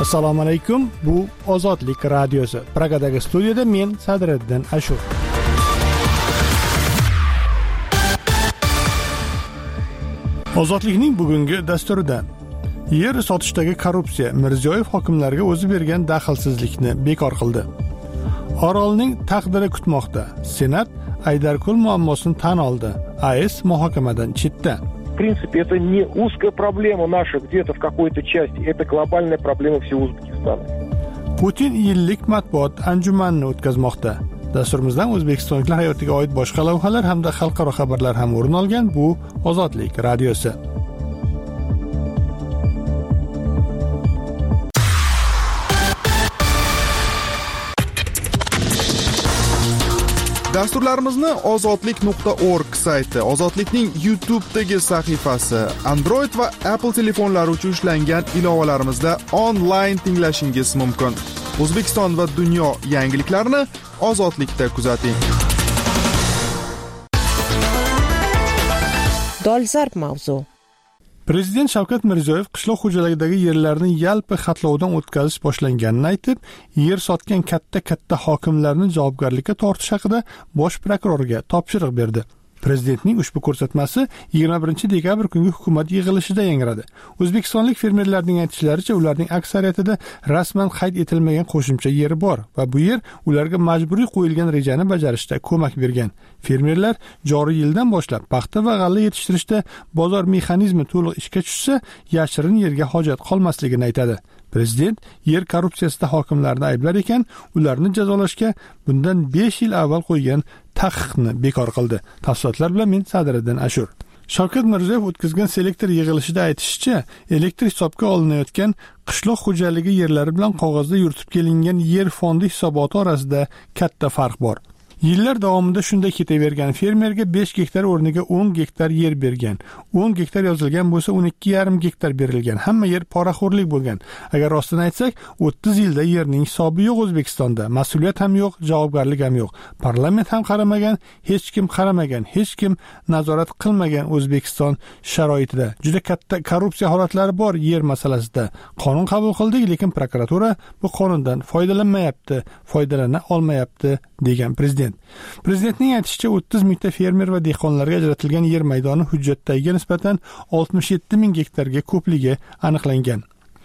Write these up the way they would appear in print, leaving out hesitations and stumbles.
Assalomu alaykum. Bu Ozodlik radiosi. Pragadagi studiyada men Sadriddin Ashur. Ozodlikning bugungi dasturida yer sotishdagi korrupsiya Mirziyoyev hokimlarga o'zi bergan daxlsizlikni bekor qildi. Orolning taqdiri kutmoqda. Senat Aydarko'l muammosini tan oldi. AES muhokamadan chetda. В принципе, это не узкая проблема наша где-то в какой-то части, это глобальная проблема всего Узбекистана. Putin yillik matbuot anjumanini o'tkazmoqda. Dasturimizdan O'zbekistonliklar hayotiga oid boshqa lavhalar hamda xalqaro xabarlar ham o'rin olgan. Bu Ozodlik radiosi. Dasturlarimizni ozodlik.org sayti, Ozodlikning YouTube'dagi sahifasi, Android va Apple telefonlari uchun ishlangan ilovalarimizda onlayn tinglashingiz mumkin. O'zbekiston va dunyo yangiliklarini Ozodlikda kuzating. Dolzarb mavzu. Prezident Shavkat Mirziyoyev qishloq xo'jaligidagi yerlarni yalpi xatlovdan o'tkazish boshlanganini aytib, yer sotgan katta hokimlarni javobgarlikka tortish haqida bosh prokurorga topshiriq berdi. Prezidentning ushbu ko'rsatmasi 21 dekabr kungi hukumat yig'ilishida yangradi. O'zbekistonlik fermerlarning aytishlaricha, ularning aksariyatida rasman qayd etilmagan qo'shimcha yeri bor va bu yer ularga majburiy qo'yilgan rejani bajarishda ko'mak bergan. Fermerlar joriy yildan boshlab paxta va g'alla yetishtirishda bozor mexanizmi to'liq ishga tushsa, yashirin yerga hojat qolmasligini aytadi. Prezident yer korrupsiyasida hokimlarni ayblar ekan, ularni jazolashga bundan 5 yil avval qo'ygan taqiqni bekor qildi. Tafsilotlar bilan men Sadriddin Ashur. Shavkat Mirziyoyev o'tkazgan selektor yig'ilishida aytishicha, elektr hisobga olinayotgan qishloq xo'jaligi yerlari bilan qog'ozda yuritib kelingan yer fondi hisoboti orasida katta farq bor. Yillar davomida shunday ketavergan fermerga 5 gektar o'rniga 10 gektar yer bergan. 10 gektar yozilgan bo'lsa 12,5 gektar berilgan. Hamma yer poraxo'rlik bo'lgan. Agar rostini aytsak, 30 yilda yerning hisobi yo'q O'zbekistonda. Mas'uliyat ham yo'q, javobgarlik ham yo'q. Parlament ham qaramagan, hech kim qaramagan, hech kim nazorat qilmagan O'zbekiston sharoitida. Juda katta korrupsiya holatlari bor yer masalasida. Qonun qabul qildik, lekin prokuratura bu qonundan foydalanmayapti, foydalana olmayapti degan prezident. Prezidentning aytishicha, 30 mingta fermer va dehqonlarga ajratilgan yer maydoni hujjatdagiga nisbatan 67 ming gektarga ko'pligi aniqlangan.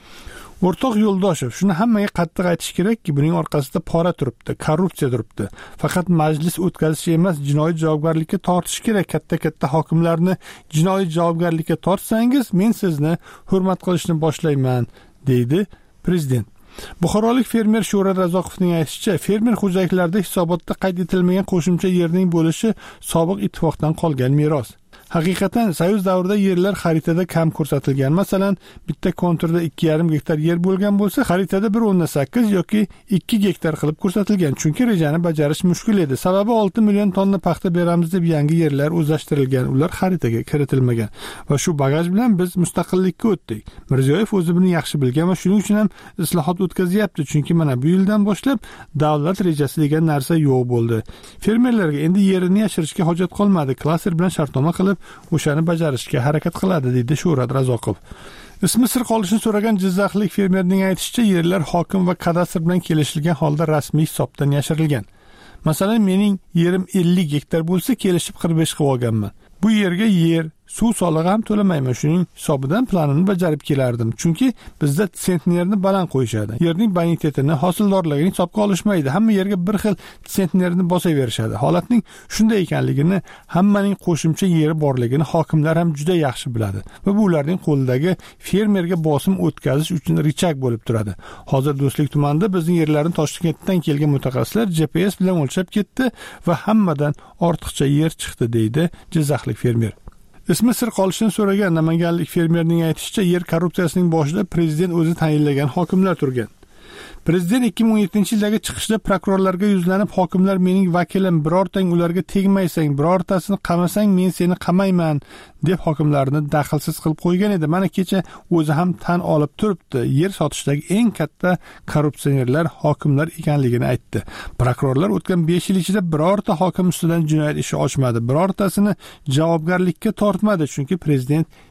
O'rtoq Yo'ldoshev, shuni hammaga qattiq aytish kerakki, buning orqasida pora turibdi, korrupsiya turibdi. Faqat majlis o'tkazish emas, jinoiy javobgarlikka tortish kerak. Katta hokimlarni jinoiy javobgarlikka tortsangiz, men sizni hurmat qilishni boshlayman, deydi prezident. Buxorolik fermer Sho'ra Razoqovning aytishicha, fermer xo'jaliklarida hisobotda qayd etilmagan qo'shimcha yerning bo'lishi sobiq ittifoqdan qolgan meros. Haqiqatan Soyuz davrida yerlar xaritada kam ko'rsatilgan. Masalan, bitta konturda 2,5 gektar yer bo'lgan bo'lsa, xaritada 1,8 yoki 2 gektar qilib ko'rsatilgan. Chunki rejani bajarish mushkul edi. Sababi 6 million tonna paxta beramiz deb yangi yerlar o'zlashtirilgan. Ular xaritaga kiritilmagan. Va shu bagaj bilan biz mustaqillikka o'tdik. Mirziyoyev o'zi buni yaxshi bilgan va shuning uchun ham islohot o'tkazyapti. Chunki mana bu yildan boshlab davlat rejasi degan narsa yo'q bo'ldi. Fermerlarga endi yerini yashirishga hojat qolmadi. Klaster bilan shartnoma qilib o'shani bajarishga harakat qiladi, deydi Shuhrat Razoqov. Ismi sir qolishini so'ragan jizzaxlik fermerning aytishicha, yerlar hokim va kadastr bilan kelishilgan holda rasmiy hisobdan yashirilgan. Masalan, mening yerim 50 gektar bo'lsa, kelishib 45 qilib olganman. Bu yerga yer, suv solig'i ham to'lamayman. Shuning hisobidan planini bajarib kelardim. Chunki bizda sentnerni baland qo'yishadi. Yerning bonitetini, hosildorligini hisobga olishmaydi. Hamma yerga bir xil sentnerni bosaverishadi. Holatning shunday ekanligini, hammaning qo'shimcha yeri borligini hokimlar ham juda yaxshi biladi va bu ularning qo'lidagi fermerga bosim o'tkazish uchun richak bo'lib turadi. Hozir Do'stlik tumanida bizning yerlarni Toshkentdan kelgan mutaxassislar GPS bilan o'lchab ketdi va hammadan ortiqcha yer chiqdi, deydi Jizzaxlik fermer. Ismi sir qolishini so'ragan namanganlik fermerning aytishicha, yer korrupsiyasining boshida prezident o'zi tayinlagan hokimlar turgan. Prezident 2017-yildagi chiqishda prokurorlarga yuzlanib, hokimlar mening vakilim, birortang ularga tegmaysang, birortasini qamasang, men seni qamayman deb hokimlarni daxlsiz qilib qo'ygan edi. Mana kecha o'zi ham tan olib turibdi. Yer sotishdagi eng katta korrupsionerlar hokimlar ekanligini aytdi. Prokurorlar o'tgan 5 yil ichida birorta hokim ustidan jinoyat ishi ochmadi, birortasini javobgarlikka tortmadi, chunki prezident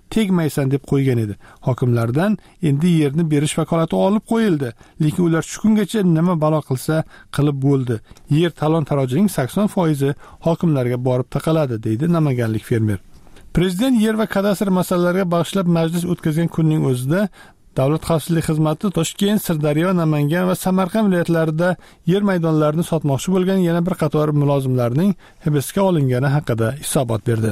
tegmaysan deb qo'ygan edi. Hokimlardan endi yerni berish vakolati olib qo'yildi, lekin ular shu kungacha nima balo qilsa qilib bo'ldi. Yer talon-tarojining 80% hokimlarga borib taqaladi, deydi namanganlik fermer. Prezident yer va kadastr masalalariga bag'ishlab majlis o'tkazgan kunning o'zida Davlat xavfsizlik xizmati Toshkent, Sirdaryo, Namangan va Samarqand viloyatlarida yer maydonlarini sotmoqchi bo'lgan yana bir qator mulozimlarning hibsga olingani haqida hisobot berdi.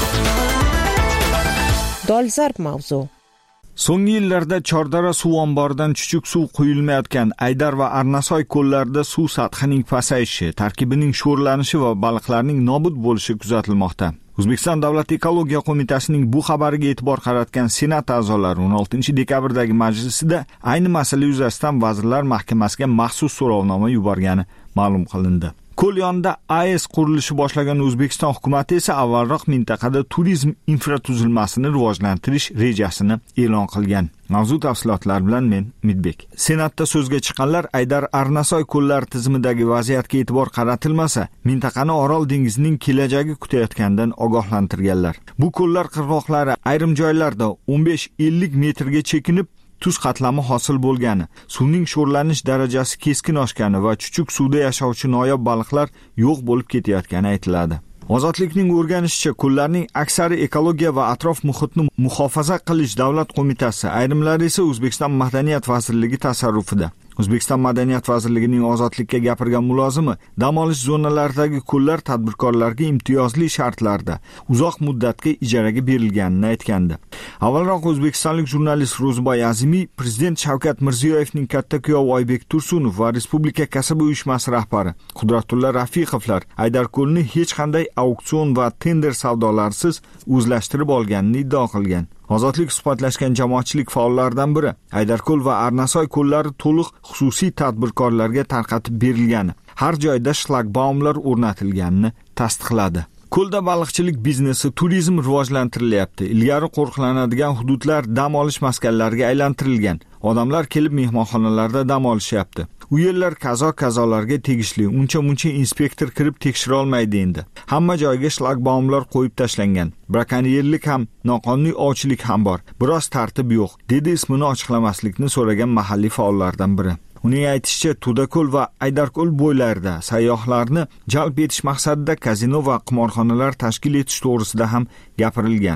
Dolzarb mavzu. So'nggi yillarda Chordara suv omboridan chuchuk suv quyilmayotgan Aydar va Arnasoy ko'llarida suv sathining pasayishi, tarkibining sho'rlanishi va baliqlarning nobud bo'lishi kuzatilmoqda. O'zbekiston Davlat ekologiya qo'mitasining bu xabariga e'tibor qaratgan Senat a'zolari 16 dekabrdagi majlisida ayni masala yuzasidan Vazirlar Mahkamasiga maxsus so'rovnoma yuborgani ma'lum qilindi. Ko'l yonida AES qurilishi boshlagan O'zbekiston hukumatı esa avvalroq mintaqada turizm infratuzilmasini rivojlantirish rejasini e'lon qilgan. Mavzu tafsilotlari bilan men Midbek. Senatda so'zga chiqqanlar Aydar Arnasoy ko'llari tizimidagi vaziyatga e'tibor qaratilmasa, mintaqani Orol dengizining kelajagi kutayotganidan ogohlantirganlar. Bu ko'llar qirg'oqlari ayrim joylarda 15-50 metrga chekinib tuz qatlami hosil bo'lgani, suvning sho'rlanish darajasi keskin oshgani va chuchuk suvda yashovchi noyob baliqlar yo'q bo'lib ketayotgani aytiladi. Ozodlikning o'rganishicha, ko'llarning aksari ekologiya va atrof muhitni muhofaza qilish davlat qo'mitasi, ayrimlari esa O'zbekiston Madaniyat vazirligi tasarrufida. O'zbekiston Madaniyat vazirligining ozodlikka gapirgan mulozimi dam olish zonalaridagi ko'llar tadbirkorlarga imtiyozli shartlarda uzoq muddatga ijaraga berilganini aytgandi. Avvalroq o'zbekistonlik jurnalist Ro'ziboy Azimiy Prezident Shavkat Mirziyoyevning katta kuyovi Oybek Tursunov va Respublika kasaba uyushmasi rahbari Qudratulla Rafiqovlar Aydar ko'lni hech qanday auksion va tender savdolarsiz o'zlashtirib olganini iddao qilgan. Ozodlik suhbatlashgan jamoatchilik faollaridan biri Aydarko'l va Arnasoy ko'llari to'liq xususiy tadbirkorlarga tarqatib berilgani, har joyda shlagbaumlar o'rnatilganini tasdiqladi. Ko'lda baliqchilik biznesi, turizm rivojlantirilyapti. Ilgari qo'riqlanadigan hududlar dam olish maskanlariga aylantirilgan. Odamlar kelib mehmonxonalarda dam olishyapti. U yerlar kazo-kazolarga tegishli. Uncha-muncha inspektor kirib tekshira olmaydi endi. Hamma joyga shlagbaumlar qo'yib tashlangan. Brakonyerlik ham, noqonuniy ovchilik ham bor. Biroz tartib yo'q, dedi ismini ochiqlamaslikni so'ragan mahalliy faollardan biri. Uning aytishicha, Tudako'l va Aydarko'l bo'ylarida sayyohlarni jalb etish maqsadida kazino va qimorxonalar tashkil etish to'g'risida ham gapirilgan.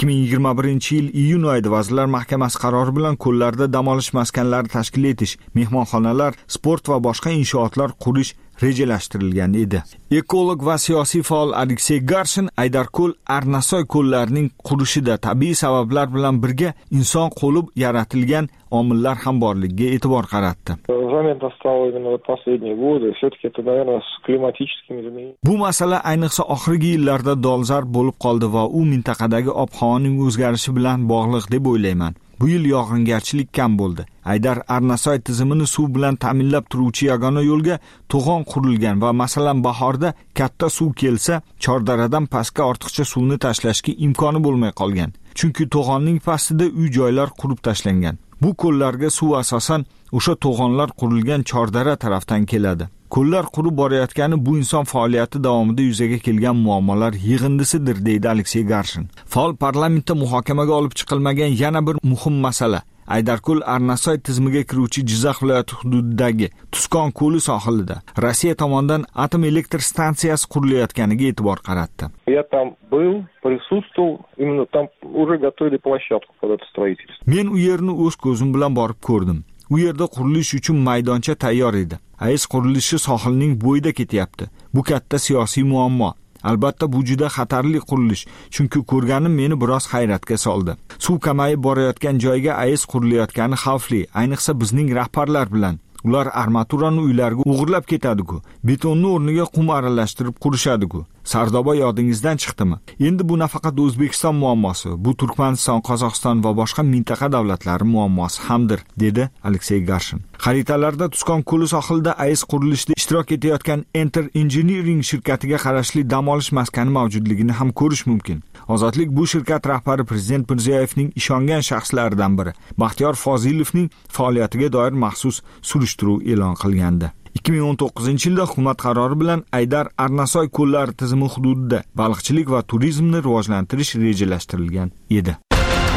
2021-yil iyun oyida Vazirlar Mahkamasi qarori bilan ko'llarda dam olish maskanlari tashkil etish, mehmonxonalar, sport va boshqa inshootlar qurish rejalashtirilgan edi. Ekolog va siyosiy faol Aleksey Garshin Aydarko'l, Arnasoy ko'llarining qurishida tabiiy sabablar bilan birga inson qo'li yaratilgan omillar ham borligiga e'tibor qaratdi. Заметно стало именно в последние годы. Все-таки это, наверное, с климатическими изменениями. Bu masala ayniqsa oxirgi yillarda dolzarb bo'lib qoldi va u mintaqadagi ob-havoning o'zgarishi bilan bog'liq deb o'ylayman. Bu yil yog'ingarchilik kam bo'ldi. Aydar Arnasoy tizimini suv bilan ta'minlab turuvchi yagona yo'lga to'g'on qurilgan va masalan bahorda katta suv kelsa, Chordaradan pastga ortiqcha suvni tashlashga imkoni bo'lmay qolgan. Chunki to'g'onning pastida uy-joylar qurib tashlangan. Bu ko'llarga suv asosan o'sha to'g'onlar qurilgan Chordara tarafdan keladi. Ko'llar qurib borayotgani bu inson faoliyati davomida yuzaga kelgan muammolar yig'indisidir, deydi Aleksey Garshin. Faol parlamentda muhokamaga olib chiqilmagan yana bir muhim masala Aydarko'l Arnasoy tizimiga kiruvchi Jizzax viloyati hududidagi Tuskon ko'li sohilida Rossiya tomonidan atom elektr stansiyasi qurilayotganiga e'tibor qaratdi. Я там был, присутствовал, именно там уже готовили площадку под это строительство. Men u yerni o'z ko'zim bilan borib ko'rdim. U yerda qurilish uchun maydoncha tayyor edi. AES qurilishi sohilning bo'yida ketyapti. Bu katta siyosiy muammo. Albatta bu juda xatarli qurilish, chunki ko'rganim meni biroz hayratga soldi. Suv kamayib borayotgan joyga AES qurilayotgani xavfli, ayniqsa bizning rahbarlar bilan. Ular armaturani uylarga o'g'irlab ketadi-ku, betonni o'rniga qum aralashtirib qurishadi-ku. Sardoba yodingizdan chiqdimi? Endi bu nafaqat O'zbekiston muammosi, bu Turkmaniston, Qozog'iston va boshqa mintaqa davlatlari muammosi hamdir, dedi Aleksey Garshin. Xaritalarda Tuskon ko'li sohilida AES qurilishida ishtirok etayotgan Enter Engineering shirkatiga qarashli dam olish maskani mavjudligini ham ko'rish mumkin. Ozodlik bu shirkat rahbari Prezident Mirziyoyevning ishongan shaxslaridan biri, Baxtiyor Fozilovning faoliyatiga doir maxsus surishtiruv e'lon qilgandi. 2019-yilda hukumat qarori bilan Aydar Arnasoy ko'llari tizimi hududida baliqchilik va turizmni rivojlantirish rejalashtirilgan edi.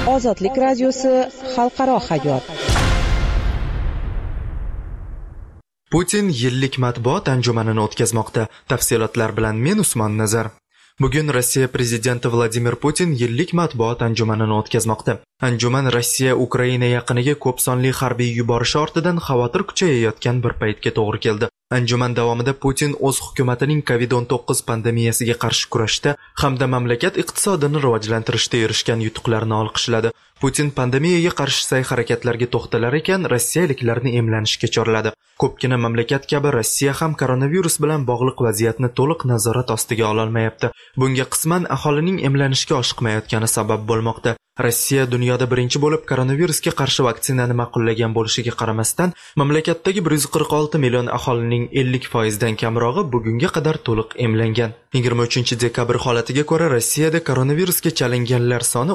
Ozodlik radiosi xalqaro hayot. Putin yillik matbuot anjumanini o'tkazmoqda. Tafsilotlar bilan men Usmon Nazar. Bugun Rossiya prezidenti Vladimir Putin yillik matbuot anjumanini o'tkazmoqda. Anjuman Rossiya Ukraina yaqiniga ko'p sonli harbiy yuborishi ortidan xavotir kuchayayotgan bir paytga to'g'ri keldi. Anjuman davomida Putin o'z hukumatining COVID-19 pandemiyasiga qarshi kurashda hamda mamlakat iqtisodini rivojlantirishda erishgan yutuqlarini olqishladi. Putin pandemiyaga qarshi sa'y-harakatlarga to'xtalar ekan, rossiyaliklarni emlanishga chorladi. Ko'pgina mamlakat kabi Rossiya ham koronavirus bilan bog'liq vaziyatni to'liq nazorat ostiga ola olmayapti. Bunga qisman aholining emlanishga oshiqmayotgani sabab bo'lmoqda. Rossiya dunyoda birinchi bo'lib koronavirusga qarshi vaksinani ma'qullagan bo'lishiga qaramasdan, mamlakatdagi 146 million aholining 50% dan kamrog'i bugunga qadar to'liq emlangan. 23-dekabr holatiga ko'ra Rossiyada koronavirusga chalinganlar soni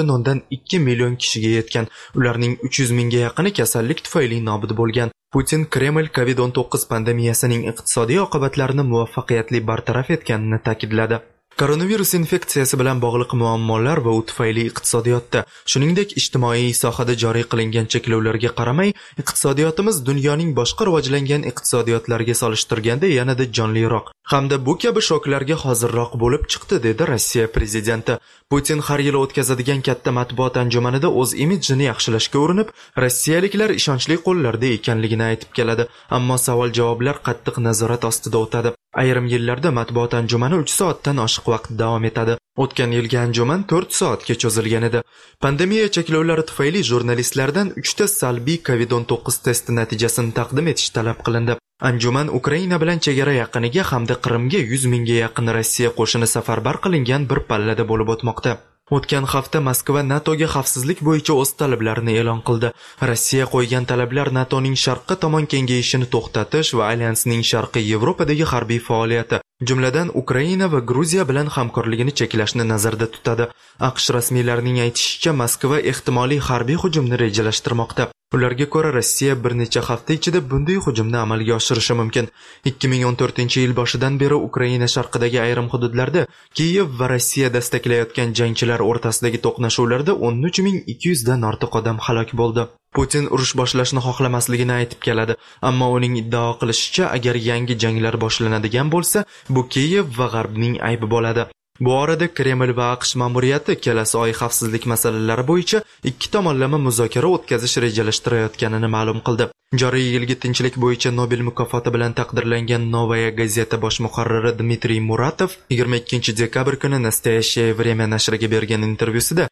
10,2 million kishiga yetgan. Ularning 300 mingga yaqini kasallik tufayli nobud bo'lgan. Putin Kreml COVID-19 pandemiyasining iqtisodiy oqibatlarini muvaffaqiyatli bartaraf etganini ta'kidladi. Koronavirus infeksiyasi bilan bog'liq muammolar va u tufayli iqtisodiyotda, shuningdek ijtimoiy sohada joriy qilingan cheklovlarga qaramay, iqtisodiyotimiz dunyoning boshqa rivojlangan iqtisodiyotlariga solishtirganda yanada jonliroq hamda bu kabi shoklarga hozirroq bo'lib chiqdi, dedi Rossiya prezidenti. Putin har yili o'tkazadigan katta matbuot anjumanida o'z imidjini yaxshilashga urinib, rossiyaliklar ishonchli qo'llarda ekanligini aytib keladi, ammo savol-javoblar qattiq nazorat ostida o'tadi. Ayrim yillarda matbuot anjumani 3 soatdan oshiq vaqt davom etadi. O'tgan yilgi anjuman 4 soatga cho'zilgan edi. Pandemiya cheklovlari tufayli jurnalistlardan 3 ta salbiy COVID-19 testi natijasini taqdim etish talab qilindi. Anjuman Ukraina bilan chegara yaqiniga hamda Qrimga 100 mingga yaqin Rossiya qo'shini safarbar qilingan bir pallada bo'lib o'tmoqda. O'tgan hafta Moskva NATOga xavfsizlik bo'yicha o'z talablarini e'lon qildi. Rossiya qo'ygan talablar NATOning sharqqa tomon kengayishini to'xtatish va alyansning sharqiy Yevropadagi harbiy faoliyati, jumladan Ukraina va Gruziya bilan hamkorligini cheklashni nazarda tutadi. AQSh rasmiylarining aytishicha, Moskva ehtimoliy harbiy hujumni rejalashtirmoqda. Ularga ko'ra Rossiya bir necha hafta ichida bunday hujumni amalga oshirishi mumkin. 2014-yil boshidan beri Ukraina sharqidagi ayrim hududlarda Kiyev va Rossiya dastaklayotgan jangchilar o'rtasidagi to'qnashuvlarda 13.200 dan ortiq odam halok bo'ldi. Putin urush boshlashni xohlamasligini aytib keladi, ammo uning iddao qilishicha, agar yangi janglar boshlanadigan bo'lsa, bu Kiyev va G'arbning aybi bo'ladi. Bu orada Kreml va AQSh ma'muriyati kelasi oy xavfsizlik masalalari bo'yicha ikki tomonlama muzokara o'tkazish rejalashtirayotganini ma'lum qildi. Joriy yilgi tinchlik bo'yicha Nobel mukofoti bilan taqdirlangan Novaya gazeta bosh muharriri Dmitriy Muratov 22-dekabr kuni Nastoящее время nashriga bergan intervyusida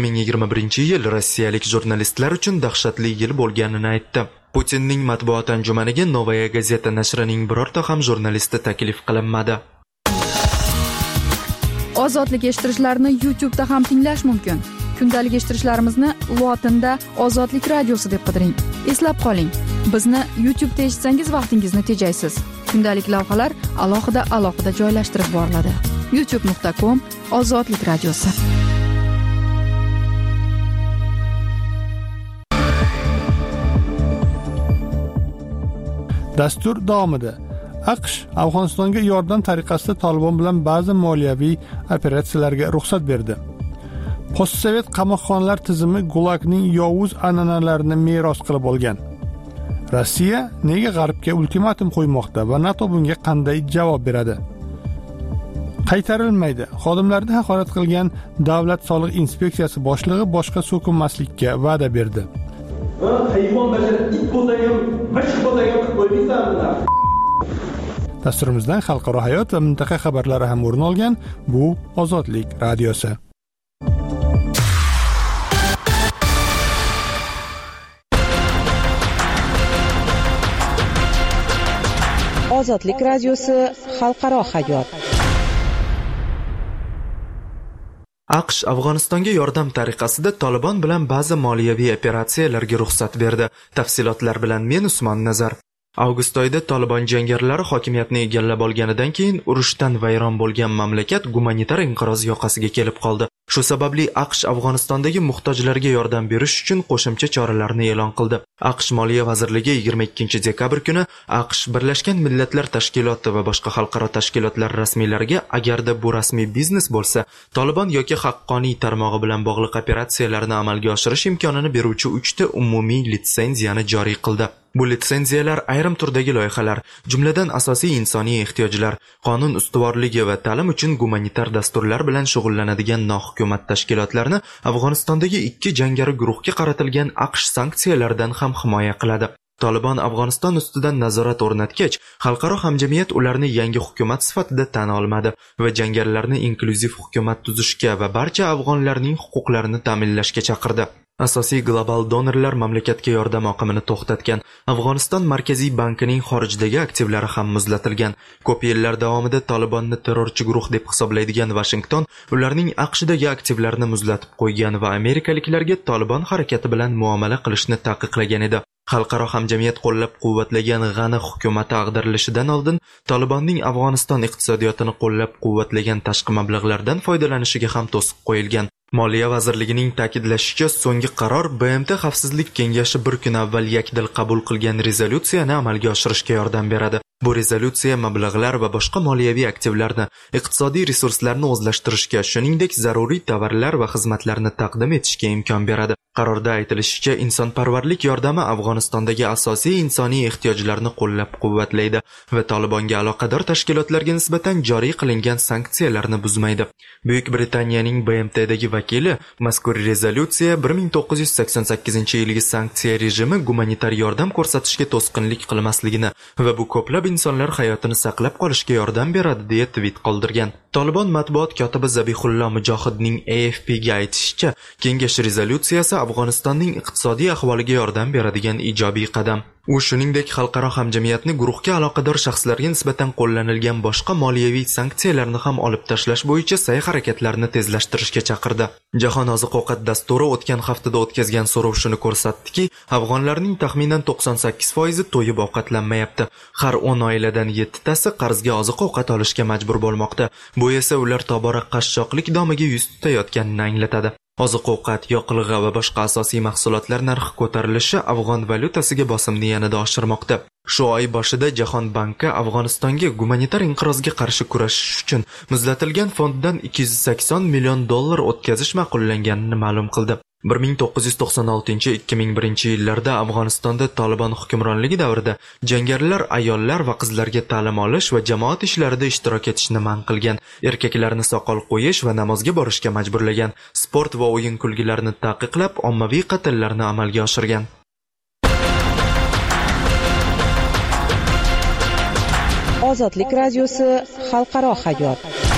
2021-yil rossiyalik jurnalistlar uchun dahshatli yil bo'lganini aytdi. Putinning matbuot anjumaniga Novaya gazeta nashrining birorta ham jurnalisti taklif qilinmadi. Ozodlik eshittirishlarni YouTube'da ham tinglash mumkin. Kundalik eshittirishlarimizni lotinda Ozodlik radiosi deb qidiring. Eslab qoling, bizni YouTube'da eshitsangiz vaqtingizni tejaysiz. Kundalik lavhalar alohida joylashtirib boriladi. youtube.com/Ozodlik radiosi. Dastur davomida AQSh Afg'onistonga yordam tariqasida Taliban bilan ba'zi moliyaviy operatsiyalarga ruxsat berdi. Postsovet qamoqxonalar tizimi Gulagning yovuz an'analarini meros qilib olgan. Rossiya nega G'arbga ultimatum qo'ymoqda va NATO bunga qanday javob beradi? Qaytarilmaydi. Xodimlarni haqorat qilgan Davlat soliq inspeksiyasi boshlig'i boshqa so'kinmaslikka va'da berdi. Dasturimizdan xalqaro hayot va mintaqa xabarlari ham o'rin olgan. Bu Ozodlik radiosi. Ozodlik radiosi xalqaro hayot. AQSh Afg'onistonga yordam tariqasida Taliban bilan ba'zi moliyaviy operatsiyalarga ruxsat berdi. Tafsilotlar bilan men Usmon Nazar. Avgust oyida Taliban jangarilari hokimiyatni egallab olganidan keyin urushdan vayron bo'lgan mamlakat gumanitar inqiroz yoqasiga kelib qoldi. Shu sababli AQSh Afg'onistondagi muhtojlarga yordam berish uchun qo'shimcha choralarni e'lon qildi. AQSh Moliya vazirligi 22-dekabr kuni AQSh Birlashgan Millatlar Tashkiloti va boshqa xalqaro tashkilotlar rasmiylariga agarda bu rasmiy biznes bo'lsa, Taliban yoki haqqoniy tarmog'i bilan bog'liq operatsiyalarni amalga oshirish imkonini beruvchi 3 ta umumiy litsenziyani joriy qildi. Bu litsenziyalar ayrim turdagi loyihalar, jumladan asosiy insoniy ehtiyojlar, qonun ustuvorligi va ta'lim uchun gumanitar dasturlar bilan shug'ullanadigan nohukumat tashkilotlarni Afg'onistondagi 2 jangari guruhga qaratilgan AQSh sanksiyalaridan ham himoya qiladi. Taliban Afg'oniston ustidan nazorat o'rnatgach, xalqaro hamjamiyat ularni yangi hukumat sifatida tan olmadi va jangarilarni inklyuziv hukumat tuzishga va barcha afg'onlarning huquqlarini ta'minlashga chaqirdi. Asosiy global donorlar mamlakatga yordam oqimini to'xtatgan. Afg'oniston Markaziy bankining xorijdagi aktivlari ham muzlatilgan. Ko'p yillar davomida Tolibonni terrorchi guruh deb hisoblaydigan Washington ularning AQShdagi aktivlarini muzlatib qo'ygan va amerikaliklarga Tolibon harakati bilan muomala qilishni taqiqlagan edi. Xalqaro hamjamiyat qo'llab-quvvatlagan G'ani hukumati ag'darilishidan oldin Tolibonning Afg'oniston iqtisodiyotini qo'llab-quvvatlagan tashqi mablag'lardan foydalanishiga ham to'siq qo'yilgan. Moliya vazirligining ta'kidlashicha, so'nggi qaror BMT Xavfsizlik kengashi bir kun avval yakdil qabul qilgan rezolyutsiyani amalga oshirishga yordam beradi. Bu rezolyutsiya mablag'lar va boshqa moliyaviy aktivlarni, iqtisodiy resurslarni o'zlashtirishga, shuningdek zaruriy tovarlar va xizmatlarni taqdim etishga imkon beradi. Qarorda aytilishicha, insonparvarlik yordami Afg'onistondagi asosiy insoniy ehtiyojlarni qo'llab-quvvatlaydi va Tolibonga aloqador tashkilotlarga nisbatan joriy qilingan sanksiyalarni buzmaydi. Buyuk Britaniyaning BMTdagi vakili mazkur rezolyutsiya 1988-yilgi sanksiya rejimi gumanitar yordam ko'rsatishga to'sqinlik qilmasligini va bu ko'plab insonlar hayotini saqlab qolishga yordam beradi deya tweet qoldirgan. Tolibon matbuot kotibi Zabihullo Mujohidning AFPga aytishicha, kengash rezolyutsiyasi Afg'onistonning iqtisodiy ahvoliga yordam beradigan ijobiy qadam. U shuningdek xalqaro hamjamiyatni guruhga aloqador shaxslarga nisbatan qo'llanilgan boshqa moliyaviy sanksiyalarni ham olib tashlash bo'yicha sa'y-harakatlarni tezlashtirishga chaqirdi. Jahon oziq-ovqat dasturi o'tgan haftada o'tkazgan so'rov shuni ko'rsatdiki, afg'onlarning taxminan 98% to'yib ovqatlanmayapti. Har 10 oiladan 7 tasi qarzga oziq-ovqat olishga majbur bo'lmoqda. Bu esa ular tobora qashshoqlik domiga yuz tutayotganini anglatadi. Oziq-ovqat, yoqilg'i va boshqa asosiy mahsulotlar narxi ko'tarilishi afg'on valyutasiga bosimni yanada oshirmoqda. Shu oy boshida Jahon banki Afg'onistonga gumanitar inqirozga qarshi kurashish uchun muzlatilgan fonddan $280 million o'tkazish ma'qullanganini ma'lum qildi. 1996-2001 yillarda Afg'onistonda Taliban hukmronligi davrida jangarilar ayollar va qizlarga ta'lim olish va jamoat ishlarida ishtirok etishni man qilgan, erkaklarni soqol qo'yish va namozga borishga majburlagan, sport va o'yin kulgilarni taqiqlab, ommaviy qatllarni amalga oshirgan. Ozodlik radiosi xalqaro hayot.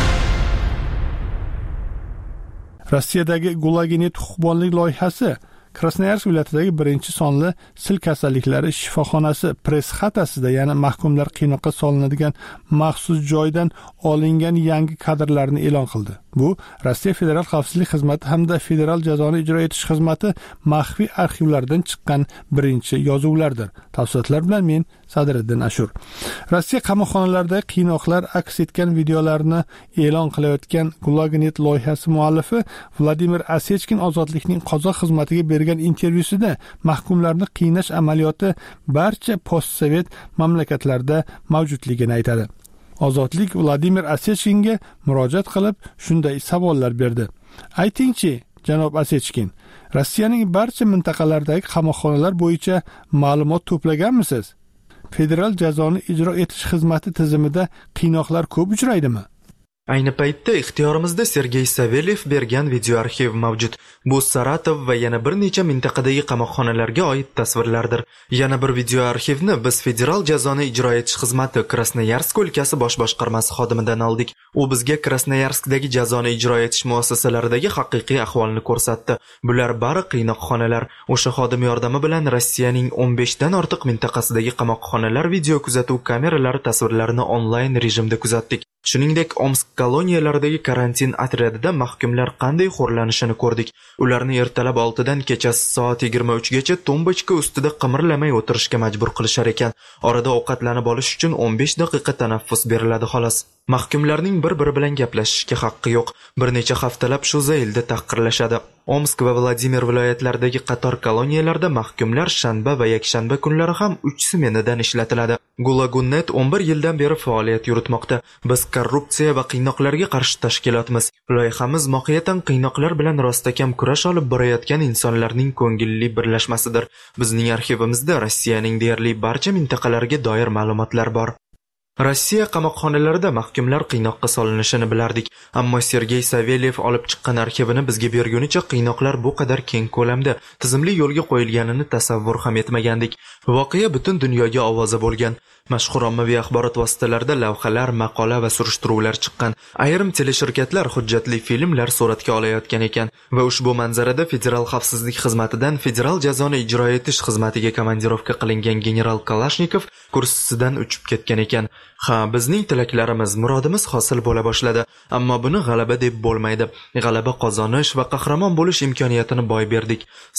Rossiyadagi Gulaginet huquqbonlik loyihasi Krasnoyarsk viloyatidagi birinchi sonli sil kasalliklari shifoxonasi press-xatasida, ya'ni mahkumlar qiynoqqa solinadigan maxsus joydan olingan yangi kadrlarni e'lon qildi. Bu Rossiya Federal xavfsizlik xizmati hamda Federal jazoni ijro etish xizmati maxfiy arxivlaridan chiqqan birinchi yozuvlardir. Tafsilotlar bilan men Sadriddin Ashur. Rossiya qamoqxonalardagi qiynoqlar aks etgan videolarni e'lon qilayotgan Gulaginet loyihasi muallifi Vladimir Asechkin ozodlikning qozoq xizmatiga bergan intervyusida mahkumlarni qiynash amaliyoti barcha postsovet mamlakatlarda mavjudligini aytadi. Ozodlik Vladimir Asechkinga murojaat qilib shunday savollar berdi. Aytingchi, janob Asechkin, Rossiyaning barcha mintaqalaridagi qamoqxonalar bo'yicha ma'lumot to'plaganmisiz? Federal jazoni ijro etish xizmati tizimida qiynoqlar ko'p uchraydimi? Ayni paytda ixtiyorimizda Sergey Savelyev bergan video arxiv mavjud. Bu Saratov va yana bir necha mintaqadagi qamoqxonalarga oid tasvirlardir. Yana bir video arxivni biz Federal jazoni ijro etish xizmati Krasnoyarsk o'lkasi bosh boshqarmasi xodimidan oldik. U bizga Krasnoyarskdagi jazoni ijro etish muassasalaridagi haqiqiy ahvolni ko'rsatdi. Bular bari qiynoqxonalar. O'sha xodim yordami bilan Rossiyaning 15 dan ortiq mintaqasidagi qamoqxonalar video kuzatuv kameralari tasvirlarini onlayn rejimda kuzatdik. Shuningdek, Omsk koloniyalaridagi karantin otryadida mahkumlar qanday xo'rlanishini ko'rdik. Ularni ertalab 6 dan kechasi soat 23 gacha tombochka ustida qimirlamay o'tirishga majbur qilishar ekan. Orada ovqatlanib olish uchun 15 daqiqa tanaffus beriladi xolos. Mahkumlarning bir-biri bilan gaplashishga haqqi yo'q. Bir necha haftalab shu zaylda tahqirlashadi. Omsk va Vladimir viloyatlaridagi qator koloniyalarda mahkumlar shanba va yakshanba kunlari ham 3 smenidan ishlatiladi. Gulagun.net 11 yildan beri faoliyat yuritmoqda. Biz korrupsiya va qiynoqlarga qarshi tashkilotmiz. Loyihamiz mohiyatan qiynoqlar bilan rostakam kurash olib borayotgan insonlarning ko'ngilli birlashmasidir. Bizning arxivimizda Rossiyaning deyarli barcha mintaqalariga doir ma'lumotlar bor. Rossiya qamoqxonalarida mahkumlar qiynoqqa solinishini bilardik, ammo Sergey Savelyev olib chiqqan arxivini bizga bergunicha qiynoqlar bu qadar keng ko'lamda, tizimli yo'lga qo'yilganini tasavvur ham etmagandik. Voqea butun dunyoga ovoza bo'lgan. Mashhur ommaviy axborot vositalarida lavhalar, maqola va surishtiruvlar chiqqan. Ayrim teleshirkatlar hujjatli filmlar suratga olayotgan ekan va ushbu manzarada Federal xavfsizlik xizmatidan federal jazoni ijro etish xizmatiga komandirovka qilingan general Kalashnikov kursisidan uchib ketgan ekan. Ha, bizning tilaklarimiz, murodimiz hosil bo'la boshladi, ammo buni g'alaba deb bo'lmaydi. G'alaba qozonish va qahramon bo'lish imkoniyatini boy berdik.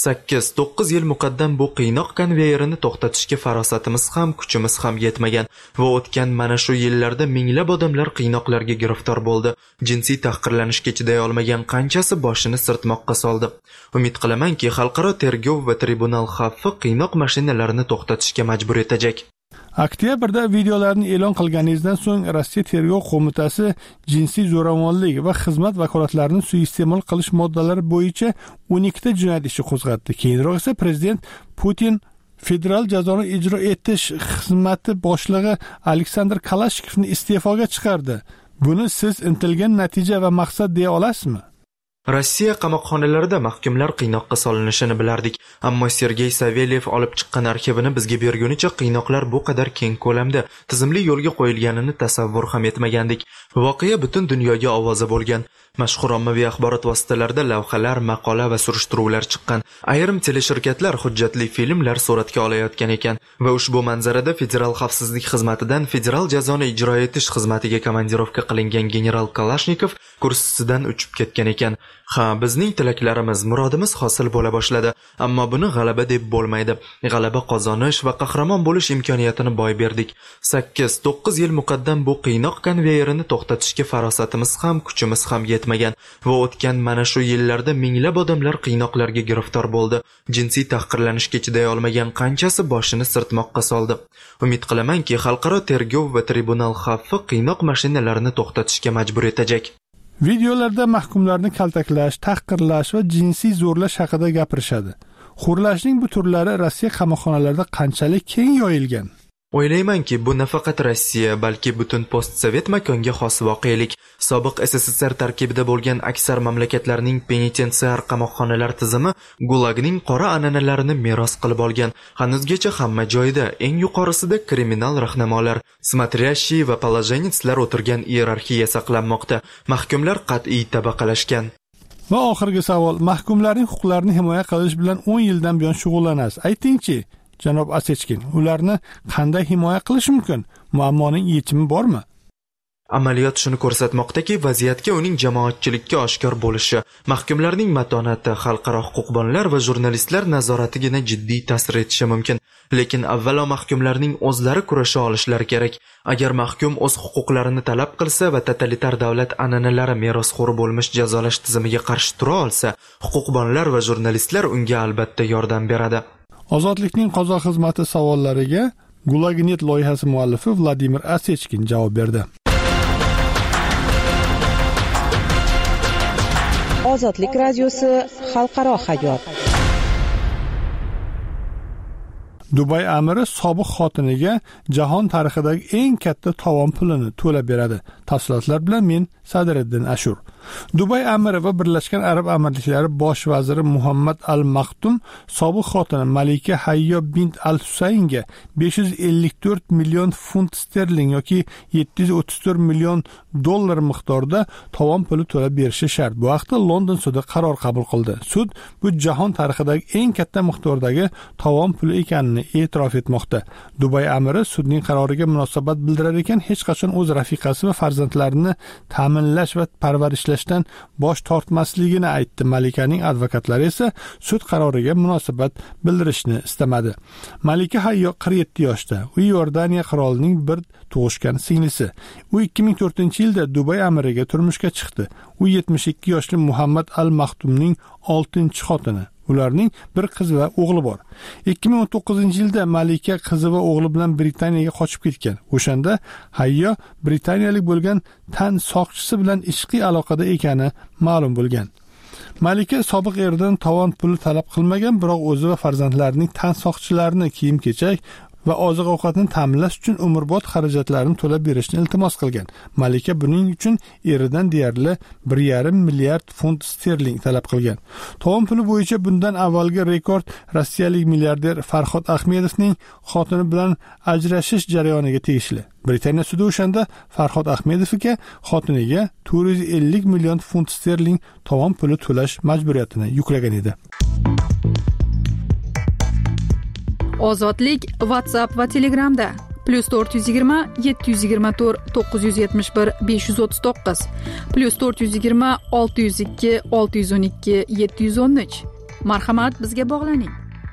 8-9 yil muqaddam bu qiynoq konveyerini to'xtatishga farosatimiz ham, kuchimiz ham yetmagan va o'tgan mana shu yillarda minglab odamlar qiynoqlarga giriftor bo'ldi. Jinsiy tahqirlanishga chiday olmagan qanchasi boshini sirtmoqqa soldi. Umid qilamanki, xalqaro tergov va tribunal xavfi qiynoq mashinalarini to'xtatishga majbur etajak. Oktyabrda videolarni e'lon qilganingizdan so'ng Rossiya Tergov qo'mitasi jinsiy zo'ravonlik va xizmat vakolatlarini suiiste'mol qilish moddalari bo'yicha 12 ta jinoyat ishi qo'zg'atdi. Keyinroq esa prezident Putin federal jazoni ijro etish xizmati boshlig'i Aleksandr Kalashnikovni iste'foga chiqardi. Buni siz intilgan natija va maqsad deya olasizmi? Rossiya qamoqxonalarida mahkumlar qiynoqqa solinishini bilardik, ammo Sergey Savelyev olib chiqqan arxivini bizga bergunicha qiynoqlar bu qadar keng ko'lamda, tizimli yo'lga qo'yilganini tasavvur ham etmagandik. Voqea butun dunyoga ovoza bo'lgan. Mashhur ommaviy axborot vositalarida lavhalar, maqola va surishtiruvlar chiqqan. Ayrim teleshirkatlar hujjatli filmlar suratga olayotgan ekan va ushbu manzarada Federal xavfsizlik xizmatidan federal jazoni ijro etish xizmatiga komandirovka qilingan general Kalashnikov kursisidan uchib ketgan ekan. Ha, bizning tilaklarimiz, murodimiz hosil bo'la boshladi, ammo buni g'alaba deb bo'lmaydi. G'alaba qozonish va qahramon bo'lish imkoniyatini boy berdik. 8-9 yil muqaddam bu qiynoq konveyerini to'xtatishga farosatimiz ham, kuchimiz ham yetmagan va o'tgan mana shu yillarda minglab odamlar qiynoqlarga giriftor bo'ldi. Jinsiy tahqirlanishga chiday olmagan qanchasi boshini sirtmoqqa soldi. Umid qilamanki, xalqaro tergov va tribunal xavfi qiynoq mashinalarini to'xtatishga majbur etajak. Videolarda mahkumlarni kaltaklash, tahqirlash va jinsiy zo'rlash haqida gapirishadi. Xo'rlashning bu turlari Rossiya qamoqxonalarida qanchalik keng yoyilgan? O'ylaymanki, bu nafaqat Rossiya, balki butun postsovet makonga xos voqelik. Sobiq SSSR tarkibida bo'lgan aksar mamlakatlarning penitensiar qamoqxonalar tizimi Gulagning qora an'analarini meros qilib olgan. Hanuzgacha hamma joyda, eng yuqorisida kriminal rahnamolar, смотрящий va положенецlar o'tirgan iyerarxiya saqlanmoqda. Mahkumlar qat'iy tabaqalashgan. Va oxirgi savol, mahkumlarning huquqlarini himoya qilish bilan 10 yildan buyon shug'ullanasiz. Aytingchi, janob Asechkin, ularni qanday himoya qilish mumkin? Muammoning yechimi bormi? Amaliyot shuni ko'rsatmoqdaki, vaziyatga uning jamoatchilikka oshkor bo'lishi, mahkumlarning matonati, xalqaro huquqbonlar va jurnalistlar nazoratigina jiddiy ta'sir etishi mumkin. Lekin avvalo mahkumlarning o'zlari kurasha olishlari kerak. Agar mahkum o'z huquqlarini talab qilsa va totalitar davlat an'analari merosxo'ri bo'lmish jazolash tizimiga qarshi tura olsa, huquqbonlar va jurnalistlar unga albatta yordam beradi. Ozodlikning qozoq xizmati savollariga Gulag.net loyihasi muallifi Vladimir Asechkin javob berdi. Ozodlik radiosi xalqaro hayot. Dubay amiri sobiq xotiniga jahon tarixidagi eng katta tovon pulini to'lab beradi. Tafsilotlar bilan men Sadriddin Ashur. Dubay amiri va Birlashgan Arab Amirliklari bosh vaziri Muhammad al-Maktum sobiq xotini Malika Hayyo bint al-Husaynga 554 million funt sterling yoki 734 million dollar miqdorida tovon puli to'lab berishi shart. Bu haqda London sudi qaror qabul qildi. Sud bu jahon tarixidagi eng katta miqdordagi tovon puli ekanini e'tirof etmoqda. Dubay amiri sudning qaroriga munosabat bildirar ekan, hech qachon o'z rafiqasi va farzandlarini ta'min ta'minlash va parvarishlashdan bosh tortmasligini aytdi. Malikaning advokatlari esa sud qaroriga munosabat bildirishni istamadi. Malika Hayyo 47 yoshda. U Iordaniya qirolining bir tug'ishgan singlisi. U 2004-yilda Dubay amiriga turmushga chiqdi. U 72 yoshli Muhammad al-Maxtumning 6-xotini. Ularning bir qiz va o'g'li bor. 2019-yilda Malika qizi va o'g'li bilan Britaniyaga qochib ketgan. O'shanda Hayyo britaniyalik bo'lgan tan soqchisi bilan ishqiy aloqada ekani ma'lum bo'lgan. Malika sobiq eridan tovon puli talab qilmagan, biroq o'zi va farzandlarining tan soqchilarini kiyim-kechak va oziq-ovqatni ta'minlash uchun umrbod xarajatlarini to'lab berishni iltimos qilgan. Malika buning uchun eridan deyarli 1,5 milliard funt sterling talab qilgan. Tovon puli bo'yicha bundan avvalgi rekord rossiyalik milliarder Farhod Ahmedovning xotini bilan ajrashish jarayoniga tegishli. Britaniya sudi o'shanda Farhod Ahmedovga xotiniga 450 million funt sterling tovon puli to'lash majburiyatini yuklagan edi. Ozodlik WhatsApp va Telegramda +420 724 971 539 +420 602 612 713. Marhamat, bizga bog'laning.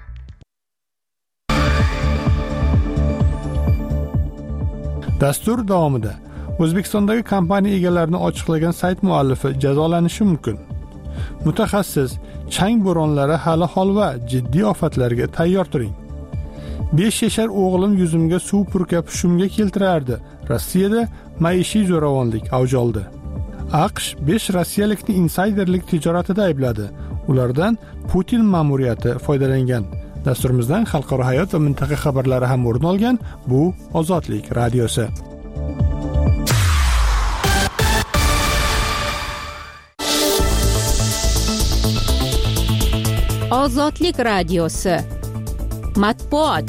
Dastur davomida O'zbekistondagi kompaniya egalarini ochiqlagan sayt muallifi jazolanishi mumkin. Mutaxassis: chang bo'ronlari hali holva, jiddiy ofatlarga tayyor turing. 5 yashar o'g'lim yuzimga suv purkab shumga keltirardi. Rossiyada maishiy zo'ravonlik avj oldi. AQSh 5 rossiyalikni insayderlik tijoratida aybladi. Ulardan Putin ma'muriyati foydalangan. Dasturimizdan xalqaro hayot va mintaqa xabarlari ham o'rin olgan. Bu Ozodlik radiosi. Ozodlik radiosi. Matbuot.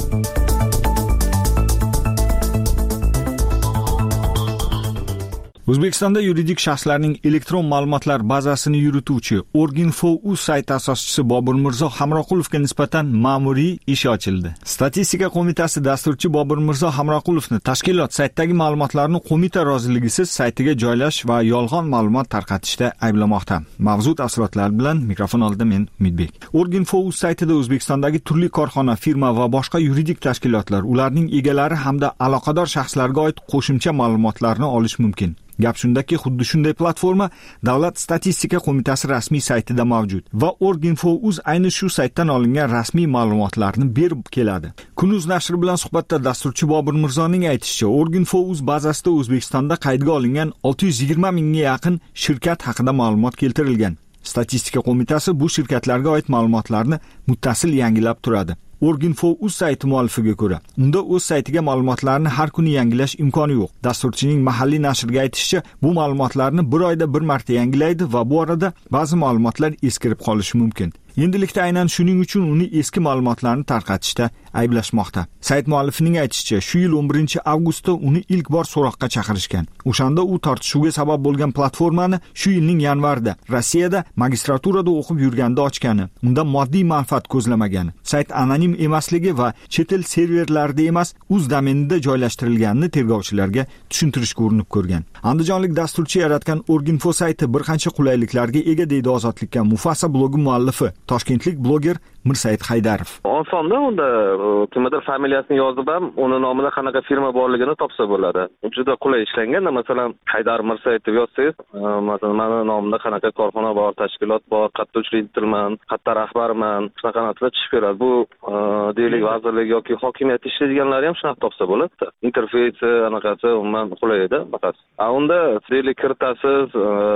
O'zbekistonda yuridik shaxslarning elektron ma'lumotlar bazasini yurituvchi Org.info.uz sayti asoschisi Bobur Mirzo Hamroqulovga nisbatan ma'muriy ish ochildi. Statistika qo'mitasi dasturchi Bobur Mirzo Hamroqulovni tashkilot saytdagi ma'lumotlarni qo'mita roziligisiz saytiga joylash va yolg'on ma'lumot tarqatishda ayblamoqda. Mavzu tafsilotlar bilan mikrofon oldida men Umidbek. Org.info.uz saytida O'zbekistondagi turli korxona, firma va boshqa yuridik tashkilotlar, ularning egalari hamda aloqador shaxslarga oid qo'shimcha ma'lumotlarni olish mumkin. Gap shundaki, xuddi shunday platforma Davlat statistika qo'mitasi rasmiy saytida mavjud va Org.info.uz ayni shu saytdan olingan rasmiy ma'lumotlarni berib keladi. Kunuz nashri bilan suhbatda dasturchi Bobur Mirzoning aytishicha, Org.info.uz bazasida O'zbekistonda qaydga olingan 620 mingga yaqin shirkat haqida ma'lumot keltirilgan. Statistika qo'mitasi bu shirkatlarga oid ma'lumotlarni muttasil yangilab turadi. Org.info.uz sayti muallifiga ko'ra, unda o'z saytiga ma'lumotlarni har kuni yangilash imkoni yo'q. Dasturchining mahalliy nashrga aytishicha, bu ma'lumotlarni bir oyda bir marta yangilaydi va bu orada ba'zi ma'lumotlar eskirib qolishi mumkin. Endilikda aynan shuning uchun uni eski ma'lumotlarni tarqatishda ayblashmoqda. Sayt muallifining aytishicha, shu yil 11-avgustda uni ilk bor so'roqqa chaqirishgan. O'shanda u tortishuvga sabab bo'lgan platformani shu yilning yanvarida Rossiyada magistraturada o'qib yurganda ochgani, unda moddiy manfaat ko'zlamagan. Sayt anonim emasligi va chet el serverlarida emas, o'z domenida joylashtirilganini tergovchilarga tushuntirishga urinib ko'rgan. Andijonlik dasturchi yaratgan Org.info sayti bir qancha qulayliklarga ega, deydi Ozodlikka Mufasa blogi muallifi, toshkentlik bloger Mirsaid Haydarov. Osonda unda kimdir familiyasini yozib ham, uni nomida qanaqa firma borligini topsa bo'ladi. Juda qulay ishlangan. Masalan, Haydar Mirsaid deb yozsangiz, masalan, meni nomimda qanaqa korxona bor, tashkilot bor, qayerda uchraydiman, qayerda rahbarman, shunaqa narsalar chiqib beradi. Bu deylik vazirlik yoki hokimiyat ishlaydiganlar ham shunaqa topsa bo'ladi. Interfeysi, anaqasi umuman qulay edi faqat. Unda deylik kiritasiz,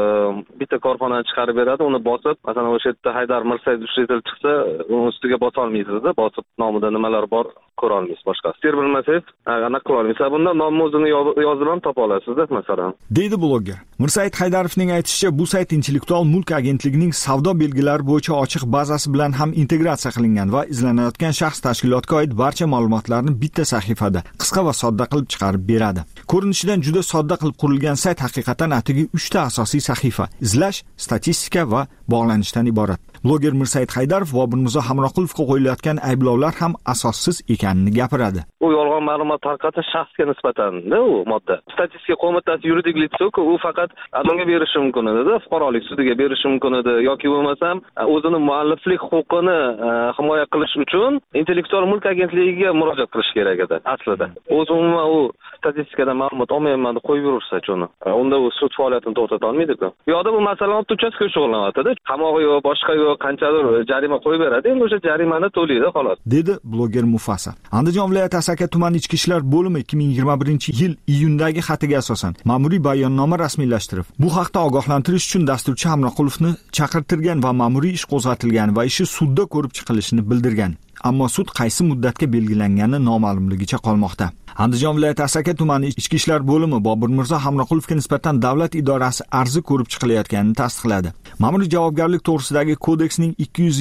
bitta korxonani chiqarib beradi, uni bosib, masalan, o'sha yerda Haydar Mirsaid uchraytilib chiqsa, ustiga bosa olmaysiz-da, bosib nomida nimalar bor ko'ra olmaysiz boshqa. Ster bilmasangiz, anaqa qila olmaysiz. Bunda nomni o'zini yozib ham topa olasiz-da, masalan. Deydi bloger. Mirsaid Haydarovning aytishicha, bu sayt Intellektual mulk agentligining savdo belgilari bo'yicha ochiq bazasi bilan ham integratsiya qilingan va izlanayotgan shaxs tashkilotga oid barcha ma'lumotlarni bitta sahifada qisqa va sodda qilib chiqarib beradi. Ko'rinishidan juda sodda qilib qurilgan sayt haqiqatan atigi 3 ta asosiy sahifa: izlash, statistika va bog'lanishdan iborat. Bloger Mirsayit Haydarov Bobur Mirzo Hamroqulovga qo'yilayotgan ayblovlar ham asossiz ekanini gapiradi. U yolg'on ma'lumot tarqatish shaxsga nisbatan-da u modda. Statistika qo'mitasi yuridik litsi-ku, u faqat adamga berishi mumkin edi, fuqarolik sudiga berishi mumkin edi yoki bo'lmasam o'zini mualliflik huquqini himoya qilish uchun intellektual mulk agentligiga murojaat qilish kerak edi aslida. O'zi umuman u statistikadan ma'lumot olmayman deb qo'yib yursa uni. Unda u sud faoliyatini to'xtata olmaydi-ku. Yo'qda bu masalani uchastka shug'ullanadi. Qamoqi yo'q, boshqa yo'q, qanchadir jarima qo'yib beradi. Endi o'sha jarimani to'laydi xolos. Dedi bloger Mufasa. Andijon viloyati Asaka tuman ichki ishlar bo'limi 2021-yil iyundagi xatiga asosan ma'muriy bayonnoma rasmiylashtirib, bu haqda ogohlantirish uchun dasturchi Hamroqulovni chaqirtirgan va ma'muriy ish qo'zg'atilgan va ishi sudda ko'rib chiqilishini bildirgan. Ammo sud qaysi muddatga belgilangani noma'lumligicha qolmoqda. Andijon viloyati Asaka tumani ichki ishlar bo'limi Bobur Mirzo Hamroqulovga nisbatan davlat idorasi arzi ko'rib chiqilayotganini tasdiqladi. Ma'muriy javobgarlik to'g'risidagi kodeksning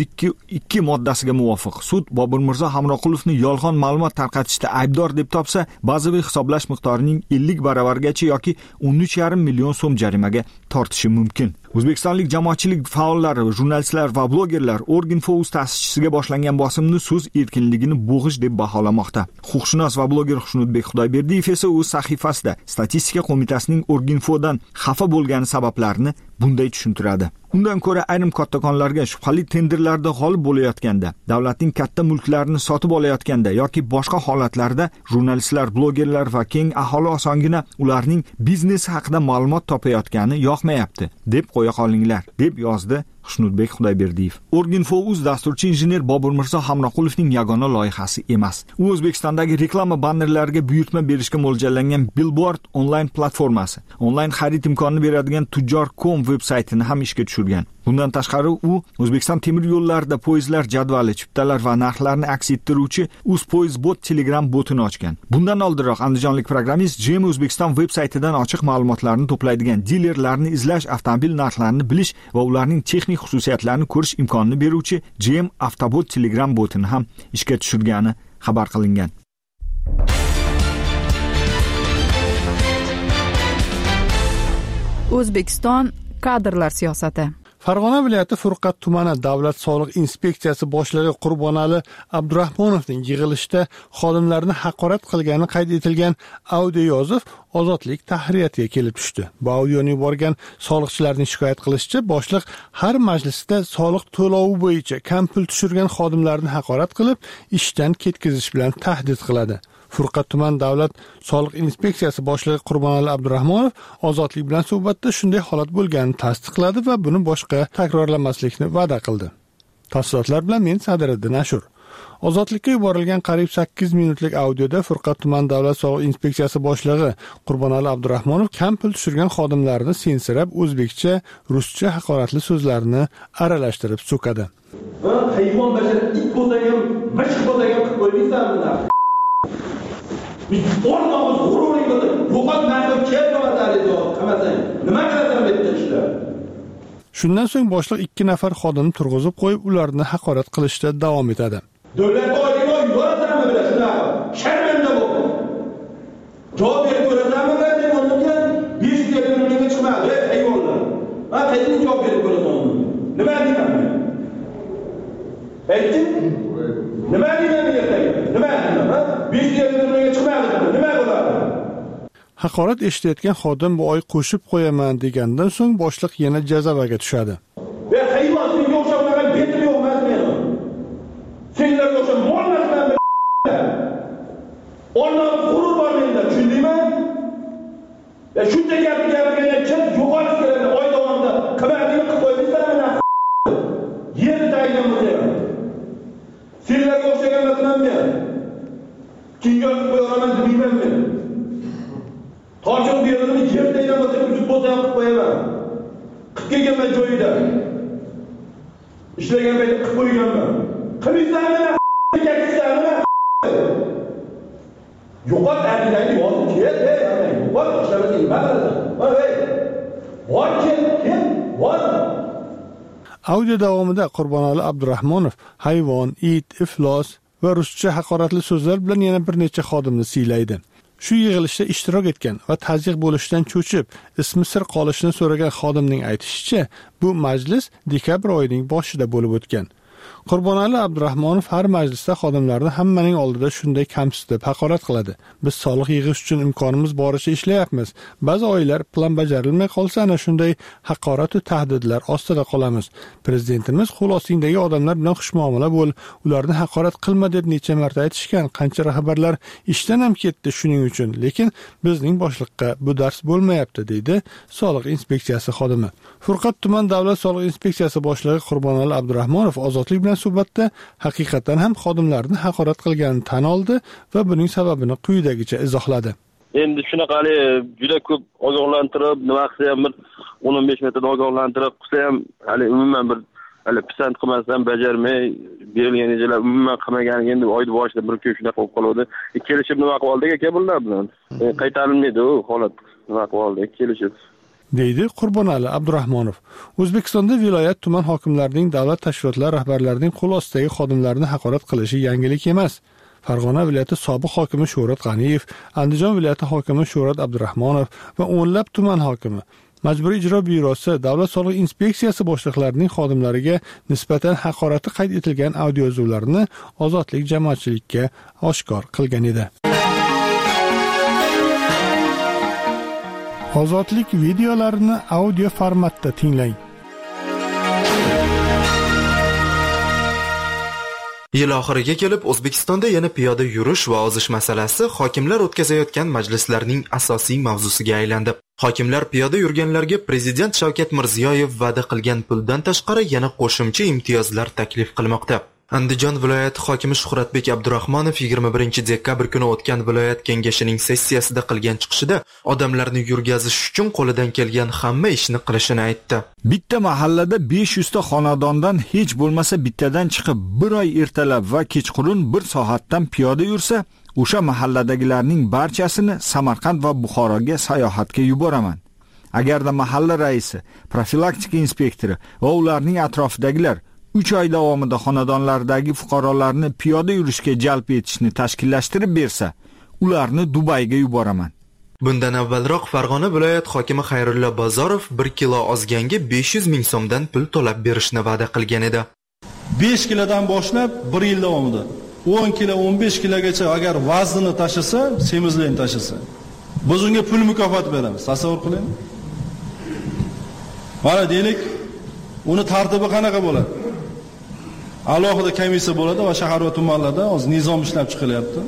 202 moddasiga muvofiq sud Bobur Mirzo Hamroqulovni yolg'on ma'lumot tarqatishda aybdor deb topsa, bazaviy hisoblash miqdorining 50 baravargacha yoki 13,5 million so'm jarimaga tortishi mumkin. O'zbekistonlik jamoatchilik faollari, jurnalistlar va blogerlar Org.info uz ta'sischisiga boshlangan bosimni so'z erkinligini bo'g'ish deb baholamoqda. Huquqshunos va bloger Xushnudbek Xudoyberdiyev esa o'z sahifasida Statistika qo'mitasining Org.infodan xafa bo'lgani sabablarini bunday tushuntiradi. Undan ko'ra ayrim kattakonlarga shubhali tenderlarda g'olib bo'layotganda, davlatning katta mulklarini sotib olayotganda yoki boshqa holatlarda jurnalistlar, blogerlar va keng aholi osongina ularning biznesi haqida ma'lumot topayotgani yoqmayapti, deb qo'ya qolinglar, deb yozdi Xushnudbek Xudoyberdiyev. Org.info uz dasturchi injener Bobur Mirzo Hamroqulovning yagona loyihasi emas. U O'zbekistondagi reklama bannerlariga buyurtma berishga mo'ljallangan Billboard onlayn platformasi, onlayn xarid imkonini beradigan Tujjor.com veb-saytini ham ishga tushirgan. Bundan tashqari u O'zbekiston temir yo'llarida poyezdlar jadvali, chiptalar va narxlarni aks ettiruvchi UzPoyezdBot Telegram botini ochgan. Bundan oldinroq andijonlik programmist GM O'zbekiston veb-saytidan ochiq ma'lumotlarni to'playdigan dilerlarni izlash, avtomobil narxlarini bilish va ularning texnik xususiyatlarini ko'rish imkonini beruvchi GM Avtobot Telegram botini ham ishga tushirgani xabar qilingan. O'zbekiston kadrlar siyosati. Farg'ona viloyati Furqat tumani davlat soliq inspeksiyasi boshlig'i Qurbonali Abdurahmonovning yig'ilishda xodimlarni haqorat qilgani qayd etilgan audio yozuv Ozodlik tahriyatiga kelib tushdi. Bu audioni yuborgan soliqchilarning shikoyat qilishicha, boshliq har majlisda soliq to'lovi bo'yicha kam pul tushirgan xodimlarni haqorat qilib, ishdan ketkazish bilan tahdid qiladi. Furqat tuman davlat soliq inspeksiyasi boshlig'i Qurbonali Abdurahmonov Ozodlik bilan suhbatda shunday holat bo'lganini tasdiqladi va buni boshqa takrorlamaslikni va'da qildi. Tafsilotlar bilan men Sadiriddin Ashur. Ozodlikka yuborilgan qariyb 8 minutlik audioda Furqat tuman davlat soliq inspeksiyasi boshlig'i Qurbonali Abdurahmonov kam pul tushirgan xodimlarni sensirab, o'zbekcha, ruscha haqoratli so'zlarni aralashtirib so'kadi. Hayvon bashar it bo'lsa-ham, mashq bo'lsa-ham qilib qo'ymaysan. O'rnimiz g'ururingni yo'qot narsa kelmamadari qamasang nima qilasan bitta ishlar. Shundan so'ng boshliq 2 nafar xodimni turg'izib qo'yib, ularni haqorat qilishda davom etadi. Davlat oyligini yuborasanmi bilan shunaqa? Sharmanda bo'l. Javob berib ko'rasanmi deb o'rniga 5 yil o'rniga chiqmadi hayvonlar. Men qayerga javob berib ko'raman? Nima deyman men? Ayting. Nima deyman ertaga? Nima deyman? 5 yil o'rniga chiqmadi. Nima bo'ladi? Haqorat eshitayotgan xodim bu oy qo'shib qo'yaman degandan so'ng boshliq yana jazavaga tushadi. Ve hayvon senga o'xshamagan betim yo'q emas meni. Senlarga o'xshab molmasman. Ondan g'urur bor menda, tushundingmi? Va shunday gapirgancha yo'qolish kerak. Oy davomida qamalingni qilib qo'ymaysanmi? Yer taygan bo'lsa. Senlarga o'xshagan emasman men. Kimga qo'yaman deyman men. Toshib berilib yerdaydan bo'lsa, uzib bo'lsa ham qilib qo'yaman. Qilib kelganman joyida. Ishlagan paytda qilib qo'yganman. Qilmaysanmi? Keksanmi? Yo'qot adilani yozib kel, yo'qot ishlarni nima qilasan? Voy kel, voy. Audio davomida Qurbonali Abdurahmonov hayvon, it, iflos va ruscha haqoratli so'zlar bilan yana bir necha xodimni siylaydi. Shu yig'ilishda ishtirok etgan va tazyiq bo'lishdan cho'chib, ismi sir qolishini so'ragan xodimning aytishicha, bu majlis dekabr oyining boshida bo'lib o'tgan. Qurbonali Abdurahmonov har majlisda xodimlarni hammaning oldida shunday kamsitib haqorat qiladi. Biz soliq yig'ish uchun imkonimiz boricha ishlayapmiz. Ba'zi oylar plan bajarilmay qolsa, ana shunday haqorat va tahdidlar ostida qolamiz. Prezidentimiz qo'l ostingdagi odamlar bilan xushmuomala bo'l, ularni haqorat qilma deb necha marta aytishgan. Qancha rahbarlar ishdan ham ketdi shuning uchun, lekin bizning boshliqqa bu dars bo'lmayapti, deydi soliq inspeksiyasi xodimi. Furqat tuman davlat soliq inspeksiyasi boshlig'i Qurbonali Abdurahmonov ozodlik bilan suhbatda haqiqatan ham xodimlarni haqorat qilganini tan oldi va buning sababini quyidagicha izohladi. Endi shunaqali juda ko'p ogohlantirib, nima qilsa ham bir 10-15 metrdan ogohlantirib qilsa ham, hali umuman bir pisand qilmasdan bajarmay, berilgan rejalar umuman qilmagan, endi oyning boshida bir ko'p shunaqa bo'lib qoldi. Kelishib nima qilib oldik aka bular bilan? Qaytarilmaydi u holat. Nima qilib oldik kelishib. deydi Qurbonali Abdurahmonov. O'zbekistonda viloyat tuman hokimlarining davlat tashkilotlari rahbarlarining qo'l ostidagi xodimlarni haqorat qilishi yangilik emas. Farg'ona viloyati sobiq hokimi Shuhrat G'aniyev, Andijon viloyati hokimi Shuhrat Abdurahmonov va o'nlab tuman hokimi, Majburiy ijro byurosi, davlat soliq inspeksiyasi boshliqlarining xodimlariga nisbatan haqorati qayd etilgan audiozuvlarni Ozodlik jamoatchilikka oshkor qilgan edi. Ozodlik videolarini audio formatda tinglang. Yil oxiriga kelib O'zbekistonda yana piyoda yurish va ozish masalasi hokimlar o'tkazayotgan majlislarning asosiy mavzusiga aylandi. Hokimlar piyoda yurganlarga Prezident Shavkat Mirziyoyev va'da qilgan puldan tashqari yana qo'shimcha imtiyozlar taklif qilmoqda. Andijon viloyati hokimi Shuhratbek Abdurahmonov 21 dekabr kuni o'tgan viloyat kengashining sessiyasida qilgan chiqishida odamlarni yurgazish uchun qo'lidan kelgan hamma ishni qilishini aytdi. Bitta mahallada 500 ta xonadondan hech bo'lmasa bittadan chiqib bir oy ertalab va kechqurun 1 soatdan piyoda yursa, o'sha mahalladagilarning barchasini Samarqand va Buxoroga sayohatga yuboraman. Agarda mahalla raisi, profilaktika inspektori va ularning atrofidagilar 3 oy davomida xonadonlardagi fuqarolarni piyoda yurishga jalb etishni tashkillashtirib bersa, ularni Dubayga yuboraman. Bundan avvalroq Farg'ona viloyat hokimi Xayrullo Bozorov 1 kilo ozganga 500 ming so'mdan pul to'lab berishni va'da qilgan edi. 5 kilodan boshlab 1 yil davomida 10 kilo, 15 kilogacha agar vaznini tashisa, semizlikni tashisa, biz unga pul mukofot beramiz. Tasavvur qiling. Mana deylik, uni tartibi qanaqa bo'ladi? Alohida komissiya bo'ladi va shahar va tumanlarda hozir nizom ishlab chiqilyapti.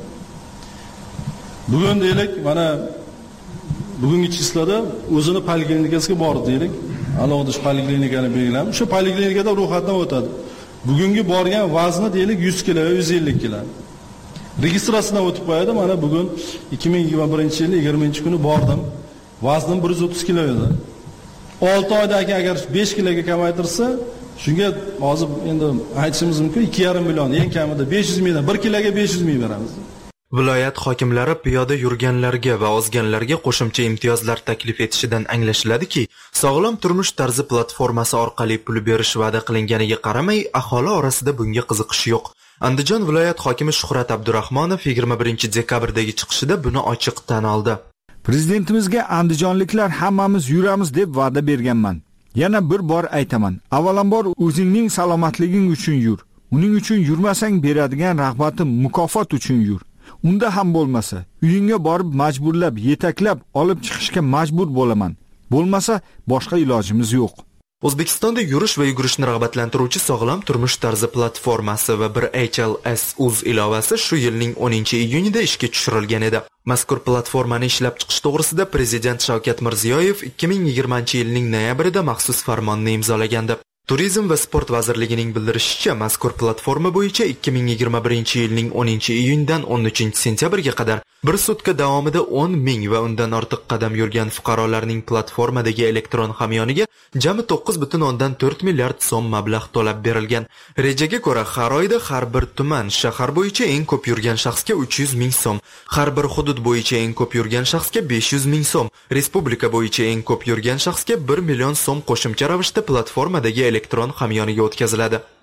Bugun deylik, mana bugungi chislada o'zini poliklinikasiga bordi deylik. Alohida shu poliklinikani belgilab, o'sha poliklinikada ro'yxatdan o'tadi. Bugungi borgan vazni deylik 100 kilo, 150 kilo. Registratsiyadan o'tib qo'yadi. Mana bugun 2021-yil 20-kuni bordim. Vaznim 130 kilo edi. 6 oydan agar 5 kiloga kamaytirsa, shunga hozir endi aytishimiz mumkin 2,5 million, eng kamida 500 mingdan 1 kiloga 500 ming beramiz. Viloyat hokimlari piyoda yurganlarga va ozganlarga qo'shimcha imtiyozlar taklif etishidan anglashiladiki, sog'lom turmush tarzi platformasi orqali pul berish va'da qilinganiga qaramay, aholi orasida bunga qiziqish yo'q. Andijon viloyat hokimi Shuhrat Abdurahmonov 21 dekabrdagi chiqishida buni ochiq tan oldi. Prezidentimizga andijonliklar hammamiz yuramiz deb va'da berganman. Yana bir bor aytaman. Avvalambor o'zingning salomatliging uchun yur. Uning uchun yurmasang beradigan rag'batim mukofot uchun yur. Unda ham bo'lmasa, uyingga borib majburlab, yetaklab olib chiqishga majbur bo'laman. Bo'lmasa boshqa ilojimiz yo'q. O'zbekistonda yurish va yugurishni rag'batlantiruvchi sog'lom turmush tarzi platformasi va bir HLS.uz ilovasi shu yilning 10-iyunida ishga tushirilgan edi. Mazkur platformani ishlab chiqish to'g'risida Prezident Shavkat Mirziyoyev 2020-yilning noyabrida maxsus farmonni imzolagandi. Turizm va sport vazirligining bildirishicha, mazkur platforma bo'yicha 2021-yilning 10-iyundan 13-sentyabrga qadar bir sutka davomida 10 ming va undan ortiq qadam yurgan fuqarolarning platformadagi elektron hamyoniga jami 9,4 milliard so'm mablag' to'lab berilgan. Rejaga ko'ra, har oyda har bir tuman, shahar bo'yicha eng ko'p yurgan shaxsga 300 ming so'm, har bir hudud bo'yicha eng ko'p yurgan shaxsga 500 ming so'm, respublika bo'yicha eng ko'p yurgan shaxsga 1 million so'm qo'shimcha ravishda platformadagi elektron hamyoniga o'tkaziladi.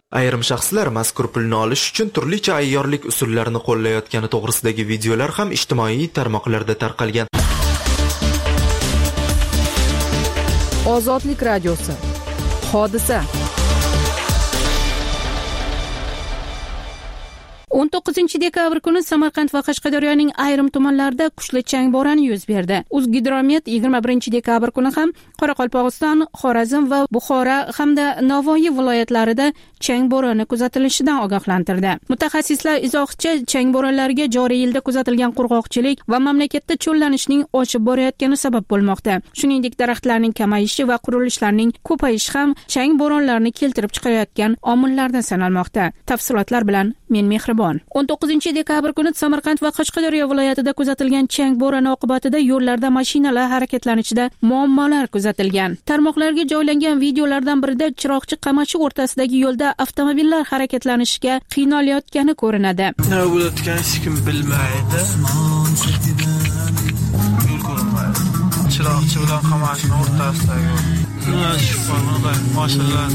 Ayrim shaxslar mazkur pulni olish uchun turlicha ayyorlik usullarini qo'llayotgani to'g'risidagi videolar ham ijtimoiy tarmoqlarda tarqalgan. Ozodlik radiosi. Hodisa. 19-dekabr kuni Samarqand va Qashqadaryoning ayrim tumanlarida kuchli chang bo'roni yuz berdi. O'zgidromet 21-dekabr kuni ham Qoraqalpog'iston, Xorazm va Buxoro hamda Navoiy viloyatlarida chang bo'roni kuzatilishidan ogohlantirdi. Mutaxassislar izohcha chang bo'ronlariga joriy yilda kuzatilgan qurg'oqchilik va mamlakatda cho'llanishning oshib borayotgani sabab bo'lmoqda. Shuningdek, daraxtlarning kamayishi va qurilishlarning ko'payishi ham chang bo'ronlarini keltirib chiqarayotgan omillardan sanalmoqda. Tafsilotlar bilan men Mehribon. 19-dekabr kuni Samarqand va Qashqadaryo viloyatida kuzatilgan chang bo'roni oqibatida yo'llarda mashinalar harakatlanishida muammolar kuzatilgan. Tarmoqlarga joylangan videolardan birida chiroqchi qamachi o'rtasidagi yo'lda avtomobillar harakatlanishiga qiynalayotgani ko'rinadi. Nima bo'layotganini hech kim bilmaydi. Yo'l ko'rinmaydi. Chiroqchi bilan qamachning o'rtasidagi mashinalar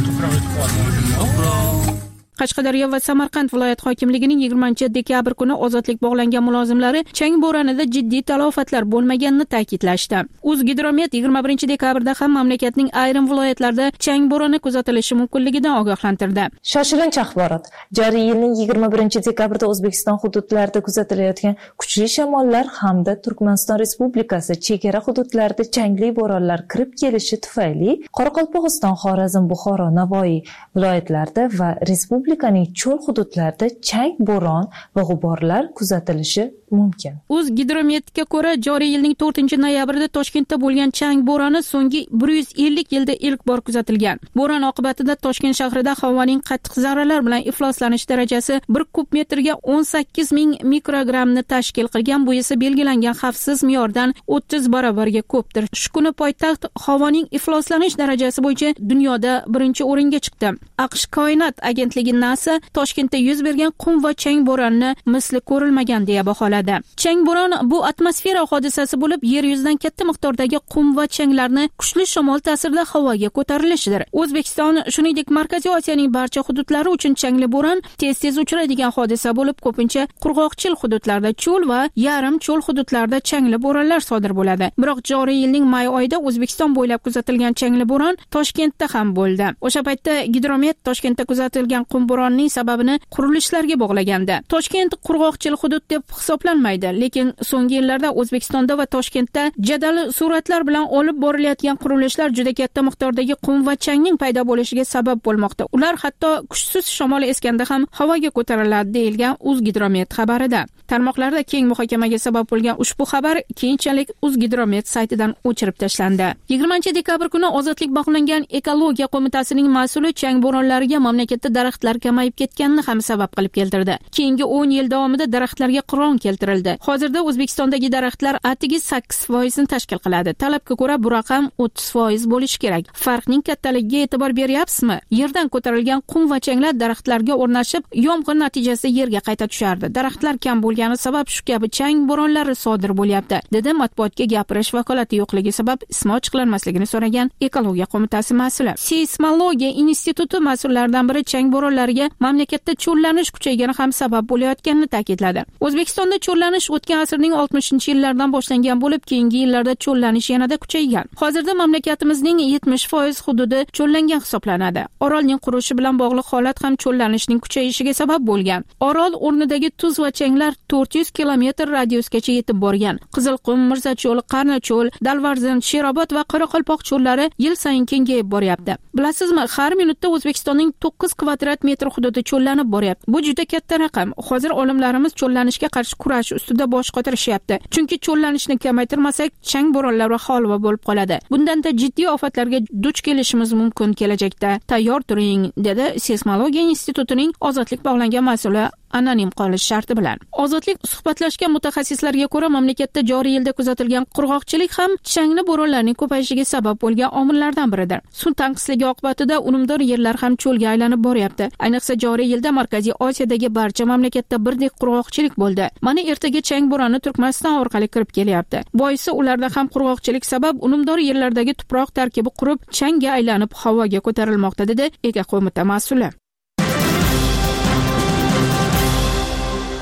Qashqadaryo va Samarqand viloyat hokimligining 20-dekabr kuni ozodlik bog'langan mulozimlari chang bo'ronida jiddiy talofatlar bo'lmaganini ta'kidlashdi. O'zgidromet 21-dekabrda ham mamlakatning ayrim viloyatlarida chang bo'roni kuzatilishi mumkinligidan ogohlantirdi. Shoshilinch axborot. Joriy yilning 21-dekabrda O'zbekiston hududlarida kuzatilayotgan kuchli shamollar hamda Turkmaniston Respublikasi chegara hududlarida changli bo'ronlar kirib kelishi tufayli Qoraqalpog'iston, Xorazm, Buxoro, Navoiy viloyatlarida va respublikaning cho'l hududlarida chang bo'ron va g'uborlar kuzatilishi mumkin. O'zgidrometga ko'ra, joriy yilning 4-noyabrida Toshkentda bo'lgan chang bo'roni so'nggi 150 yilda ilk bor kuzatilgan. Bo'ron oqibatida Toshkent shahrida havoning qattiq zarralar bilan ifloslanish darajasi 1 kub metrga 18,000 mikrogrammni tashkil qilgan. Bu esa belgilangan xavfsiz me'yordan 30 barobarga ko'pdir. Shu kuni poytaxt havoning ifloslanish darajasi bo'yicha dunyoda birinchi o'ringa chiqdi. AQSh koinot agentligi NASA Toshkentda yuz bergan qum va chang bo'ronini misli ko'rilmagan deya baholadi. Chang bo'ron bu atmosfera hodisasi bo'lib, yer yuzidan katta miqdordagi qum va changlarni kuchli shamol ta'sirida havoga ko'tarilishidir. O'zbekiston, shuningdek Markaziy Osiyoning barcha hududlari uchun changli bo'ron tez-tez uchraydigan hodisa bo'lib, ko'pincha qurg'oqchil hududlarda, cho'l va yarim cho'l hududlarda changli bo'ronlar sodir bo'ladi. Biroq joriy yilning may oyida O'zbekiston bo'ylab kuzatilgan changli bo'ron Toshkentda ham bo'ldi. O'sha paytda Gidromet Toshkentda kuzatilgan qum bo'ronining sababini qurilishlarga bog'lagandi. Toshkent qurg'oqchil hudud deb hisoblanmaydi, lekin so'nggi yillarda O'zbekistonda va Toshkentda jadal suratlar bilan olib borilayotgan qurilishlar juda katta miqdordagi qum va changning paydo bo'lishiga sabab bo'lmoqda. Ular hatto kuchsiz shamol esganda ham havoga ko'tariladi, deyilgan O'zgidromet xabarida. Tarmoqlarda keng muhokamaga sabab bo'lgan ushbu xabar keyinchalik O'zgidromet saytidan o'chirib tashlandi. 20-dekabr kuni ozodlik bog'langan ekologiya qo'mitasining mas'uli chang bo'ronlariga mamlakatda daraxtlar kamayib ketganini ham sabab qilib keltirdi. Keyingi 10 yil davomida daraxtlarga qiron keltirildi. Hozirda O'zbekistondagi daraxtlar atigi 8% tashkil qiladi. Talabga ko'ra bu raqam 30% bo'lishi kerak. Farqning kattaligiga e'tibor beryapsizmi? Yerdan ko'tarilgan qum va changlar daraxtlarga o'rnashib, yomg'ir natijasida yerga qayta tushardi. Daraxtlar kam bo'lgani sabab shu kabi chang bo'ronlari sodir bo'lyapti, dedi matbuotga gapirish vakolati yo'qligi sabab ismi ochiqlanmasligini so'ragan ekologiya qo'mitasi mas'uli. Seysmologiya instituti mas'ullaridan biri chang bo'ronlariga mamlakatda cho'llanish kuchaygani ham sabab bo'layotganini ta'kidladi. O'zbekistonda cho'llanish o'tgan asrning 60-yillardan boshlangan bo'lib, keyingi yillarda cho'llanish yanada kuchaygan. Hozirda mamlakatimizning 70% hududi cho'llangan hisoblanadi. Orolning qurishi bilan bog'liq holat ham cho'llanishning kuchayishiga sabab bo'lgan. Orol o'rnidagi tuz va changlar 400 kilometr radiusgacha yetib borgan. Qizilqum, Mirzacho'l, Qarnacho'l, Dalvarzin, Sherobod va Qoraqalpoq cho'llari yil sayin kengayib boryapti. Bilasizmi, har minutda O'zbekistonning 9 kvadrat metr hududi cho'llanib boryapti. Bu juda katta raqam. Hozir olimlarimiz cho'llanishga qarshi kurash ustida bosh qotirishyapti. Chunki cho'llanishni kamaytirmasak, chang bo'ronlar va holva bo'lib qoladi. Bundan-da jiddiy ofatlarga duch kelishimiz mumkin kelajakda. Tayyor turing, dedi Seysmologiya institutining ozodlik bog'langan mas'uli anonim qolish sharti bilan. Ozodlik suhbatlashgan mutaxassislarga ko'ra, mamlakatda joriy yilda kuzatilgan qurg'oqchilik ham changli bo'ronlarning ko'payishiga sabab bo'lgan omillardan biridir. Suv tanqisligi oqibatida unumdor yerlar ham cho'lga aylanib boryapti. Ayniqsa joriy yilda Markaziy Osiyodagi barcha mamlakatda birdek qurg'oqchilik bo'ldi. Mana ertaga chang bo'roni Turkmaniston orqali kirib kelyapti. Boisi ularda ham qurg'oqchilik sabab unumdor yerlardagi tuproq tarkibi qurib, changga aylanib havoga ko'tarilmoqda, dedi ega qo'mita mas'uli.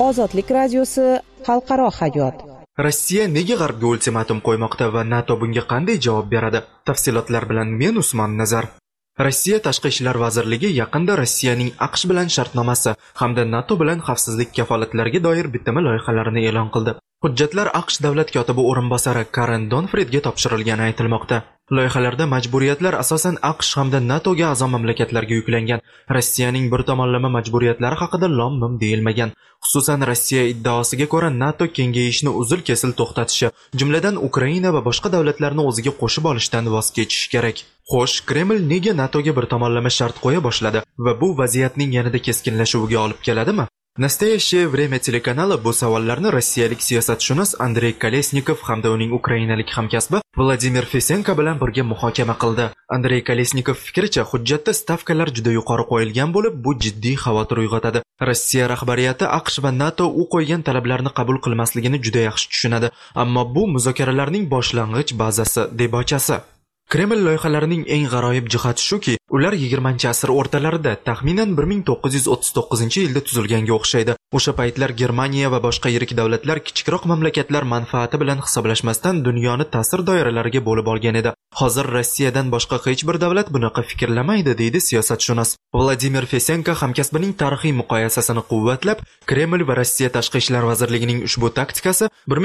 Ozodlik radiosi xalqaro hayot. Rossiya nega G'arbga ultimatum qo'ymoqda va NATO bunga qanday javob beradi? Tafsilotlar bilan men Usmon Nazar. Rossiya Tashqi ishlar vazirligi yaqinda Rossiyaning AQSh bilan shartnomasi hamda NATO bilan xavfsizlik kafolatlariga doir bitimi loyihalarini e'lon qildi. Hujjatlar AQSh davlat kotibi o'rinbosari Karen Donfridga topshirilgani aytilmoqda. Loyihalarda majburiyatlar asosan AQSh hamda NATOga a'zo mamlakatlarga yuklangan. Rossiyaning bir tomonlama majburiyatlari haqida lom-mim deyilmagan. Xususan Rossiya iddaosiga ko'ra NATO kengayishni uzil-kesil to'xtatishi, jumladan Ukraina va boshqa davlatlarni o'ziga qo'shib olishdan voz kechish kerak. Xo'sh, Kreml nega NATOga bir tomonlama shart qo'ya boshladi va bu vaziyatning yanada keskinlashuviga olib keladimi? Nastoящее время telekanali bu savollarni rossiyalik siyosatshunos Andrey Kolesnikov hamda uning ukrainalik hamkasbi Vladimir Fesenko bilan birga muhokama qildi. Andrey Kolesnikov fikricha, hujjatda stavkalar juda yuqori qo'yilgan bo'lib, bu jiddiy xavotir uyg'otadi. Rossiya rahbariyati AQSh va NATO u qo'ygan talablarni qabul qilmasligini juda yaxshi tushunadi, ammo bu muzokaralarning boshlang'ich bazasi deb ochasi. Kreml loyihalarining eng g'aroyib jihati shuki, ular 20-asr o'rtalarida, taxminan 1939-yilda tuzilganga o'xshaydi. O'sha paytlar Germaniya va boshqa yirik davlatlar kichikroq mamlakatlar manfaati bilan hisoblashmasdan dunyoni ta'sir doiralariga bo'lib olgan edi. Hozir Rossiyadan boshqa hech bir davlat bunaqa fikrlamaydi, deydi siyosatshunos. Vladimir Fesenko hamkasbining tarixiy muqoyasasini quvvatlab, Kreml va Rossiya Tashqi ishlar vazirligining ushbu taktikasi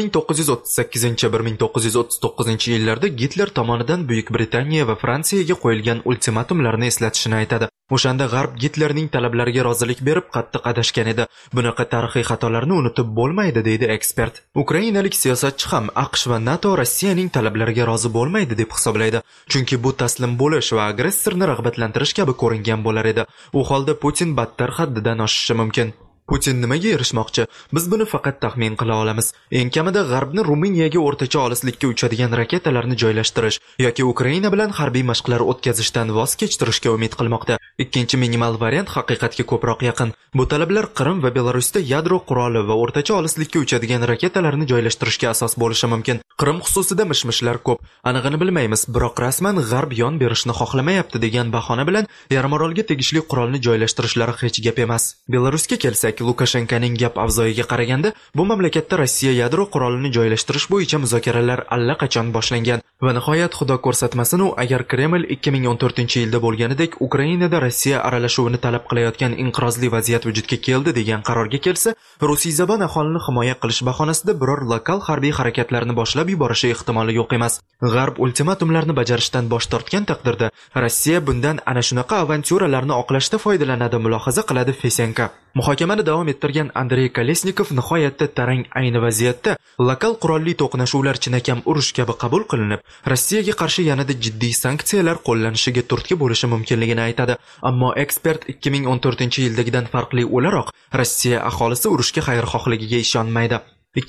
1938-1939-yillarda Gitler tomonidan Buyuk Britaniya va Fransiyaga qo'yilgan ultimatumlarni eslatishini aytadi. O'shanda G'arb Gitlerning talablariga rozilik berib qattiq adashgan edi. Bunaqa tarixiy xatolarni unutib bo'lmaydi, deydi ekspert. Ukrainalik siyosatchi ham AQSh va NATO Rossiyaning talablariga rozi bo'lmaydi deb hisoblaydi. Chunki bu taslim bo'lish va agressorni rag'batlantirish kabi ko'ringan bo'lar edi. U holda Putin battar haddidan oshishi mumkin. Putin nimaga erishmoqchi? Biz buni faqat taxmin qila olamiz. Eng kamida G'arbni Ruminiyaga o'rtacha olislikka uchadigan raketalarni joylashtirish yoki Ukraina bilan harbiy mashqlar o'tkazishdan voz kechtirishga umid qilmoqda. Ikkinchi minimal variant haqiqatga ko'proq yaqin. Bu talablar Qrim va Belarusda yadro quroli va o'rtacha olislikka uchadigan raketalarni joylashtirishga asos bo'lishi mumkin. Qrim xususida mishmishlar ko'p. Anig'ini bilmaymiz, biroq rasman G'arb yon berishni xohlamayapti degan bahona bilan yarimorolga tegishli qurolni joylashtirishlari hech gap emas. Belarusga kelsak, Lukashenkoning gap avzoyiga qaraganda, bu mamlakatda Rossiya yadro qurolini joylashtirish bo'yicha muzokaralar allaqachon boshlangan. Va nihoyat xudo ko'rsatmasin, agar Kreml 2014-yilda bo'lganidek Ukrainada Rossiya aralashuvini talab qilayotgan inqirozli vaziyat vujudga keldi degan qarorga kelsa, Rusiyzabon aholini himoya qilish bahonasida biror lokal harbiy harakatlarni boshlab yuborishi ehtimoli yo'q emas. G'arb ultimatumlarni bajarishdan bosh tortgan taqdirda, Rossiya bundan ana shunaqa avantyuralarni oqlashda foydalanadi, mulohaza qiladi Fesenko. Muhokamani davom ettirgan Andrey Kolesnikov nihoyatda tarang ayni vaziyatda lokal qurolli to'qnashuvlar chinakam urush kabi qabul qilinib, Rossiyaga qarshi yanada jiddiy sanksiyalar qo'llanishiga turtki bo'lishi mumkinligini aytadi. Ammo ekspert 2014-yildagidan farqli o'laroq, Rossiya aholisi urushga xayrixohligiga ishonmaydi.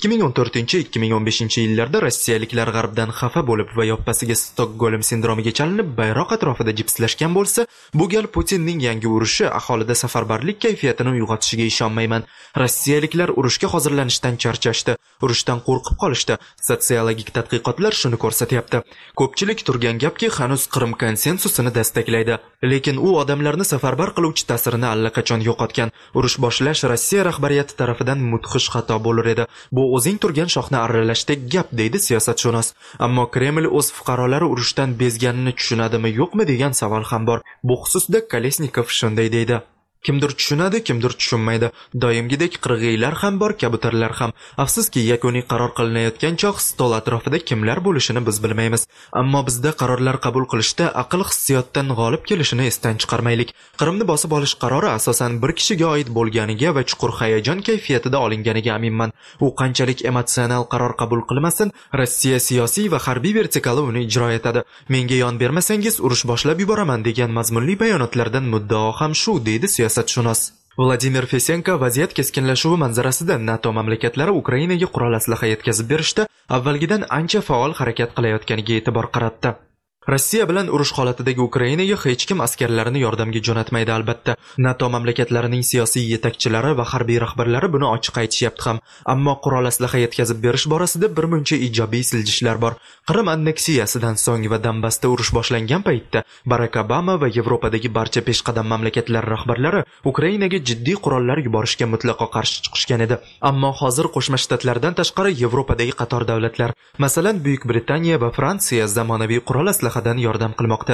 2014-2015-yillarda rossiyaliklar G'arbdan xafa bo'lib va yoppasiga Stokgolm sindromiga chalinib bayroq atrofida jipslashgan bo'lsa, bu gal Putinning yangi urushi aholida safarbarlik kayfiyatini uyg'otishiga ishonmayman. Rossiyaliklar urushga hozirlanishdan charchashdi, urushdan qo'rqib qolishdi. Sotsiologik tadqiqotlar shuni ko'rsatyapti. Ko'pchilik turgan gapki, hanuz Qrim konsensusini destaklaydi, lekin u odamlarni safarbar qiluvchi ta'sirini allaqachon yo'qotgan. Urush boshlash Rossiya rahbariyati tarafidan mudhish xato bo'lar edi. Bu o'zing turgan shoxni arralashdek gap, deydi siyosatshunos. Ammo Kreml o'z fuqarolari urushdan bezganini tushunadimi, yo'qmi degan savol ham bor. Bu xususda Kolesnikov shunday deydi. Kimdir tushunadi, kimdir tushunmaydi. Doimgidek qirg'iylar ham bor, kabutarlar ham. Afsuski, yakuniy qaror qilinayotgan chog' stol atrofida kimlar bo'lishini biz bilmaymiz. Ammo bizda qarorlar qabul qilishda aql hissiyotdan g'olib kelishini esdan chiqarmaylik. Qrimni bosib olish qarori asosan bir kishiga oid bo'lganiga va chuqur hayajon kayfiyatida olinganiga aminman. U qanchalik emotsional qaror qabul qilmasin, Rossiya siyosiy va harbiy vertikali uni ijro etadi. Menga yon bermasangiz urush boshlab yuboraman degan mazmunli bayonotlardan muddao ham shu, deydi siyosatshunos. Vladimir Fesenko vaziyat keskinlashuvi manzarasida NATO mamlakatlari Ukrainaga qurol aslaha yetkazib berishda avvalgidan ancha faol harakat qilayotganiga e'tibor qaratdi. Rossiya bilan urush holatidagi Ukrainaga hech kim askarlarini yordamga jo'natmaydi albatta. NATO mamlakatlarining siyosiy yetakchilari va harbiy rahbarlari buni ochiq aytishyapti ham. Ammo qurol aslaha yetkazib berish borasida bir muncha ijobiy siljishlar bor. Qrim anneksiyasidan so'ng va Donbassda urush boshlangan paytda Barack Obama va Yevropadagi barcha peshqadam mamlakatlar rahbarlari Ukrainaga jiddiy qurollar yuborishga mutlaqo qarshi chiqishgan edi. Ammo hozir Qo'shma Shtatlardan tashqari Yevropadagi qator davlatlar, masalan Buyuk Britaniya va Fransiya zamonaviy qurol aslahadan yordam qilmoqda.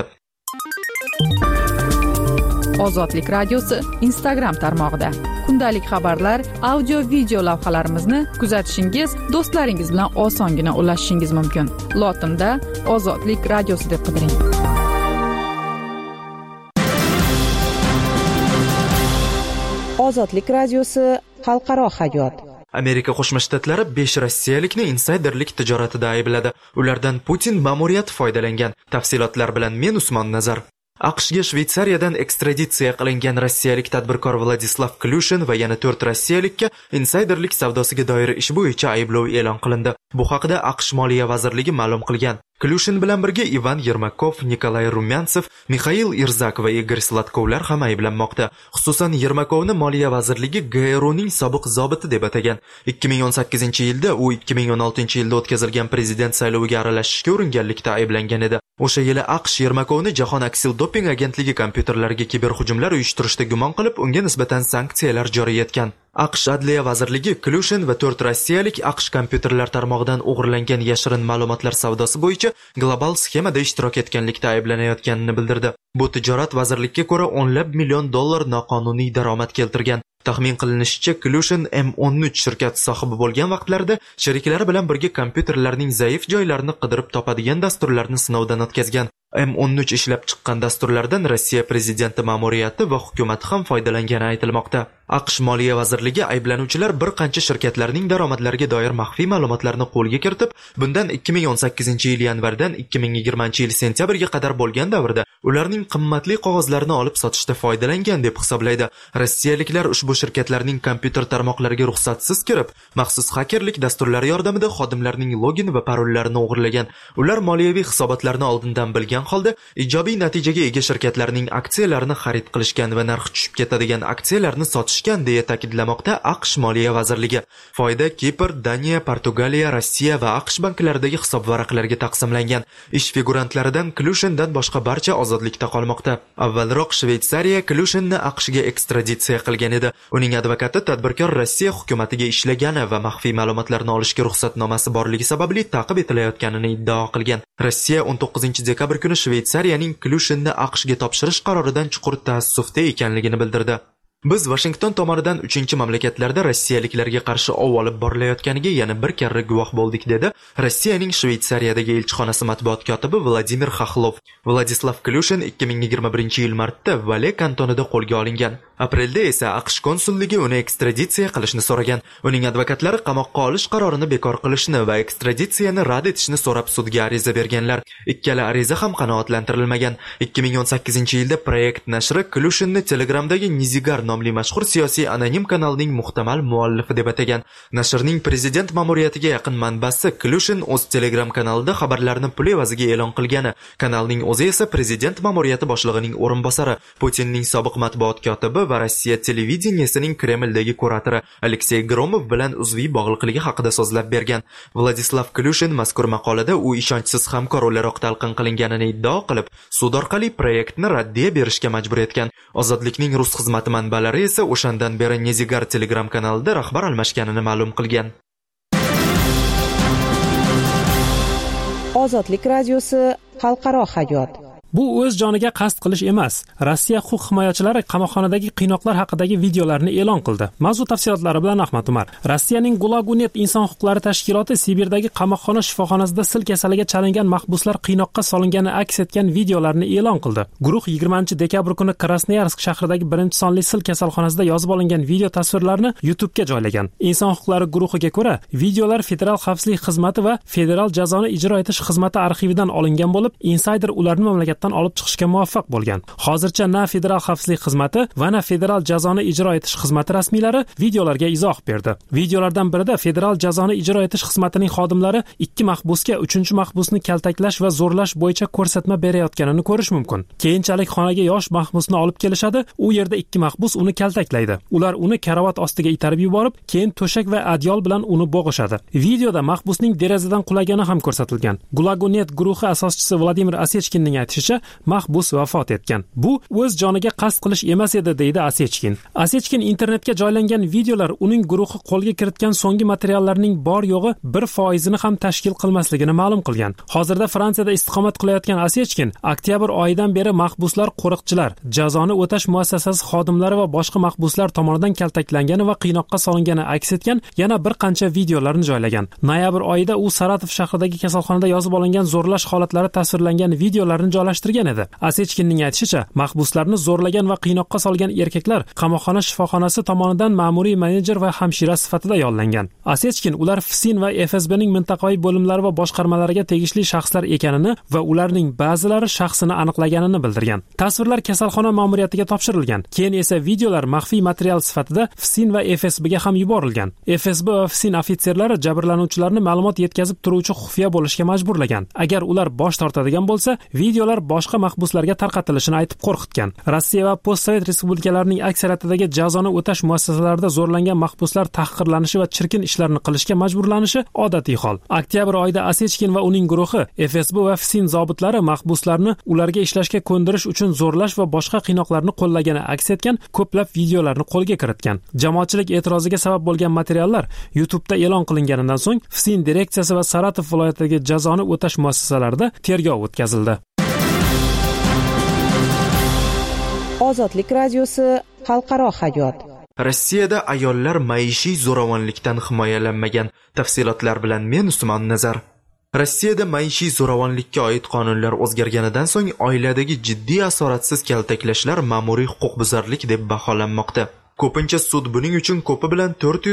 Ozodlik radiosi Instagram tarmog'ida kundalik xabarlar, audio video lavhalarimizni kuzatishingiz, do'stlaringiz bilan osongina ulashishingiz mumkin. Lotinda Ozodlik radiosi deb qidiring. Ozodlik radiosi xalqaro hayot. Amerika Qo'shma Shtatlari 5 rossiyalikni insayderlik tijoratida aybladi. Ulardan Putin ma'muriyati foydalangan. Tafsilotlar bilan men Usmon Nazar. AQShga Shvetsariyadan ekstraditsiya qilingan rossiyalik tadbirkor Vladislav Klyushin va yana 4 rossiyalikka insayderlik savdosiga doir ish bo'yicha ayblov e'lon qilindi. Bu haqida AQSh Moliya vazirligi ma'lum qilgan. Klyushin bilan birga Ivan Yermakov, Nikolay Rumyantsev, Mikhail Irzak va Igor Slatkovlar ham ayblanmoqda. Xususan Yermakovni Moliya vazirligi GRUning sobiq zobiti deb atagan. 2018-yilda u 2016-yilda o'tkazilgan prezident sayloviga aralashishga uringanlikda ayblangan edi. O'sha yili AQSh Yermakovni Jahon aksil-doping agentligi kompyuterlarga kiberhujumlar uyushtirishda gumon qilib, unga nisbatan sanksiyalar joriy etgan. AQSh Adliya vazirligi Klyushin va 4 rossiyalik AQSh kompyuterlar tarmog'idan o'g'irlangan yashirin ma'lumotlar savdosi bo'yicha global sxemada ishtirok etganlikda ayblanayotganini bildirdi. Bu tijorat vazirlikka ko'ra $10 million noqonuniy daromad keltirgan. Taxmin qilinishicha, Klyushin M13 shirkati sohibi bo'lgan vaqtlarda sheriklari bilan birga kompyuterlarning zaif joylarini qidirib topadigan dasturlarni sinovdan o'tkazgan. M13 ishlab chiqqan dasturlardan Rossiya prezidenti ma'muriyati va hukumati ham foydalangani aytilmoqda. AQSh Moliya vazirligi ayblanuvchilar bir qancha shirkatlarning daromadlariga doir maxfiy ma'lumotlarni qo'lga kiritib, bundan 2018-yil yanvardan 2020-yil sentyabrga qadar bo'lgan davrda ularning qimmatli qog'ozlarini olib sotishda foydalangan deb hisoblaydi. Rossiyaliklar ushbu shirkatlarning kompyuter tarmoqlariga ruxsatsiz kirib, maxsus xakerlik dasturlari yordamida xodimlarning login va parollarini o'g'irlagan. Ular moliyaviy hisobotlarni oldindan bilgan holda ijobiy natijaga ega shirkatlarning aksiyalarini xarid qilishgan va narxi tushib ketadigan aksiyalarni sotishgan deya ta'kidlamoqda AQSh Moliya vazirligi. Foyda Kipr, Daniya, Portugaliya, Rossiya va AQSh banklaridagi hisob varaqlariga taqsimlangan. Ish figurantlaridan Klyushindan boshqa barcha ozodlikda qolmoqda. Avvalroq Shvetsariya Klyushinni AQShga ekstraditsiya qilgan edi. Uning advokati tadbirkor Rossiya hukumatiga ishlagani va maxfiy ma'lumotlarni olishga ruxsatnomasi borligi sababli ta'qib etilayotganini iddao qilgan. Rossiya 19-dekabr kuni Shvetsariyaning Klyushinni AQShga topshirish qaroridan chuqur taassufda ekanligini bildirdi. Biz Washington tomonidan 3-mamlakatlarda rossiyaliklarga qarshi ov olib borilayotganiga yana bir karra guvoh bo'ldik, dedi Rossiyaning Shvetsariyadagi elchixonasi matbuot kotibi Vladimir Xaxlov. Vladislav Klyushin 2021-yil martda Vale kantonida qo'lga olingan. Aprelda esa AQSh konsulligi uni ekstraditsiya qilishni so'ragan. Uning advokatlari qamoqqa olish qarorini bekor qilishni va ekstraditsiyani rad etishni so'rab sudga ariza berganlar. Ikkala ariza ham qanoatlantirilmagan. 2018-yilda Proyekt nashri Klyushinni Telegramdagi Nizigar nomli mashhur siyosiy anonim kanalning muhtamal muallifi deb atagan. Nashrning prezident ma'muriyatiga yaqin manbasi Klyushin o'z Telegram kanalida xabarlarni pul evaziga e'lon qilgani. Kanalning o'zi esa prezident ma'muriyati boshlig'ining o'rinbosari, Putinning sobiq matbuot kotibi va Rossiya televideniyasining Kremldagi kuratori Aleksey Gromov bilan uzviy bog'liqligi haqida so'zlab bergan. Vladislav Klyushin mazkur maqolada u ishonchsiz hamkor o'laroq talqin qilinganini iddao qilib, sud orqali proyektni raddiya berishga majbur etgan. Ozodlikning rus xizmati manbalari esa o'shandan beri Nezigar Telegram kanalida rahbar almashganini ma'lum qilgan. Ozodlik radiosi xalqaro hayot. Bu o'z joniga qasd qilish emas. Rossiya huquq himoyachilari qamoqxonadagi qiynoqlar haqidagi videolarni e'lon qildi. Mavzu tafsilotlari bilan Ahmad Umar. Rossiyaning Gulagunet inson huquqlari tashkiloti Sibirdagi qamoqxona shifoxonasida sil kasaliga chalingan mahbuslar qiynoqqa solingani aks etgan videolarni e'lon qildi. Guruh 20-dekabr kuni Krasnoyarsk shahridagi 1-sonli sil kasalxonasida yozib olingan video tasvirlarni YouTube'ga joylagan. Inson huquqlari guruhiga ko'ra, videolar Federal xavfsizlik xizmati va Federal jazoni ijro etish xizmati arxividan olingan bo'lib, insider ularni mamlakatda ro'yxatdan olib chiqishga muvaffaq bo'lgan. Hozircha na Federal xavfsizlik xizmati va na Federal jazoni ijro etish xizmati rasmiylari videolarga izoh berdi. Videolardan birida Federal jazoni ijro etish xizmatining xodimlari 2 mahbusga 3-mahbusni kaltaklash va zo'rlash bo'yicha ko'rsatma berayotganini ko'rish mumkin. Keyinchalik xonaga yosh mahbusni olib kelishadi. U yerda 2 mahbus uni kaltaklaydi. Ular uni karavot ostiga itarib yuborib, keyin to'shak va adyol bilan uni bo'g'ishadi. Videoda mahbusning derazadan qulagani ham ko'rsatilgan. Gulagunet guruhi asoschisi Vladimir Asechkinning aytishicha, mahbus vafot etgan. Bu o'z joniga qasd qilish emas edi, deydi Asechkin. Asechkin internetga joylangan videolar uning guruhi qo'lga kiritgan so'nggi materiallarning bor yo'g'i 1% ham tashkil qilmasligini ma'lum qilgan. Hozirda Fransiyada istiqomat qilayotgan Asechkin oktyabr oyidan beri mahbuslar, qo'riqchilar, jazoni o'tash muassasasi xodimlari va boshqa mahbuslar tomonidan kaltaklangani va qiynoqqa solingani aks etgan yana bir qancha videolarni joylagan. Noyabr oyida u Saratov shahridagi kasalxonada yozib olingan zo'rlash holatlari tasvirlangan videolarni joylashtirgan edi. Asechkinning aytishicha, mahbuslarni zo'rlagan va qiynoqqa solgan erkaklar qamoqxona shifoxonasi tomonidan ma'muriy menejer va hamshira sifatida yollangan. Asechkin ular FSIN va FSBning mintaqaviy bo'limlari va boshqarmalariga tegishli shaxslar ekanini va ularning ba'zilari shaxsini aniqlaganini bildirgan. Tasvirlar kasalxona ma'muriyatiga topshirilgan. Keyin esa videolar maxfiy material sifatida FSIN va FSBga ham yuborilgan. FSB va FSIN ofitserlari jabrlanuvchilarni ma'lumot yetkazib turuvchi xufiya bo'lishga majburlagan. Agar ular bosh tortadigan bo'lsa, videolar boshqa mahbuslarga tarqatilishini aytib qo'rqitgan. Rossiya va postsovet respublikalarining aksariyatidagi jazoni o'tash muassasalarida zo'rlangan mahbuslar tahqirlanishi va chirkin ishlarni qilishga majburlanishi odatiy hol. Oktyabr oyida Asechkin va uning guruhi FSB va FSIN zobitlari mahbuslarni ularga ishlashga ko'ndirish uchun zo'rlash va boshqa qiynoqlarni qo'llagani aks etgan ko'plab videolarni qo'lga kiritgan. Jamoatchilik e'tiroziga sabab bo'lgan materiallar YouTube'da e'lon qilinganidan so'ng FSIN direksiyasi va Saratov viloyatidagi jazoni o'tash muassasalarida tergov o'tkazildi. Ozodlik radiosi xalqaro hayot. Rossiyada ayollar maishiy zo'ravonlikdan himoyalanmagan. Tafsilotlar bilan men Usmon Nazar. Rossiyada maishiy zo'ravonlikka oid qonunlar o'zgarganidan so'ng oiladagi jiddiy asoratsiz kaltaklashlar ma'muriy huquqbuzarlik deb baholanmoqda. Ko'pincha sud buning uchun ko'pi bilan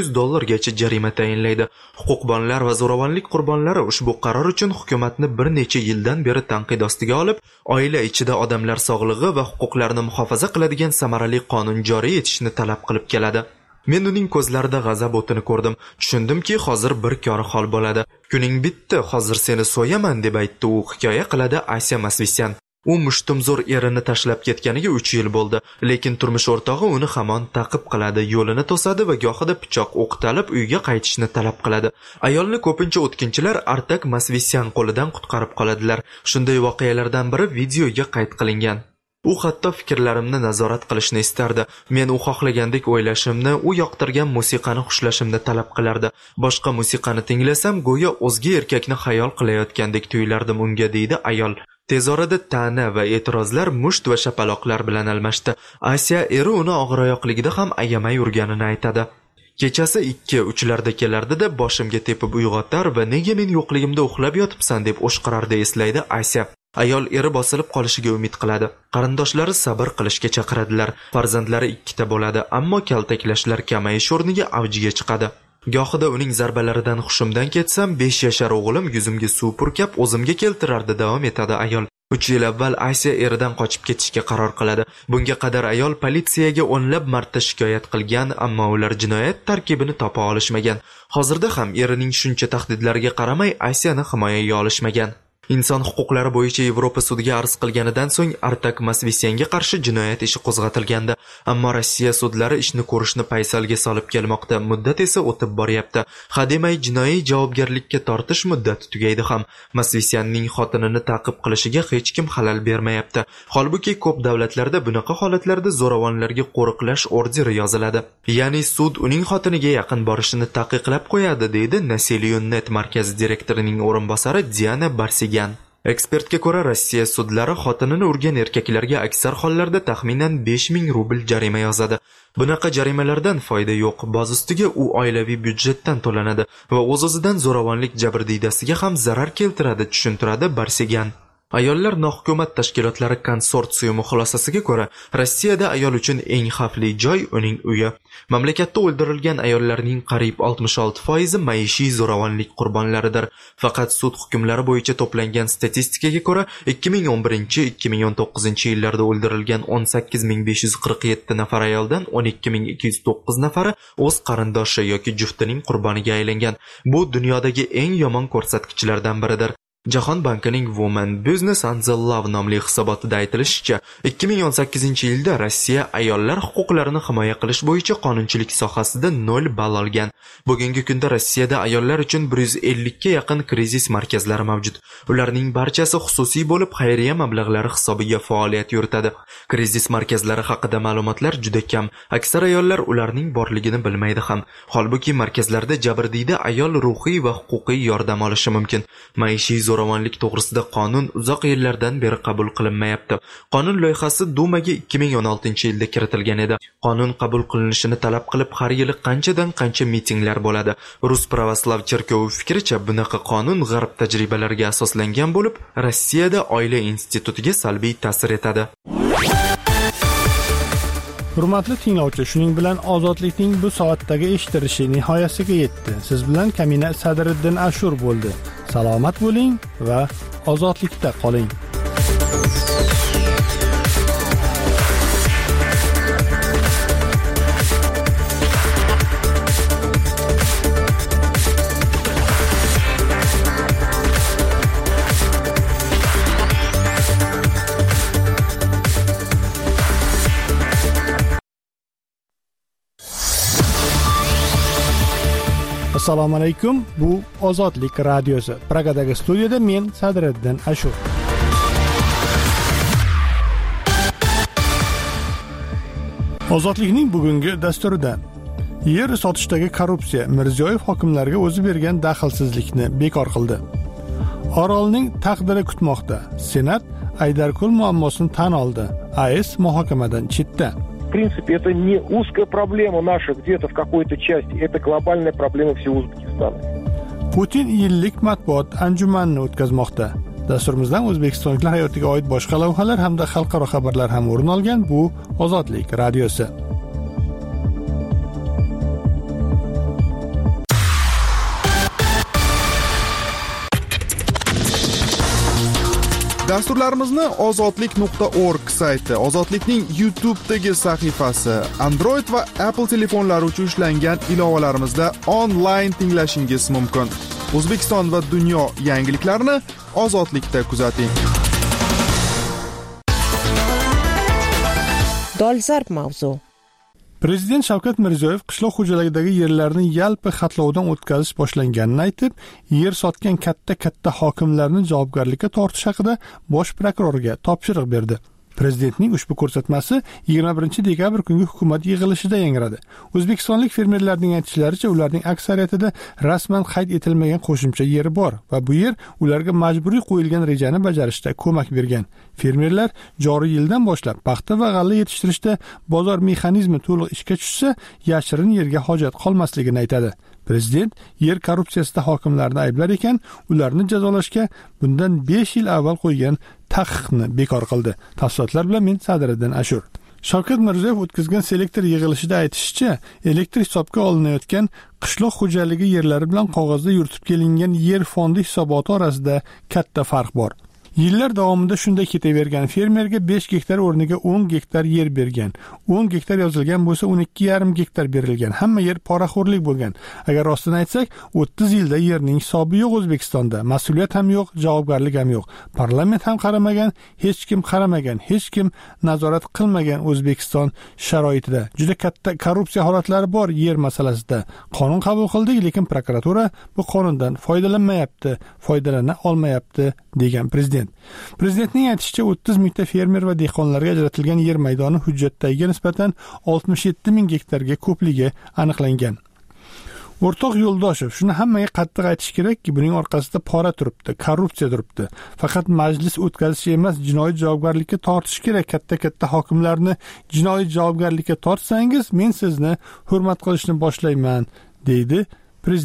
$400 jarima tayinlaydi. Huquqbonlar va zo'ravonlik qurbonlari ushbu qaror uchun hukumatni bir necha yildan beri tanqid ostiga olib, oila ichida odamlar sog'lig'i va huquqlarini muhofaza qiladigan samarali qonun joriy etishni talab qilib keladi. Men uning ko'zlarida g'azab o'tini ko'rdim. Tushundimki, hozir bir kori hol bo'ladi. Kuning bitdi, hozir seni so'yaman deb aytdi u, hikoya qiladi Asya Masvisyan. U mushtumzo'r erini tashlab ketganiga 3 yil bo'ldi, lekin turmush o'rtog'i uni hamon ta'qib qiladi, yo'lini to'sadi va gohida pichoq o'qitalib uyga qaytishni talab qiladi. Ayolni ko'pincha o'tkinchilar Artak Masvisyan qo'lidan qutqarib qoladilar. Shunday voqealardan biri videoga qayd qilingan. U hatto fikrlarimni nazorat qilishni istardi. Men u xohlagandek o'ylashimni, u yoqtirgan musiqani xushlashimni talab qilardi. Boshqa musiqani tinglasam, go'yo o'zga erkakni xayol qilayotgandek tuyulardim unga, deydi ayol. Tez orada ta'na va e'tirozlar musht va shapaloqlar bilan almashdi. Asya eri uni og'iroyoqligida ham ayamay yurganini aytadi. Kechasi 2-3larda kelardida boshimga tepib uyg'otar va nega men yo'qligimda uxlab yotibsan deb o'shqirardi, eslaydi Asya. Ayol eri bosilib qolishiga umid qiladi. Qarindoshlari sabr qilishga chaqiradilar. Farzandlari 2 bo'ladi, ammo kaltaklashlar kamayish o'rniga avjiga chiqadi. Gohida uning zarbalaridan hushimdan ketsam, 5 yashar o'g'lim yuzimga suv purkab o'zimga keltirardi, davom etadi ayol. 3 yil avval Asya eridan qochib ketishga qaror qiladi. Bunga qadar ayol politsiyaga o'nlab marta shikoyat qilgan, ammo ular jinoyat tarkibini topa olishmagan. Hozirda ham erining shuncha tahdidlariga qaramay Asyani himoyaga olishmagan. Inson huquqlari bo'yicha Yevropa sudiga arz qilganidan so'ng Artak Masvisyanga qarshi jinoyat ishi qo'zg'atilgandi. Ammo Rossiya sudlari ishni ko'rishni paysalga solib kelmoqda. Muddat esa o'tib boryapti. Hademay jinoiy javobgarlikka tortish muddati tugaydi ham. Masvisyanning xotinini ta'qib qilishiga hech kim xalal bermayapti. Holbuki ko'p davlatlarda bunaqa holatlarda zo'ravonlarga qo'riqlash orderi yoziladi. Ya'ni sud uning xotiniga yaqin borishini taqiqlab qo'yadi, deydi Naseliyunnet markazi direktorining o'rinbosari Diana Barsigan. Ekspertga ko'ra, Rossiya sudlari xotinini urgan erkaklarga aksar hollarda taxminan 5000 rubl jarima yozadi. Bunaqa jarimalardan foyda yo'q. Boz ustiga u oilaviy byudjetdan to'lanadi va o'z-o'zidan zo'ravonlik jabrdiydasiga ham zarar keltiradi, tushuntiradi Barsigan. Ayollar nohukumat tashkilotlari konsorsiumi xulosasiga ko'ra, Rossiyada ayol uchun eng xavfli joy uning uyi. Mamlakatda o'ldirilgan ayollarning qariyb 66% maishiy zo'ravonlik qurbonlaridir. Faqat sud hukmlari bo'yicha to'plangan statistikaga ko'ra, 2011-2019 yillarda o'ldirilgan 18547 nafar ayoldan 12209 nafari o'z qarindoshi yoki juftining qurboniga aylangan. Bu dunyodagi eng yomon ko'rsatkichlardan biridir. Jahon bankining Women Business and the Love nomli hisobotida aytilishicha, 2018-yilda Rossiya ayollar huquqlarini himoya qilish bo'yicha qonunchilik sohasida 0 ball olgan. Bugungi kunda Rossiyada ayollar uchun 150 ga yaqin krizis markazlari mavjud. Ularning barchasi xususiy bo'lib, xayriya mablag'lari hisobiga faoliyat yuritadi. Krizis markazlari haqida ma'lumotlar juda kam. Aksar ayollar ularning borligini bilmaydi ham. Holbuki markazlarda jabrdiyda ayol ruhiy va huquqiy yordam olishi mumkin. Maishiy zo'ravonlik to'g'risida qonun uzoq yillardan beri qabul qilinmayapti. Qonun loyihasi Dumaga 2016-yilda kiritilgan edi. Qonun qabul qilinishini talab qilib har yili qancha mitinglar bo'ladi. Rus pravoslav cherkovi fikricha, bunaqa qonun g'arb tajribalariga asoslangan bo'lib, Rossiyada oila institutiga salbiy ta'sir etadi. Hurmatli tinglovchi, shuning bilan ozodlikning bu soatdagi eshitilishi nihoyasiga yetdi. Siz bilan Kamina Sadriddin Ashur bo'ldi. Salomat bo'ling va ozodlikda qoling. Assalomu alaykum. Bu Ozodlik radiosi. Pragadagi studiyada men Sadriddin Ashur. Ozodlikning bugungi dasturida yer sotishdagi korrupsiya Mirziyoyev hokimlarga o'zi bergan daxlsizlikni bekor qildi. Orolning taqdiri kutmoqda. Senat Aydarko'l muammosini tan oldi. AES muhokamadan chetda. В принципе, это не узкая проблема наша где-то в какой-то части, это глобальная проблема всего Узбекистана. Putin yillik matbuot anjumanini o'tkazmoqda. Dasturimizdan O'zbekistonliklar hayotiga oid boshqa lavhalar hamda xalqaro xabarlar ham o'rin olgan. Bu Ozodlik radiosi. Dasturlarimizni ozodlik.org sayti, Ozodlikning YouTube'dagi sahifasi, Android va Apple telefonlari uchun ishlangan ilovalarimizda onlayn tinglashingiz mumkin. O'zbekiston va dunyo yangiliklarini Ozodlikda kuzating. Dolzarb mavzu. Prezident Shavkat Mirziyoyev qishloq xo'jaligidagi yerlarni yalpi xatlovdan o'tkazish boshlanganini aytib, yer sotgan katta hokimlarni javobgarlikka tortish haqida bosh prokurorga topshiriq berdi. Prezidentning ushbu ko'rsatmasi 21 dekabr kungi hukumat yig'ilishida yangradi. O'zbekistonlik fermerlarning aytishlaricha, ularning aksariyatida rasman qayd etilmagan qo'shimcha yeri bor va bu yer ularga majburiy qo'yilgan rejani bajarishda ko'mak bergan. Fermerlar joriy yildan boshlab paxta va g'alla yetishtirishda bozor mexanizmi to'liq ishga tushsa, yashirin yerga hojat qolmasligini aytadi. Prezident yer korrupsiyasida hokimlarni ayblar ekan, ularni jazolashga bundan 5 yil avval qo'ygan taqiqni bekor qildi. Tafsilotlar bilan men Sadriddin Ashur. Shavkat Mirziyoyev o'tkazgan selektor yig'ilishida aytishicha, elektr hisobga olinayotgan qishloq xo'jaligi yerlari bilan qog'ozda yuritib kelingan yer fondi hisoboti orasida katta farq bor. Yillar davomida shunday ketavergan. Fermerga 5 gektar o'rniga 10 gektar yer bergan. 10 gektar yozilgan bo'lsa 12,5 gektar berilgan. Hamma yer poraxo'rlik bo'lgan. Agar rostini aytsak, 30 yilda yerning hisobi yo'q O'zbekistonda. Mas'uliyat ham yo'q, javobgarlik ham yo'q. Parlament ham qaramagan, hech kim qaramagan, hech kim nazorat qilmagan O'zbekiston sharoitida. Juda katta korrupsiya holatlari bor yer masalasida. Qonun qabul qildik, lekin prokuratura bu qonundan foydalanmayapti, foydalana olmayapti degan prezident. Prezidentning aytishicha, 30 mingta fermer va dehqonlarga ajratilgan yer maydoni hujjatdagiga nisbatan 67 ming gektarga ko'pligi aniqlangan. O'rtoq Yo'ldoshev, shuni hammaga qattiq aytish kerakki, buning orqasida pora turibdi, korrupsiya turibdi. Faqat majlis o'tkazish emas, jinoiy javobgarlikka tortish kerak. Katta hokimlarni jinoiy javobgarlikka tortsangiz, men sizni hurmat qilishni boshlayman, deydi prezident.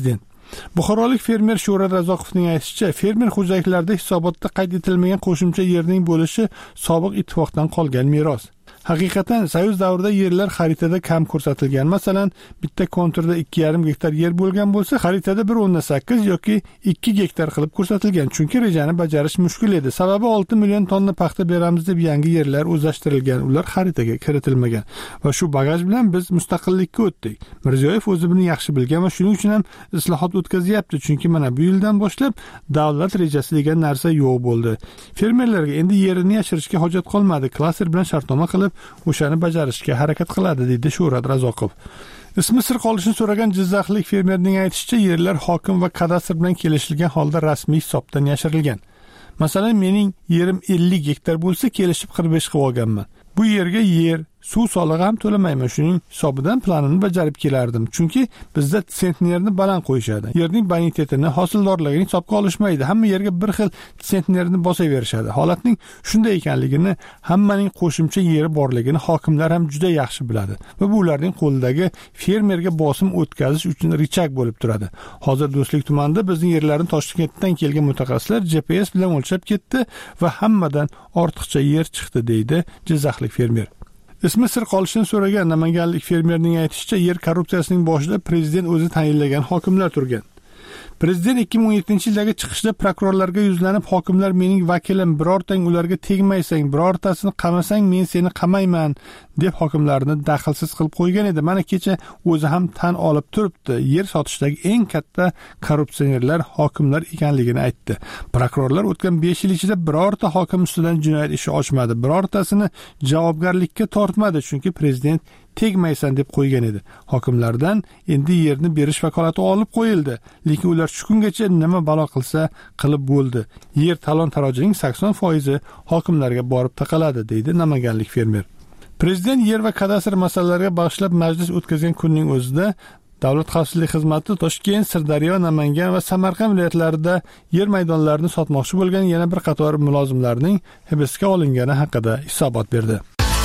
Buxorolik fermer Shuhrat Razoqovning aytishicha, fermer xo'jaliklarida hisobotda qayd etilmagan qo'shimcha yerning bo'lishi sobiq ittifoqdan qolgan meros. Haqiqatan Soyuz davrida yerlar xaritada kam ko'rsatilgan. Masalan, bitta konturda 2,5 gektar yer bo'lgan bo'lsa, xaritada 1.8 yoki 2 gektar qilib ko'rsatilgan. Chunki rejani bajarish mushkul edi. Sababi 6 million tonna paxta beramiz deb yangi yerlar o'zlashtirilgan, ular xaritaga kiritilmagan. Va shu bagaj bilan biz mustaqillikka o'tdik. Mirziyoyev o'zi buni yaxshi bilgan va shuning uchun ham islohot o'tkazyapti. Chunki mana bu yildan boshlab davlat rejasi degan narsa yo'q bo'ldi. Fermerlarga endi yerini yashirishga hojat qolmadi. Klaster bilan shartnoma qilib o'shani bajarishga harakat qiladi, dedi Shuhrat Razoqov. Ismi sir qolishini so'ragan Jizzaxlik fermerning aytishicha, yerlar hokim va kadastr bilan kelishilgan holda rasmiy hisobdan yashirilgan. Masalan, mening yerim 50 gektar bo'lsa, kelishib 45 qilib olganman. Bu yerga yer, suv solig'i ham to'lamayman. Shuning hisobidan planini bajarib kelardim. Chunki bizda sentnerni baland qo'yishadi. Yerning bonitetini, hosildorligini hisobga olishmaydi. Hamma yerga bir xil sentnerni bosaverishadi. Holatning shunday ekanligini, hammaning qo'shimcha yeri borligini hokimlar ham juda yaxshi biladi va bu ularning qo'lidagi fermerga bosim o'tkazish uchun richak bo'lib turadi. Hozir Do'stlik tumanida bizning yerlarni Toshkentdan kelgan mutaxassislar GPS bilan o'lchab ketdi va hammadan ortiqcha yer chiqdi, deydi Jizzaxlik fermer. Ismi sir qolishini so'ragan namanganlik fermerning aytishicha, yer korrupsiyasining boshida prezident o'zi tayinlagan hokimlar turgan. Prezident 2017-yildagi chiqishda prokurorlarga yuzlanib, hokimlar mening vakilim, birortang ularga tegmaysang, birortasini qamasang men seni qamayman deb hokimlarni daxlsiz qilib qo'ygan edi. Mana kecha o'zi ham tan olib turibdi. Yer sotishdagi eng katta korrupsionerlar hokimlar ekanligini aytdi. Prokurorlar o'tgan 5 yil ichida birorta hokim ustidan jinoyat ishi ochmadi, birortasini javobgarlikka tortmadi, chunki prezident tegmaysan deb qo'ygan edi. Hokimlardan endi yerni berish vakolati olib qo'yildi, lekin ular shu kungacha nima balo qilsa qilib bo'ldi. Yer talon-tarojining 80% hokimlarga borib taqaladi, deydi namanganlik fermer. Prezident yer va kadastr masalalariga bag'ishlab majlis o'tkazgan kunning o'zida Davlat xavfsizlik xizmati Toshkent, Sirdaryo, Namangan va Samarqand viloyatlarida yer maydonlarini sotmoqchi bo'lgan yana bir qator mulozimlarning hibsga olingani haqida hisobot berdi.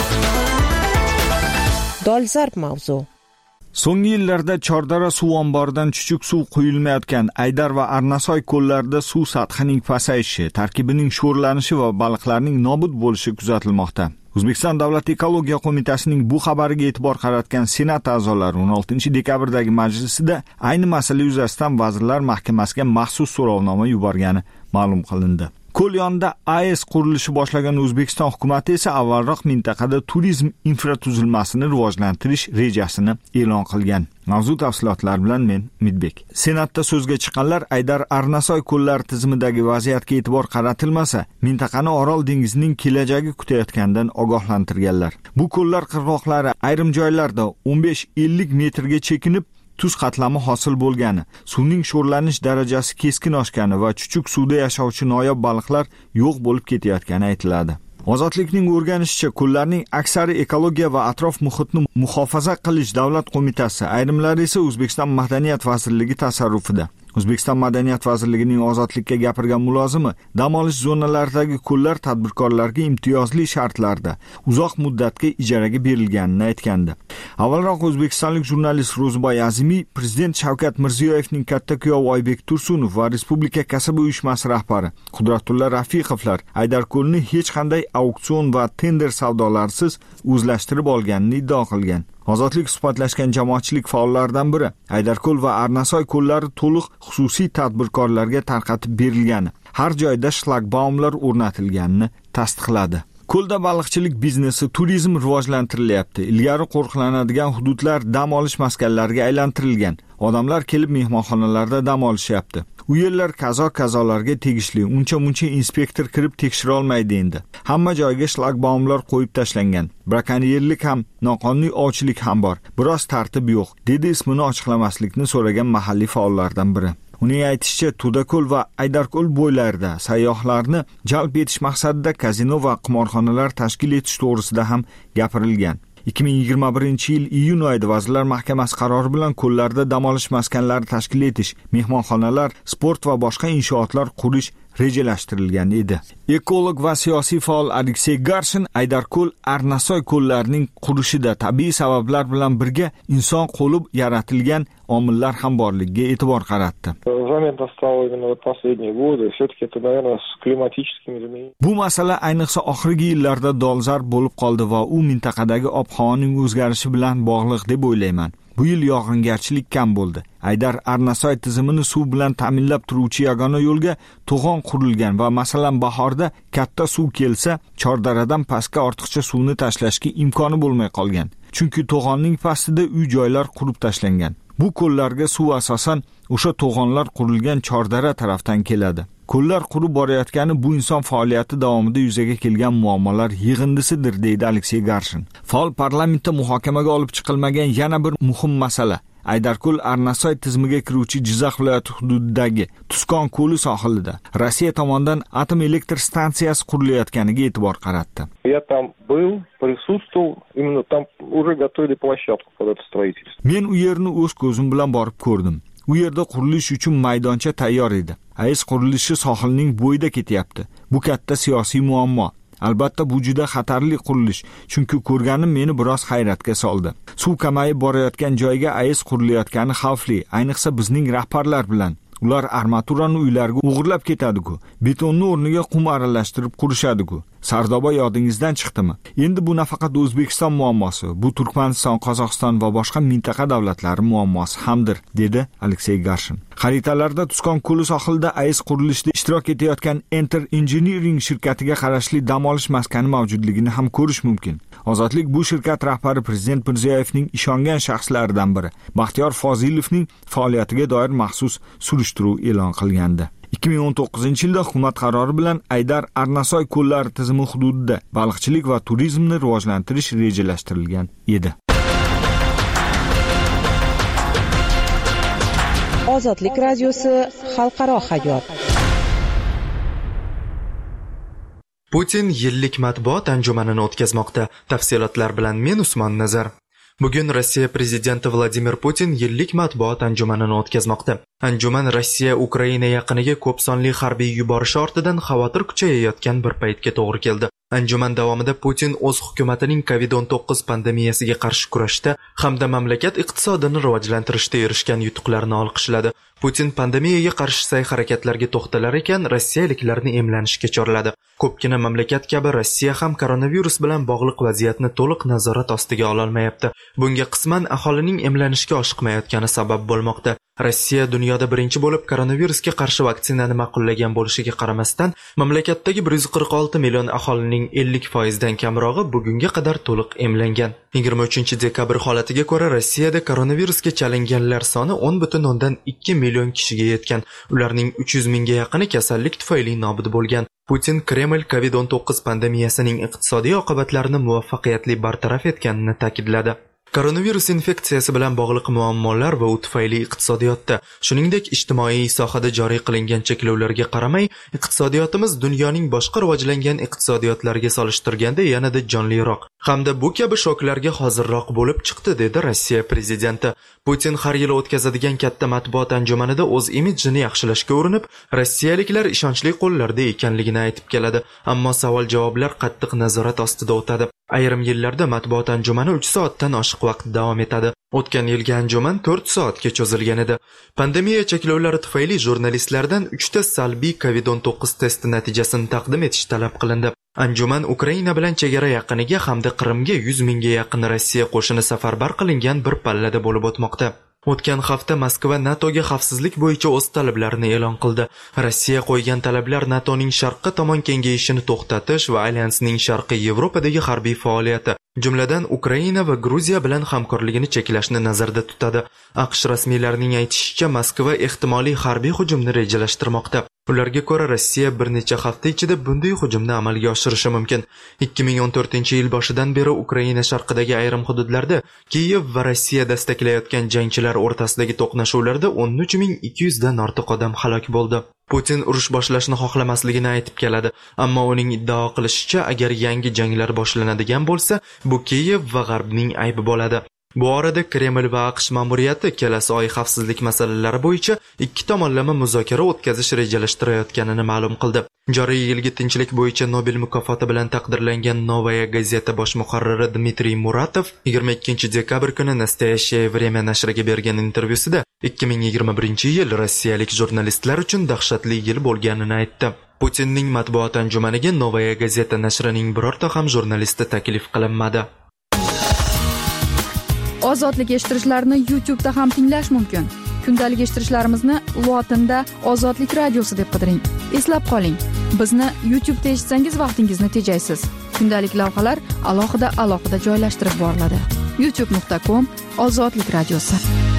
Dolzarb mavzu. So'nggi yillarda Chordara suv omboridan chuchuk suv quyilmayotgan Aydar va Arnasoy ko'llarida suv sathining pasayishi, tarkibining sho'rlanishi va baliqlarning nobud bo'lishi kuzatilmoqda. O'zbekiston Davlat ekologiya qo'mitasining bu xabariga e'tibor qaratgan Senat a'zolari 16-dekabrdagi majlisida ayni masala yuzasidan Vazirlar Mahkamasiga maxsus so'rovnoma yuborgani ma'lum qilindi. Ko'l yonida AES qurilishi boshlagan O'zbekiston hukumatı esa avvalroq mintaqada turizm infratuzilmasini rivojlantirish rejasini e'lon qilgan. Mavzu tafsilotlari bilan men Midbek. Senatda so'zga chiqqanlar Aydar Arnasoy ko'llari tizimidagi vaziyatga e'tibor qaratilmasa, mintaqani Orol dengizining kelajagi kutayotganidan ogohlantirganlar. Bu ko'llar qirg'oqlari ayrim joylarda 15-50 metrga chekinib, tuz qatlami hosil bo'lgani, suvning sho'rlanish darajasi keskin oshgani va chuchuk suvda yashovchi noyob baliqlar yo'q bo'lib ketayotgani aytiladi. Ozodlikning o'rganishicha, ko'llarning aksari ekologiya va atrof muhitni muhofaza qilish davlat qo'mitasi, ayrimlari esa O'zbekiston Madaniyat vazirligi tasarrufida. O'zbekiston Madaniyat vazirligining ozodlikka gapirgan mulozimi dam olish zonalaridagi ko'llar tadbirkorlarga imtiyozli shartlarda uzoq muddatga ijaraga berilganini aytgandi. Avvalroq o'zbekistonlik jurnalist Ro'ziboy Azimiy prezident Shavkat Mirziyoyevning katta kuyovi Oybek Tursunov va Respublika kasaba uyushmasi rahbari Qudratulla Rafiqovlar Aydarko'lni hech qanday auksion va tender savdolarsiz o'zlashtirib olganini iddao qilgan. Ozodlik suhbatlashgan jamoatchilik faollaridan biri Aydarko'l va Arnasoy ko'llari to'liq xususiy tadbirkorlarga tarqatib berilgani, har joyda shlagbaumlar o'rnatilganini tasdiqladi. Ko'lda baliqchilik biznesi, turizm rivojlantirilyapti. Ilgari qo'riqlanadigan hududlar dam olish maskanlariga aylantirilgan. Odamlar kelib mehmonxonalarda dam olishyapti. U yerlar kazo-kazolarga tegishli. Uncha-muncha inspektor kirib tekshira olmaydi endi. Hamma joyga shlagbaumlar qo'yib tashlangan. Brakonyerlik ham, noqonuniy ovchilik ham bor. Biroz tartib yo'q, dedi ismini ochiqlamaslikni so'ragan mahalliy faollardan biri. Uning aytishicha, Tudako'l va Aydarko'l bo'ylarida sayyohlarni jalb etish maqsadida kazino va qimorxonalar tashkil etish to'g'risida ham gapirilgan. 2021-yil iyun oyida Vazirlar Mahkamasi qarori bilan ko'llarda dam olish maskanlari tashkil etish, mehmonxonalar, sport va boshqa inshootlar qurish rejalashtirilgan edi. Ekolog va siyosiy faol Aleksey Garshin Aydarko'l, Arnasoy ko'llarining qurishida tabiiy sabablar bilan birga inson qo'li yaratilgan omillar ham borligiga e'tibor qaratdi. Заметно стало именно вот последние годы. Все-таки это, наверное, с климатическими изменениями. Bu masala ayniqsa oxirgi yillarda dolzarb bo'lib qoldi va u mintaqadagi ob-havoning o'zgarishi bilan bog'liq deb o'ylayman. Bu yil yog'ingarchilik kam bo'ldi. Aydar Arnasoy tizimini suv bilan ta'minlab turuvchi yagona yo'lga to'g'on qurilgan va masalan bahorda katta suv kelsa, Chordaradan pastga ortiqcha suvni tashlashga imkoni bo'lmay qolgan. Chunki to'g'onning pastida uy-joylar qurib tashlangan. Bu ko'llarga suv asosan o'sha to'g'onlar qurilgan Chordara tarafdan keladi. Ko'llar qurib borayotgani bu inson faoliyati davomida yuzaga kelgan muammolar yig'indisidir, deydi Aleksey Garshin. Faol parlamentda muhokamaga olib chiqilmagan yana bir muhim masala Aydarko'l Arnasoy tizimiga kiruvchi Jizzax viloyati hududidagi Tuskon ko'li sohilida Rossiya tomonidan atom elektr stansiyasi qurilayotganiga e'tibor qaratdi. Я там был, присутствовал, именно там уже готовили площадку под это строительство. Men u yerni o'z ko'zim bilan borib ko'rdim. U yerda qurilish uchun maydoncha tayyor edi. AES qurilishi sohilning bo'yida ketyapti. Bu katta siyosiy muammo. Albatta bu juda xatarli qurilish, chunki ko'rganim meni biroz hayratga soldi. Suv kamayib borayotgan joyga AES qurilayotgani xavfli, ayniqsa bizning rahbarlar bilan. Ular armaturani uylarga o'g'irlab ketadi-ku, betonni o'rniga qum aralashtirib qurishadi-ku. Sardoba yodingizdan chiqdimi? Endi bu nafaqat O'zbekiston muammosi, bu Turkmaniston, Qozog'iston va boshqa mintaqa davlatlari muammosi hamdir, dedi Aleksey Garshin. Xaritalarda Tuskon ko'li sohilida AES qurilishida ishtirok etayotgan Enter Engineering shirkatiga qarashli dam olish maskani mavjudligini ham ko'rish mumkin. Ozodlik bu shirkat rahbari Prezident Mirziyoyevning ishongan shaxslaridan biri. Baxtiyor Fozilovning faoliyatiga doir maxsus surishtiruv e'lon qilgandi. 2019-yilda hukumat qarori bilan Aydar Arnasoy ko'llari tizimi hududida baliqchilik va turizmni rivojlantirish rejalashtirilgan edi. Ozodlik radiosi xalqaro hayot. Putin yillik matbuot anjumanini o'tkazmoqda. Tafsilotlar bilan men Usmon Nazar. Bugun Rossiya prezidenti Vladimir Putin yillik matbuot anjumanini o'tkazmoqda. Anjuman Rossiya Ukraina yaqiniga ko'p sonli harbiy yuborishi ortidan xavotir kuchayayotgan bir paytga to'g'ri keldi. Anjuman davomida Putin o'z hukumatining COVID-19 pandemiyasiga qarshi kurashda hamda mamlakat iqtisodini rivojlantirishda erishgan yutuqlarini olqishladi. Putin pandemiyaga qarshi sa'y-harakatlarga to'xtalar ekan, rossiyaliklarni emlanishga chorladi. Ko'pgina mamlakat kabi Rossiya ham koronavirus bilan bog'liq vaziyatni to'liq nazorat ostiga ola olmayapti. Bunga qisman aholining emlanishga oshiqmayotgani sabab bo'lmoqda. Rossiya dunyoda birinchi bo'lib koronavirusga qarshi vaksinani ma'qullagan bo'lishiga qaramasdan, mamlakatdagi 146 million aholining 50% dan kamrog'i bugunga qadar to'liq emlangan. 23-dekabr holatiga ko'ra Rossiyada koronavirusga chalinganlar soni 10,2 million kishiga yetgan. Ularning 300 mingga yaqini kasallik tufayli nobud bo'lgan. Putin Kreml COVID-19 pandemiyasining iqtisodiy oqibatlarini muvaffaqiyatli bartaraf etganini ta'kidladi. Koronavirus infeksiyasi bilan bog'liq muammolar va u tufayli iqtisodiyotda, shuningdek ijtimoiy sohada joriy qilingan cheklovlarga qaramay, iqtisodiyotimiz dunyoning boshqa rivojlangan iqtisodiyotlariga solishtirganda yanada jonliroq hamda bu kabi shoklarga hozirroq bo'lib chiqdi, dedi Rossiya prezidenti. Putin har yili o'tkazadigan katta matbuot anjumanida o'z imidjini yaxshilashga urinib, rossiyaliklar ishonchli qo'llarda ekanligini aytib keladi, ammo savol-javoblar qattiq nazorat ostida o'tadi. Ayrim yillarda matbuot anjumani 3 soatdan oshiq vaqt davom etadi. O'tgan yilgi anjuman 4 soatga cho'zilgan edi. Pandemiya cheklovlari tufayli jurnalistlardan 3 ta salbiy COVID-19 testi natijasini taqdim etish talab qilindi. Anjuman Ukraina bilan chegara yaqiniga hamda Qrimga 100 mingga yaqin Rossiya qo'shini safarbar qilingan bir pallada bo'lib o'tmoqda. O'tgan hafta Moskva NATOga xavfsizlik bo'yicha o'z talablarini e'lon qildi. Rossiya qo'ygan talablar NATOning sharqqa tomon kengayishini to'xtatish va alyansning sharqiy Yevropadagi harbiy faoliyati, jumladan Ukraina va Gruziya bilan hamkorligini cheklashni nazarda tutadi. AQSh rasmiylarining aytishicha, Moskva ehtimoliy harbiy hujumni rejalashtirmoqda. Ularga ko'ra Rossiya bir necha hafta ichida bunday hujumni amalga oshirishi mumkin. 2014-yil boshidan beri Ukraina sharqidagi ayrim hududlarda Kiyev va Rossiya dastaklayotgan jangchilar o'rtasidagi to'qnashuvlarda 13200 dan ortiq odam halok bo'ldi. Putin urush boshlashni xohlamasligini aytib keladi, ammo uning iddao qilishicha, agar yangi janglar boshlanadigan bo'lsa, bu Kiyev va G'arbning aybi bo'ladi. Bu orada Kreml va AQSh ma'muriyati kelasi oy xavfsizlik masalalari bo'yicha ikki tomonlama muzokara o'tkazish rejalashtirayotganini ma'lum qildi. Joriy yilgi tinchlik bo'yicha Nobel mukofoti bilan taqdirlangan Novaya gazeta bosh muharriri Dmitriy Muratov 22 dekabr kuni Nastoящее время nashriga bergan intervyusida 2021-yil rossiyalik jurnalistlar uchun dahshatli yil bo'lganini aytdi. Putinning matbuot anjumaniga Novaya gazeta nashrining birorta ham jurnalisti taklif qilinmadi. Ozodlik eshittirishlarni YouTube'da ham tinglash mumkin. Kundalik eshittirishlarimizni lotinda Ozodlik radiosi deb qidiring. Eslab qoling, bizni YouTube'da eshitsangiz vaqtingizni tejaysiz. Kundalik lavhalar alohida joylashtirib boriladi. youtube.com/Ozodlik radiosi.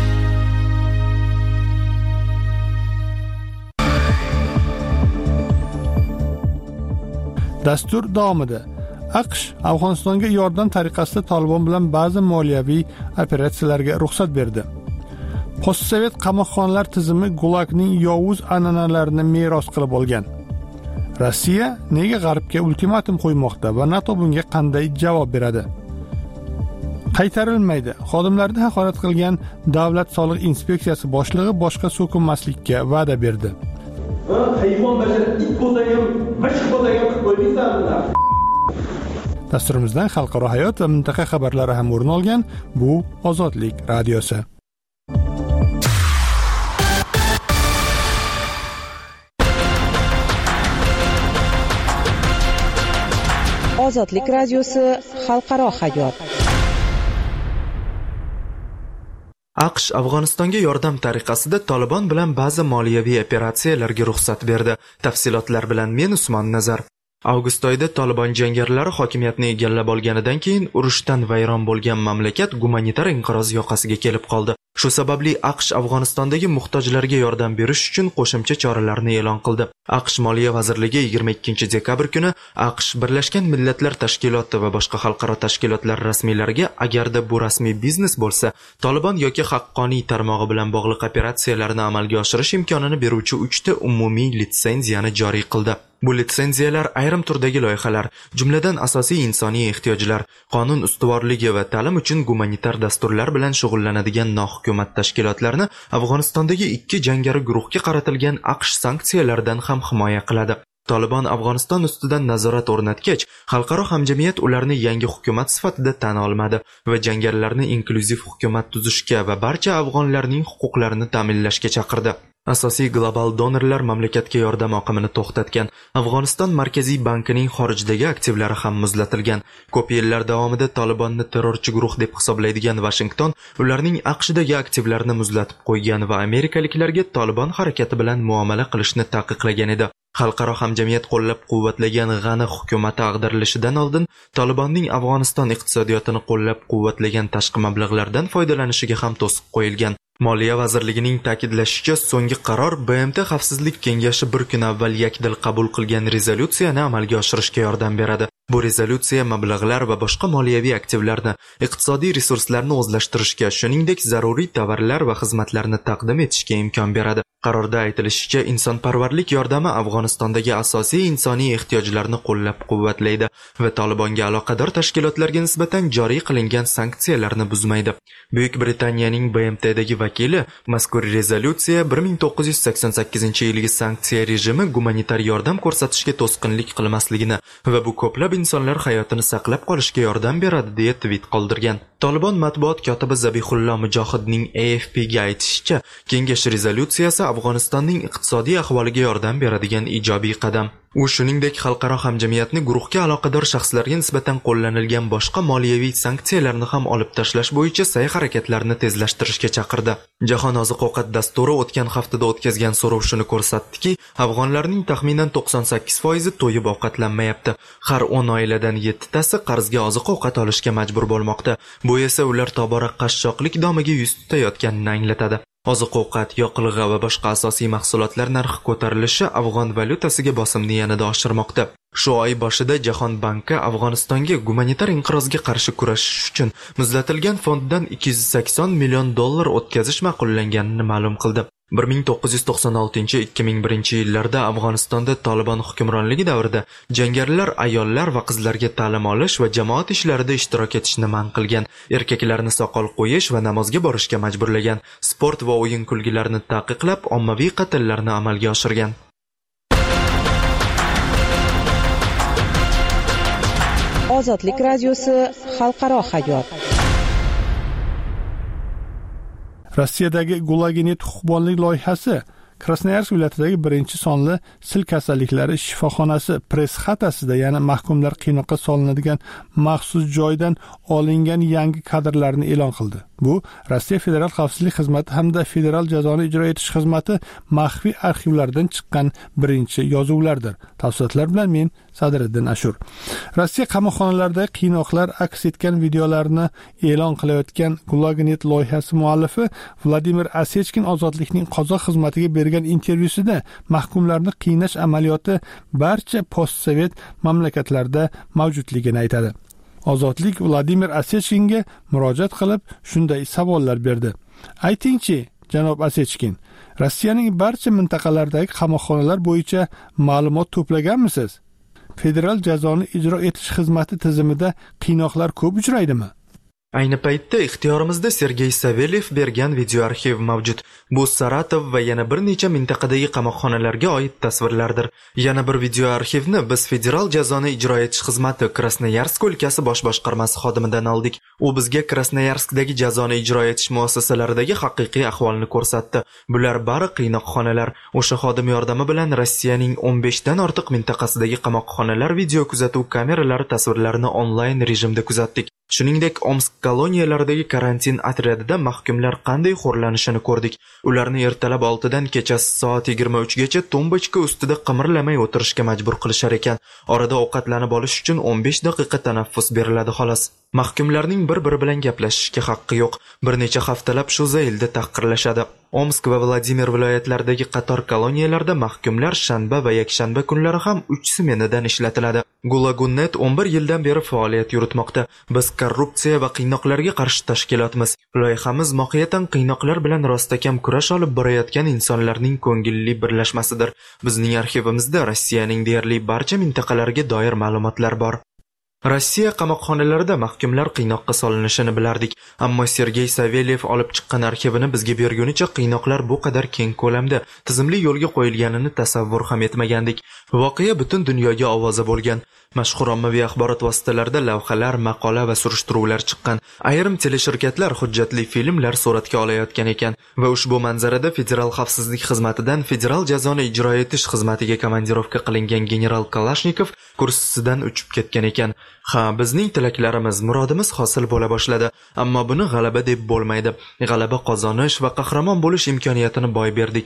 Dastur davomida AQSh Afg'onistonga yordam tariqasida Taliban bilan ba'zi moliyaviy operatsiyalarga ruxsat berdi. Postsovet qamoqxonalar tizimi Gulagning yovuz an'analarini meros qilib olgan. Rossiya nega G'arbga ultimatum qo'ymoqda va NATO bunga qanday javob beradi? Qaytarilmaydi. Xodimlarni haqorat qilgan Davlat soliq inspeksiyasi boshlig'i boshqa so'kinmaslikka va'da berdi. Dasturimizdan xalqaro hayot va mintaqa xabarlari ham o'rin olgan. Bu Ozodlik radiosi. Ozodlik radiosi xalqaro hayot. AQSh Afg'onistonga yordam tariqasida Taliban bilan ba'zi moliyaviy operatsiyalarga ruxsat berdi. Tafsilotlar bilan men Usmon Nazar. Avgust oyida Taliban jangarilari hokimiyatni egallab olganidan keyin urushdan vayron bo'lgan mamlakat gumanitar inqiroz yoqasiga kelib qoldi. Shu sababli AQSh Afg'onistondagi muhtojlarga yordam berish uchun qo'shimcha choralarni e'lon qildi. AQSh Moliya vazirligi 22 dekabr kuni AQSh Birlashgan Millatlar Tashkiloti va boshqa xalqaro tashkilotlar rasmiylariga agarda bu rasmiy biznes bo'lsa, Taliban yoki haqqoniy tarmog'i bilan bog'liq operatsiyalarni amalga oshirish imkonini beruvchi 3 ta umumiy litsenziyani joriy qildi. Bu litsenziyalar ayrim turdagi loyihalar, jumladan asosiy insoniy ehtiyojlar, qonun ustuvorligi va ta'lim uchun gumanitar dasturlar bilan shug'ullanadigan nohukumat tashkilotlarni Afg'onistondagi 2 jangari guruhga qaratilgan AQSh sanksiyalaridan ham himoya qiladi. Taliban Afg'oniston ustidan nazorat o'rnatgach, xalqaro hamjamiyat ularni yangi hukumat sifatida tan olmadi va jangarilarni inklyuziv hukumat tuzishga va barcha afg'onlarning huquqlarini ta'minlashga chaqirdi. Asosiy global donorlar mamlakatga yordam oqimini to'xtatgan. Afg'oniston Markaziy bankining xorijdagi aktivlari ham muzlatilgan. Ko'p yillar davomida Talibanni terrorchi guruh deb hisoblaydigan Washington ularning AQShdagi aktivlarini muzlatib qo'ygan va amerikaliklarga Taliban harakati bilan muomala qilishni taqiqlagan edi. Xalqaro hamjamiyat qo'llab-quvvatlagan G'ani hukumati ag'darilishidan oldin Talibanning Afg'oniston iqtisodiyotini qo'llab-quvvatlagan tashqi mablag'lardan foydalanishiga ham to'siq qo'yilgan. Moliya vazirligining ta'kidlashicha, so'nggi qaror BMT Xavfsizlik kengashi bir kun avval yakdil qabul qilgan rezolyutsiyani amalga oshirishga yordam beradi. Bu rezolyutsiya mablag'lar va boshqa moliyaviy aktivlarni, iqtisodiy resurslarni o'zlashtirishga, shuningdek zaruriy tovarlar va xizmatlarni taqdim etishga imkon beradi. Qarorda aytilishicha, insonparvarlik yordami Afg'onistondagi asosiy insoniy ehtiyojlarni qo'llab-quvvatlaydi va Talibanga aloqador tashkilotlarga nisbatan joriy qilingan sanksiyalarni buzmaydi. Buyuk Britaniyaning BMTdagi vakili mazkur rezolyutsiya 1988-yilgi sanksiya rejimi gumanitar yordam ko'rsatishga to'sqinlik qilmasligini va bu ko'plab insonlar hayotini saqlab qolishga yordam beradi deya tweet qoldirgan. Taliban matbuot kotibi Zabihullo Mujohidning AFP'ga aytishicha, kengash rezolyutsiyasi Afg'onistonning iqtisodiy ahvoliga yordam beradigan ijobiy qadam. U shuningdek xalqaro hamjamiyatni guruhga aloqador shaxslarga nisbatan qo'llanilgan boshqa moliyaviy sanksiyalarni ham olib tashlash bo'yicha sa'y-harakatlarni tezlashtirishga chaqirdi. Jahon oziq-ovqat dasturi o'tgan haftada o'tkazgan so'rov shuni ko'rsatdiki, afg'onlarning taxminan 98% to'yib ovqatlanmayapti. Har 10 oiladan 7 tasi qarzga oziq-ovqat olishga majbur bo'lmoqda. Bu esa ular tobora qashshoqlik domiga yuz tutayotganini anglatadi. Oziq-ovqat, yoqilg'i va boshqa asosiy mahsulotlar narxi ko'tarilishi afg'on valyutasiga bosimni yanada oshirmoqda. Shu oy boshida Jahon banki Afg'onistonga gumanitar inqirozga qarshi kurashish uchun muzlatilgan fonddan $280 million o'tkazish ma'qullanganini ma'lum qildi. 1996-2001 yillarda Afg'onistonda Taliban hukmronligi davrida jangarilar ayollar va qizlarga ta'lim olish va jamoat ishlarida ishtirok etishni man qilgan, erkaklarni soqol qo'yish va namozga borishga majburlagan, sport va o'yin kulgilarni taqiqlab, ommaviy qatllarni amalga oshirgan. Ozodlik radiosi xalqaro hayot. Rossiyadagi Gulaginet huquqbonlik loyihasi Krasnoyarsk viloyatidagi birinchi sonli sil kasalliklari shifoxonasi press-xatasida, ya'ni mahkumlar qiynoqqa solinadigan maxsus joydan olingan yangi kadrlarni e'lon qildi. Bu Rossiya Federal xavfsizlik xizmati hamda Federal jazoni ijro etish xizmati maxfiy arxivlaridan chiqqan birinchi yozuvlardir. Tafsilotlar bilan men Sadriddin Ashur. Rossiya qamoqxonalarida qiynoqlar aks etgan videolarni e'lon qilayotgan Gulaginet loyihasi muallifi Vladimir Asechkin Ozodlikning qozoq xizmatiga bergan intervyusida mahkumlarni qiynash amaliyoti barcha postsovet mamlakatlarda mavjudligini aytadi. Ozodlik Vladimir Asechkinga murojaat qilib shunday savollar berdi. Aytingchi, janob Asechkin, Rossiyaning barcha mintaqalaridagi qamoqxonalar bo'yicha ma'lumot to'plaganmisiz? Federal jazoni ijro etish xizmati tizimida qiynoqlar ko'p uchraydimi? Ayni paytda ixtiyorimizda Sergey Savelyev bergan video arxiv mavjud. Bu Saratov va yana bir necha mintaqadagi qamoqxonalarga oid tasvirlardir. Yana bir video arxivni biz Federal jazoni ijro etish xizmati Krasnoyarsk o'lkasi bosh boshqarmasi xodimidan oldik. U bizga Krasnoyarskdagi jazoni ijro etish muassasalaridagi haqiqiy ahvolni ko'rsatdi. Bular bari qiynoqxonalar. O'sha xodim yordami bilan Rossiyaning 15 dan ortiq mintaqasidagi qamoqxonalar video kuzatuv kameralari tasvirlarini onlayn rejimda kuzatdik. Shuningdek, Omsk koloniyalaridagi karantin otryadida mahkumlar qanday xo'rlanishini ko'rdik. Ularni ertalab 6 dan kechasi soat 23 gacha tombochka ustida qimirlamay o'tirishga majbur qilishar ekan. Orada ovqatlanib olish uchun 15 daqiqa tanaffus beriladi xolos. Mahkumlarning bir-biri bilan gaplashishga haqqi yo'q. Bir necha haftalab shu zaylda tahqirlashadi. Omsk va Vladimir viloyatlaridagi qator koloniyalarda mahkumlar shanba va yakshanba kunlari ham 3 smenadan ishlatiladi. Gulagunet 11 yildan beri faoliyat yuritmoqda. Biz korrupsiya va qiynoqlarga qarshi tashkilotmiz. Loyihamiz mohiyatan qiynoqlar bilan rostakam kurash olib borayotgan insonlarning ko'ngilli birlashmasidir. Bizning arxivimizda Rossiyaning deyarli barcha mintaqalariga doir ma'lumotlar bor. Rossiya qamoqxonalarida mahkumlar qiynoqqa solinishini bilardik, ammo Sergey Savelyev olib chiqqan arxivini bizga bergunicha qiynoqlar bu qadar keng ko'lamda tizimli yo'lga qo'yilganini tasavvur ham etmagandik. Voqea butun dunyoga ovoza bo'lgan. Mashhur ommaviy axborot vositalarida lavhalar, maqola va surishtiruvlar chiqqan. Ayrim teleshirkatlar hujjatli filmlar suratga olayotgan ekan va ushbu manzarada Federal xavfsizlik xizmatidan Federal jazoni ijro etish xizmatiga komandirovka qilingan general Kalashnikov kursisidan uchib ketgan ekan. Ha, bizning tilaklarimiz, murodimiz hosil bo'la boshladi, ammo buni g'alaba deb bo'lmaydi. G'alaba qozonish va qahramon bo'lish imkoniyatini boy berdik.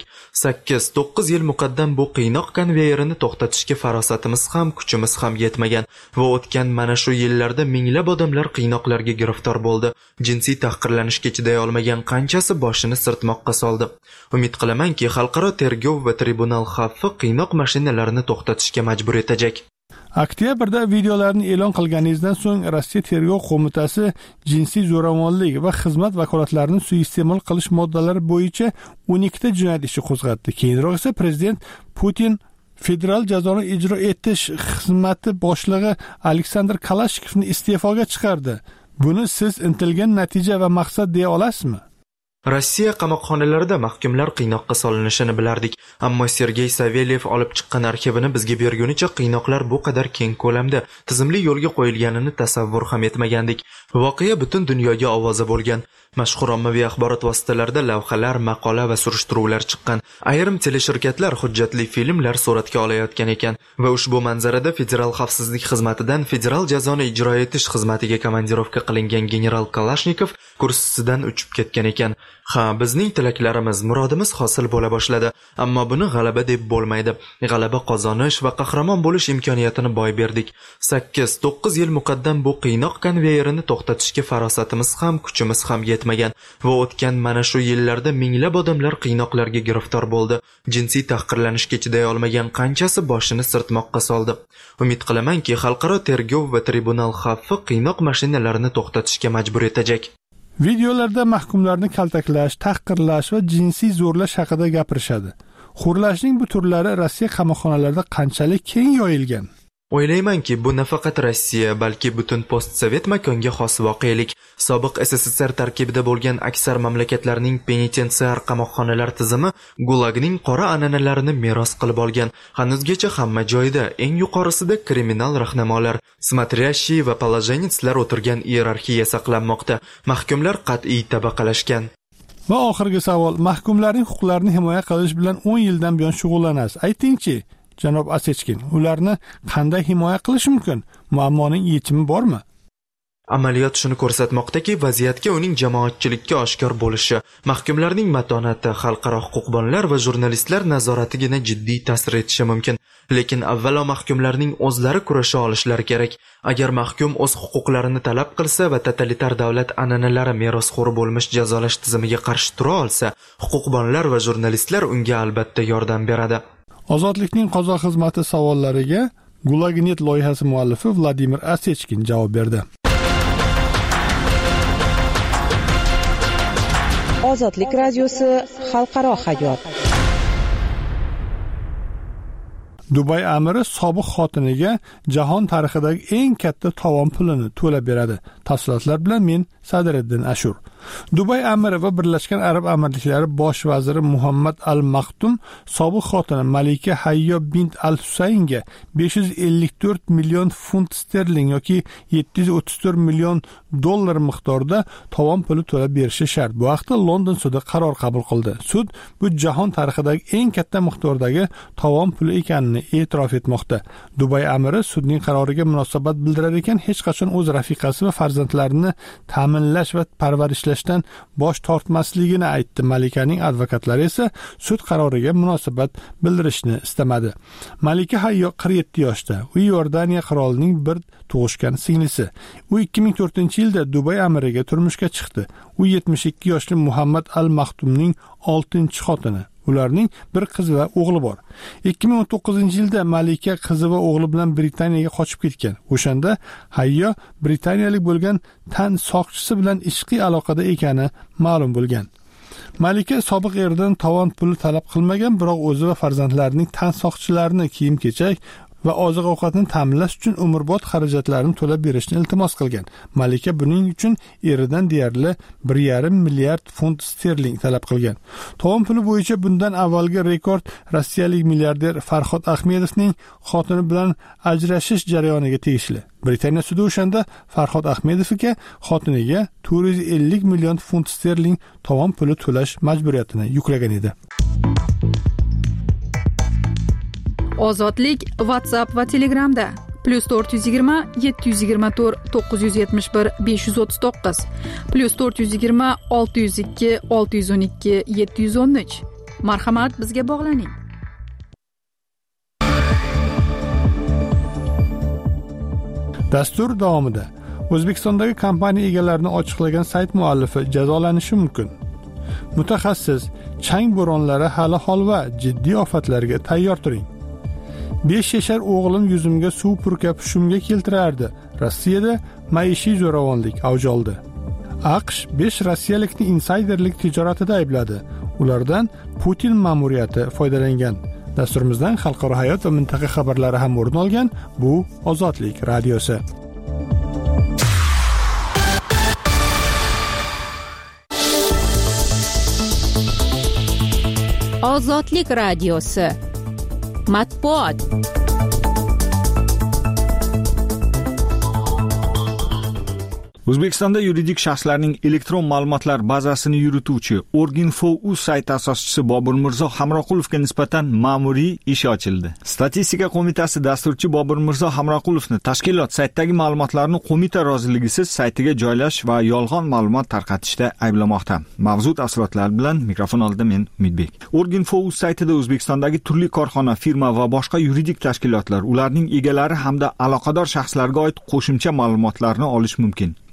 8-9 yil muqaddam bu qiynoq konveyerini to'xtatishga farosatimiz ham, kuchimiz ham yetmagan va o'tgan mana shu yillarda minglab odamlar qiynoqlarga giriftor bo'ldi. Jinsiy tahqirlanishga chiday olmagan qanchasi boshini sirtmoqqa soldi. Umid qilamanki, xalqaro tergov va tribunal xavfi qiynoq mashinalarini to'xtatishga majbur etajak. Oktyabrda videolarni e'lon qilganingizdan so'ng Rossiya Tergov qo'mitasi jinsiy zo'ravonlik va xizmat vakolatlarini suiiste'mol qilish moddalari bo'yicha 12 ta jinoyat ishi qo'zg'atdi. Keyinroq esa prezident Putin Federal jazoni ijro etish xizmati boshlig'i Aleksandr Kalashnikovni iste'foga chiqardi. Buni siz intilgan natija va maqsad deya olasizmi? Rossiya qamoqxonalarida mahkumlar qiynoqqa solinishini bilardik, ammo Sergey Savelyev olib chiqqan arxivini bizga bergunicha qiynoqlar bu qadar keng ko'lamda tizimli yo'lga qo'yilganini tasavvur ham etmagandik. Voqea butun dunyoga ovoza bo'lgan. Mashhur ommaviy axborot vositalarida lavhalar, maqola va surishtiruvlar chiqqan. Ayrim teleshirkatlar hujjatli filmlar suratga olayotgan ekan va ushbu manzarada Federal xavfsizlik xizmatidan Federal jazoni ijro etish xizmatiga komandirovka qilingan general Kalashnikov kursisidan uchib ketgan ekan. Ha, bizning tilaklarimiz, murodimiz hosil bo'la boshladi, ammo buni g'alaba deb bo'lmaydi. G'alaba qozonish va qahramon bo'lish imkoniyatini boy berdik. 8-9 yil muqaddam bu qiynoq konveyerini to'xtatishga farosatimiz ham, kuchimiz ham yetmagan va o'tgan mana shu yillarda minglab odamlar qiynoqlarga giriftor bo'ldi. Jinsiy tahqirlanishga chiday olmagan qanchasi boshini sirtmoqqa soldi. Umid qilamanki, xalqaro tergov va tribunal xavfi qiynoq mashinalarini to'xtatishga majbur etajak. Videolarda mahkumlarni kaltaklash, tahqirlash va jinsiy zo'rlash haqida gapirishadi. Xo'rlashning bu turlari Rossiya qamoqxonalarida qanchalik keng yoyilgan? O'ylaymanki, bu nafaqat Rossiya, balki butun postsovet makonga xos voqelik. Sobiq SSSR tarkibida bo'lgan aksar mamlakatlarning penitensiar qamoqxonalar tizimi Gulagning qora an'analarini meros qilib olgan. Hanuzgacha hamma joyda, eng yuqorisida kriminal rahnamolar, смотрящие va положенецlar o'tirgan iyerarxiya saqlanmoqda. Mahkumlar qat'iy tabaqalashgan. Va oxirgi savol, mahkumlarning huquqlarini himoya qilish bilan 10 yildan buyon shug'ullanasiz. Aytingchi, janob Asechkin, ularni qanday himoya qilish mumkin? Muammoning yechimi bormi? Amaliyot shuni ko'rsatmoqdaki, vaziyatga uning jamoatchilikka oshkor bo'lishi, mahkumlarning matonati, xalqaro huquqbonlar va jurnalistlar nazoratigina jiddiy ta'sir etishi mumkin. Lekin avvalo mahkumlarning o'zlari kurasha olishlari kerak. Agar mahkum o'z huquqlarini talab qilsa va totalitar davlat an'analari merosxo'ri bo'lmish jazolash tizimiga qarshi tura olsa, huquqbonlar va jurnalistlar unga albatta yordam beradi. Ozodlikning qozoq xizmati savollariga Gulagnet loyihasi muallifi Vladimir Asechkin javob berdi. Ozodlik radiosi xalqaro hayot. Dubay amiri sobiq xotiniga jahon tarixidagi eng katta tovon pulini to'lab beradi. Tafsilotlar bilan men Sadriddin Ashur. Dubay amiri va Birlashgan Arab Amirliklari bosh vaziri Muhammad al-Maktum sobiq xotini Malika Hayyo bint al-Husaynga 554 million funt sterling yoki 734 million dollar miqdorida tovon puli to'lab berishi shart. Bu haqda London sudi qaror qabul qildi. Sud bu jahon tarixidagi eng katta miqdordagi tovon puli ekanini e'tirof etmoqda. Dubay amiri sudning qaroriga munosabat bildirar ekan, hech qachon o'z rafiqasi va farzandlarini ta'minlash va parvarishlashdan bosh tortmasligini aytdi. Malikaning advokatlari esa sud qaroriga munosabat bildirishni istamadi. Malika Hayyo 47 yoshda. U Iordaniya qirolining bir tug'ishgan singlisi. U 2004-yilda Dubay amiriga turmushga chiqdi. U 72 yoshli Muhammad al-Maktumning 6-xotini. Ularning bir qiz va o'g'li bor. 2019-yilda Malika qizi va o'g'li bilan Britaniyaga qochib ketgan. O'shanda Hayyo britaniyalik bo'lgan tan soqchisi bilan ishqiy aloqada ekani ma'lum bo'lgan. Malika sobiq eridan tovon puli talab qilmagan, biroq o'zi va farzandlarining tan soqchilarini kiyim-kechak va oziq-ovqatni ta'minlash uchun umrbod xarajatlarini to'lab berishni iltimos qilgan. Malika buning uchun eridan deyarli 1,5 milliard funt sterling talab qilgan. Tovon puli bo'yicha bundan avvalgi rekord rossiyalik milliarder Farhod Ahmedovning xotini bilan ajrashish jarayoniga tegishli. Britaniya sudi o'shanda Farhod Ahmedovga xotiniga 450 million funt sterling tovon puli to'lash majburiyatini yuklagan edi. Ozodlik WhatsApp va Telegramda +420 724 971 539 +420 602 612 713. Marhamat, bizga bog'laning. Dastur davomida O'zbekistondagi kompaniya egalarini ochiqlagan sayt muallifi jazolanishi mumkin. Mutaxassis: chang bo'ronlari hali holva, jiddiy ofatlarga tayyor turing. 5 yashar o'g'lim yuzimga suv purkab shumga keltirardi. Rossiyada maishiy zo'ravonlik avj oldi. AQSh 5 rossiyalikni insayderlik tijoratida aybladi. Ulardan Putin ma'muriyati foydalangan. Dasturimizdan xalqaro hayot va mintaqa xabarlari ham o'rin olgan. Bu Ozodlik radiosi. Ozodlik radiosi. Matbuot. O'zbekistonda yuridik shaxslarning elektron ma'lumotlar bazasini yurituvchi Org.info.uz sayti asoschisi Bobur Mirzo Hamroqulovga nisbatan ma'muriy ish ochildi. Statistika qo'mitasi dasturchi Bobur Mirzo Hamroqulovni tashkilot saytdagi ma'lumotlarni qo'mita roziligisiz saytiga joylash va yolg'on ma'lumot tarqatishda ayblamoqda. Mavzu tafsilotlari bilan mikrofon oldida men Umidbek. Org.info.uz saytida O'zbekistondagi turli korxona, firma va boshqa yuridik tashkilotlar, ularning egalari hamda aloqador shaxslarga oid qo'shimcha ma'lumotlarni olish mumkin.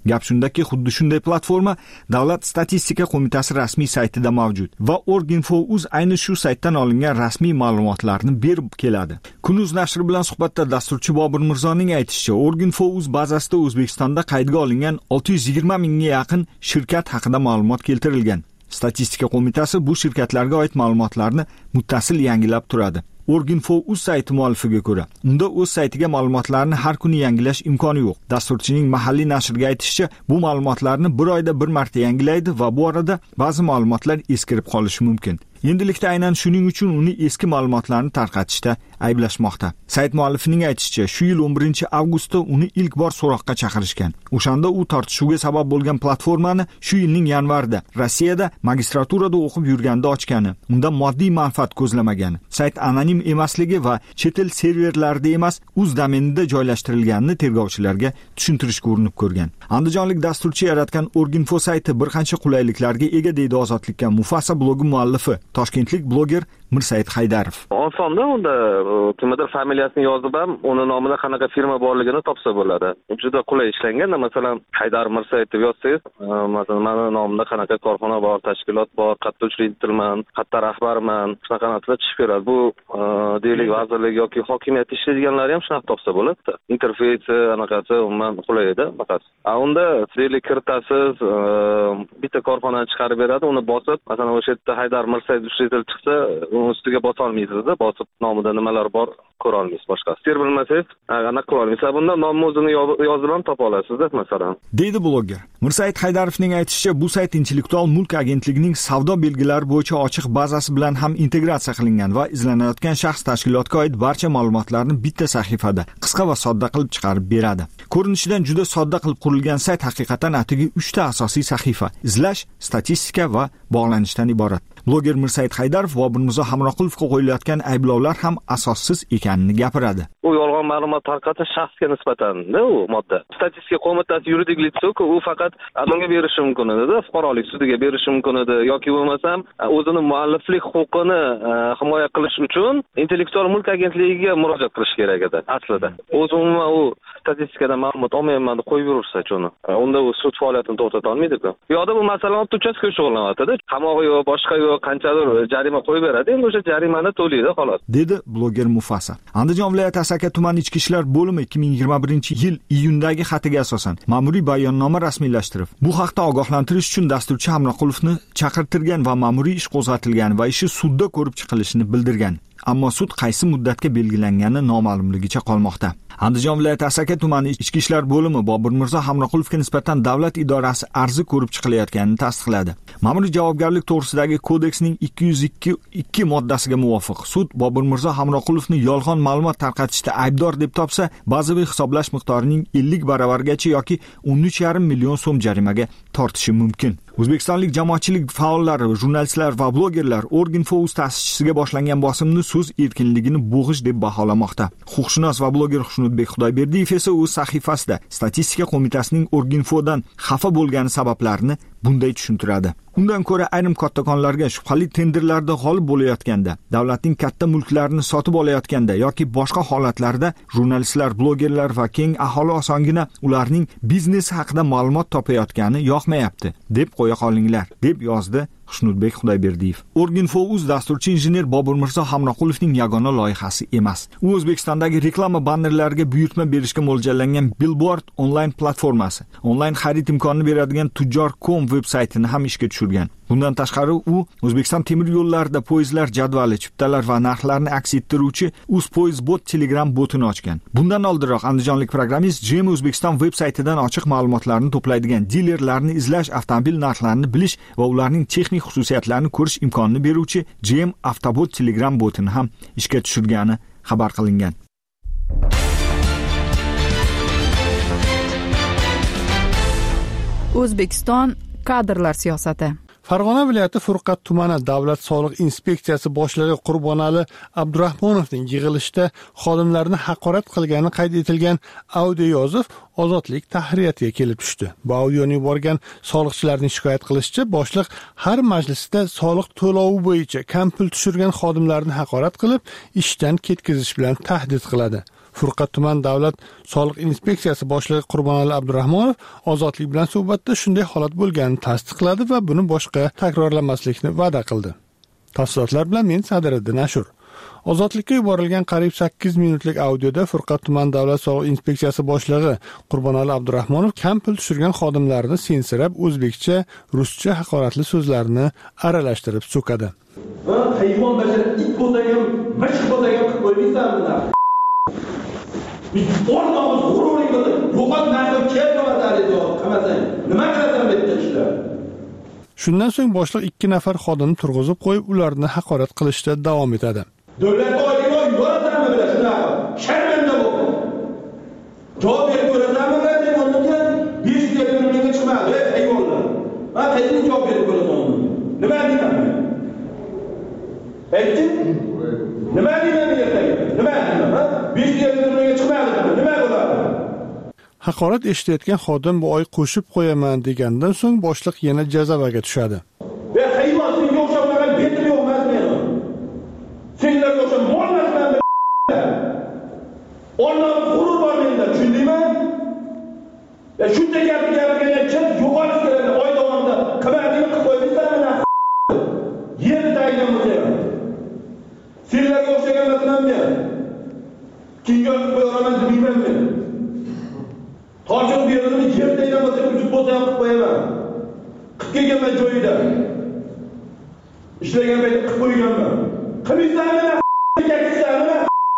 Gap shundaki, xuddi shunday platforma Davlat statistika qo'mitasi rasmiy saytida mavjud va Org.info.uz ayni shu saytdan olingan rasmiy ma'lumotlarni berib keladi. Kunuz nashri bilan suhbatda dasturchi Bobur Mirzoning aytishicha, Org.info.uz bazasida O'zbekistonda qaydga olingan 620 mingga yaqin shirkat haqida ma'lumot keltirilgan. Statistika qo'mitasi bu shirkatlarga oid ma'lumotlarni muttasil yangilab turadi. Org.info.uz sayti muallifiga ko'ra, unda o'z saytiga ma'lumotlarni har kuni yangilash imkoni yo'q. Dasturchining mahalliy nashrga aytishicha, bu ma'lumotlarni bir oyda bir marta yangilaydi va bu orada ba'zi ma'lumotlar eskirib qolishi mumkin. Endilikda aynan shuning uchun uni eski ma'lumotlarni tarqatishda ayblashmoqda. Sayt muallifining aytishicha, shu yil 11-avgustda uni ilk bor so'roqqa chaqirishgan. O'shanda u tortishuvga sabab bo'lgan platformani shu yilning yanvarida Rossiyada magistraturada o'qib yurganda ochgani, unda moddiy manfaat ko'zlamagan. Sayt anonim emasligi va chet el serverlarida emas, o'z domenida joylashtirilganini tergovchilarga tushuntirishga urinib ko'rgan. Andijonlik dasturchi yaratgan Org.info sayti bir qancha qulayliklarga ega, deydi Ozodlikka Mufasa blogi muallifi, toshkentlik bloger Mirsaid Haydarov. Osonda unda kimdir familiyasini yozib ham, uni nomida qanaqa firma borligini topsa bo'ladi. Juda qulay ishlangan. Masalan, Haydar Mirsaid deb yozsangiz, masalan, meni nomimda qanaqa korxona bor, tashkilot bor, qayerda uchraydiman, qayerda rahbarman, shunaqa narsalar chiqib beradi. Bu deylik vazirlik yoki hokimiyat ishlaydiganlar ham shunaqa topsa bo'ladi. Interfeysi, anaqasi umuman qulay edi faqat. Unda deylik kiritasiz, bitta korxonani chiqarib beradi, uni bosib, masalan, o'sha yerda Haydar Mirsaid ushlatilib chiqsa, ustiga bosa olmaysiz-da, bosib nomida nimalar bor ko'ra olmaysiz boshqa. Siz bilmasangiz, anaqa qila olmaysiz. Bunda nomni o'zini yozib ham topa olasiz-da, masalan. Deydi bloger. Mirsaid Haydarovning aytishicha, bu sayt Intellektual mulk agentligining savdo belgilari bo'yicha ochiq bazasi bilan ham integratsiya qilingan va izlanayotgan shaxs tashkilotga oid barcha ma'lumotlarni bitta sahifada qisqa va sodda qilib chiqarib beradi. Ko'rinishidan juda sodda qilib qurilgan sayt haqiqatan atigi 3 ta asosiy sahifa: izlash, statistika va bog'lanishdan iborat. Bloger Mirsaid Haydarov Bobur Mirzo Hamroqulovga qo'yilayotgan ayblovlar ham asossiz ekanini gapiradi. U yolg'on ma'lumot tarqatish shaxsga nisbatan-da u modda. Statistika qo'mitasi yuridik litsi-ku, u faqat adamga berishi mumkin edi, fuqarolik sudiga berishi mumkin edi yoki bo'lmasam o'zini mualliflik huquqini himoya qilish uchun Intellektual mulk agentligiga murojaat qilish kerak edi aslida. O'zi umuman u statistikadan ma'lumot olmayman deb qo'yib yursa-chi uni. Unda u sud faoliyatini to'xtata olmaydi-ku. Yo'qda bu masalani uchastka shug'ullanyapti-da. Qamog'i yo'q, boshqa yo'q, qanchadir jarima qo'yib beradi. Endi o'sha jarimani to'laydi xolos. Dedi bloger Mufasa. Andijon viloyati Asaka tuman ichki ishlar bo'limi 2021-yil iyundagi xatiga asosan ma'muriy bayonnoma rasmiylashtirib, bu haqda ogohlantirish uchun dasturchi Hamroqulovni chaqirtirgan va ma'muriy ish qo'zg'atilgan va ishi sudda ko'rib chiqilishini bildirgan. Ammo sud qaysi muddatga belgilangani noma'lumligicha qolmoqda. Andijon viloyati Asaka tumani ichki ishlar bo'limi Bobur Mirzo Hamroqulovga nisbatan davlat idorasi arzi ko'rib chiqilayotganini tasdiqladi. Ma'muriy javobgarlik to'g'risidagi kodeksning 202 moddasiga muvofiq sud Bobur Mirzo Hamroqulovni yolg'on ma'lumot tarqatishda aybdor deb topsa, bazaviy hisoblash miqdorining 50 baravargacha yoki 13,5 million so'm jarimaga tortishi mumkin. O'zbekistonlik jamoatchilik faollari, jurnalistlar va blogerlar Org.info.uz ta'sischisiga boshlangan bosimni so'z erkinligini bo'g'ish deb baholamoqda. Huquqshunos va bloger Xushnudbek Xudoyberdiyev esa o'z sahifasida statistika qo'mitasining Org.info.dan xafa bo'lgani sabablarini bunday tushuntiradi. Undan ko'ra ayrim kattakonlarga shubhali tenderlarda g'olib bo'layotganda, davlatning katta mulklarini sotib olayotganda yoki boshqa holatlarda jurnalistlar, blogerlar va keng aholi osongina ularning biznesi haqida ma'lumot topayotgani yoqmayapti deb qo'ya qolinglar, deb yozdi Xushnudbek Xudoyberdiyev. Org.info.uz dasturchi injener Bobur Mirzo Hamroqulovning yagona loyihasi emas. U O'zbekistondagi reklama bannerlariga buyurtma berishga mo'ljallangan Billboard onlayn platformasi, onlayn xarid imkonini beradigan Tujjor.com veb-saytini ham ishga tushirgan. Bundan tashqari u O'zbekiston temir yo'llarida poyezdlar jadvali, chiptalar va narxlarni aks ettiruvchi Uzpoyezdbot Telegram botini ochgan. Bundan oldinroq andijonlik programmist GM O'zbekiston veb-saytidan ochiq ma'lumotlarni to'playdigan dilerlarni izlash, avtomobil narxlarini bilish va ularning texnik xususiyatlarini ko'rish imkonini beruvchi GM Avtobot Telegram botini ham ishga tushirgani xabar qilingan. O'zbekiston kadrlar siyosati. Farg'ona viloyati Furqat tumani davlat soliq inspeksiyasi boshlig'i Qurbonali Abdurahmonovning yig'ilishda xodimlarni haqorat qilgani qayd etilgan audio yozuv Ozodlik tahriyatiga kelib tushdi. Bu audioni yuborgan soliqchilarning shikoyat qilishicha, boshliq har majlisda soliq to'lovi bo'yicha kam pul tushirgan xodimlarni haqorat qilib, ishdan ketkazish bilan tahdid qiladi. Furqat tuman davlat soliq inspeksiyasi boshlig'i Qurbonali Abdurahmonov Ozodlik bilan suhbatda shunday holat bo'lganini tasdiqladi va buni boshqa takrorlamaslikni va'da qildi. Tafsilotlar bilan men Sadiriddin Ashur. Ozodlikka yuborilgan qariyb 8 minutlik audioda Furqat tuman davlat soliq inspeksiyasi boshlig'i Qurbonali Abdurahmonov kam pul tushirgan xodimlarni sensirab, o'zbekcha, ruscha haqoratli so'zlarni aralashtirib so'kadi. Hayvon bashara it bo'lgan, mish bo'lgan qilib qo'ymaysanlar. O'rnimiz g'ururing bo'ldi. Yo'qot narsa kelmadi deb qamasang. Nima qilasan bu ishlar? Shundan so'ng boshliq 2 nafar xodimni turg'izib qo'yib, ularni haqorat qilishda davom etadi. Davlat oyligini yuborasanmi bilan shunaqa? Sharmanda bo'ldi. Javob berib ko'rasanmi deb o'rniga 500 milliga chiqmadi hayvonlar. Ha, qayerga javob berib ko'rasan? Nima deyman? Aytdim. Nima deyman ertaga? Nima deyman? 500 milliga chiqmadi. Nima bo'ladi? Haqorat eshitayotgan xodim bu oy qo'shib qo'yaman degandan so'ng boshliq yana jazavaga tushadi. Ve hayvon senga o'xshamagan betim yo'qmas meni. Senlarga o'xshab bo'lmasman. Ondan g'urur bor menda, tushundingmi? Ya shunday gapirgancha yo'qolish kerak. Oy davomida qamadini qilib qo'ymaysanmi? Yer taygan bo'lsa. Senlarga o'xshagan emasman men. Kimga qo'yaman bilmayman men. To'g'ri berilgan yerda bo'lsa, uch bo'lsa ham qo'yaman. Qilib kelganman joyida. Ishlagan paytda qilib qo'yganman. Qilmaysanmi? Keksanmi?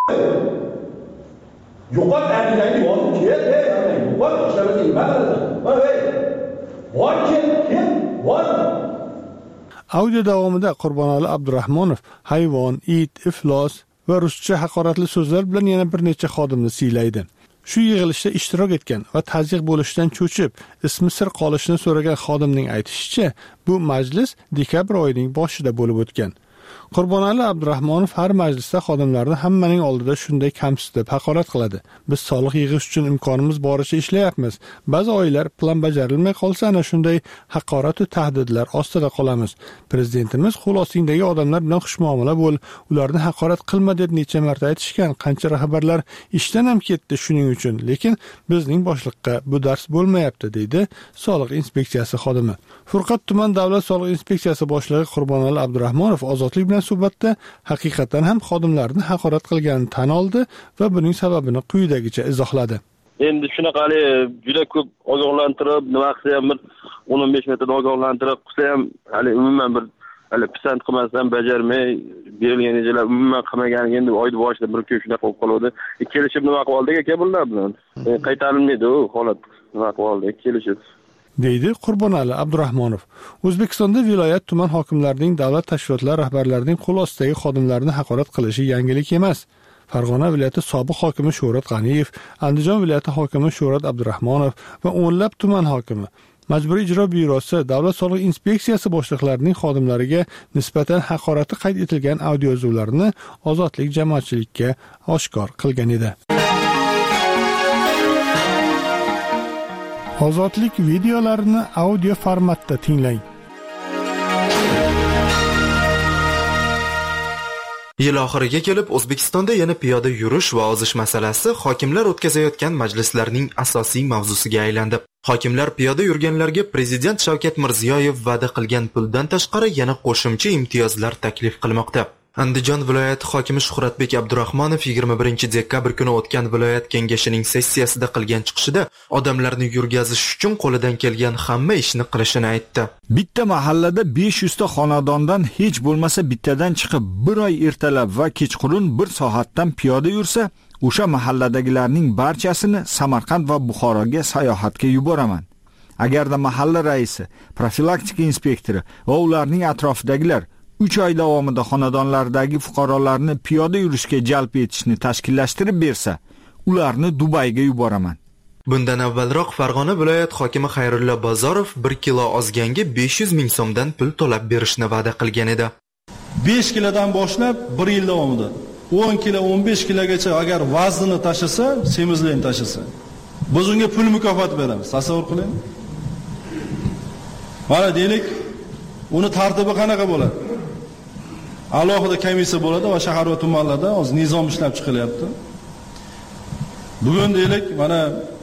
Yo'qot adilani yozib kel, yo'qot ishlarni nima qiladi? Voy kel, voy. Audio davomida Qurbonali Abdurahmonov hayvon, it, iflos va ruscha haqoratli so'zlar bilan yana bir necha xodimni siylaydi. Shu yig'ilishda ishtirok etgan va tazyiq bo'lishdan cho'chib, ismi sir qolishini so'ragan xodimning aytishicha, bu majlis dekabr oyining boshida bo'lib o'tgan. Qurbonali Abdurahmonov har majlisda xodimlarni hammaning oldida shunday kamsitib haqorat qiladi. Biz soliq yig'ish uchun imkonimiz boricha ishlayapmiz. Ba'zi oylar plan bajarilmay qolsa, ana shunday haqorat va tahdidlar ostida qolamiz. Prezidentimiz xulosingdagi odamlar bilan xushmuomala bo'l, ularni haqorat qilma deb necha marta aytishgan. Qancha rahbarlar ishdan ham ketdi shuning uchun, lekin bizning boshliqqa bu dars bo'lmayapti, deydi soliq inspeksiyasi xodimi. Furqat tuman davlat soliq inspeksiyasi boshlig'i Qurbonali Abdurahmonov Ozodlik bilan suhbatda haqiqatan ham xodimlarni haqorat qilganini tan oldi va buning sababini quyidagicha izohladi. Endi shunaqali juda ko'p ogohlantirib, nima qilsa ham bir 10-15 metrdan ogohlantirib qilsa ham, hali umuman bir pisand qilmasdan bajarmay berilgan rejalar umuman qilmagan. Endi oyning boshida bir kun shunaqa bo'lib qoldi. Kelishib nima qilib oldik aka bular bilan? Qaytarilmaydi u holat. Nima qilib oldik kelishib. deydi Qurbonali Abdurahmonov. O'zbekistonda viloyat tuman hokimlarining davlat tashkilotlari rahbarlarining qo'l ostidagi xodimlarni haqorat qilishi yangilik emas. Farg'ona viloyati sobiq hokimi Sho'rat G'aniyev, Andijon viloyati hokimi Sho'rat Abdurahmonov va o'nlab tuman hokimi, Majburiy ijro byurosi, davlat soliq inspeksiyasi boshliqlarining xodimlariga nisbatan haqorati qayd etilgan audiozuvlarni Ozodlik jamoatchilikka oshkor qilgan edi. Ozodlik videolarini audio formatda tinglang. Yil oxiriga kelib O'zbekistonda yana piyoda yurish va ozish masalasi hokimlar o'tkazayotgan majlislarning asosiy mavzusiga aylandi. Hokimlar piyoda yurganlarga Prezident Shavkat Mirziyoyev va'da qilgan puldan tashqari yana qo'shimcha imtiyozlar taklif qilmoqda. Andijon viloyati hokimi Shuhratbek Abdurahmonov 21 dekabr kuni o'tgan viloyat kengashining sessiyasida qilgan chiqishida odamlarni yurgazish uchun qo'lidan kelgan hamma ishni qilishini aytdi. Bitta mahallada 500 ta xonadondan hech bo'lmasa bittadan chiqib bir oy ertalab va kechqurun 1 soatdan piyoda yursa, o'sha mahalladagilarning barchasini Samarqand va Buxoroga sayohatga yuboraman. Agarda mahalla raisi, profilaktika inspektori va ularning atrofidagilar 3 oy davomida xonadonlardagi fuqarolarni piyoda yurishga jalb etishni tashkillashtirib bersa, ularni Dubayga yuboraman. Bundan avvalroq Farg'ona viloyat hokimi Xayrullo Bozorov 1 kilo ozganga 500 ming so'mdan pul to'lab berishni va'da qilgan edi. 5 kilodan boshlab 1 yil davomida 10 kilo, 15 kilogacha agar vaznini tashisa, semizlikni tashisa, biz unga pul mukofot beramiz. Tasavvur qiling. Mana deylik, uni tartibi qanaqa bo'ladi? Alohida komissiya bo'ladi va shahar va tumanlarda hozir nizom ishlab chiqilyapti. Bugun deylik, mana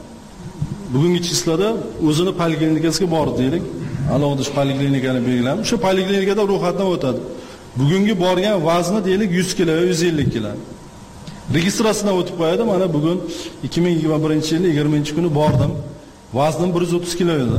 bugungi chislada o'zini poliklinikasiga bordi deylik. Alohida poliklinikani belgilab, o'sha poliklinikada ro'yxatdan o'tadi. Bugungi borgan vazni deylik 100 kg, 150 kg. Registratsiyadan o'tib qo'yadi. Mana bugun 2021-yil 20-kuni bordim. Vaznim 130 kg edi.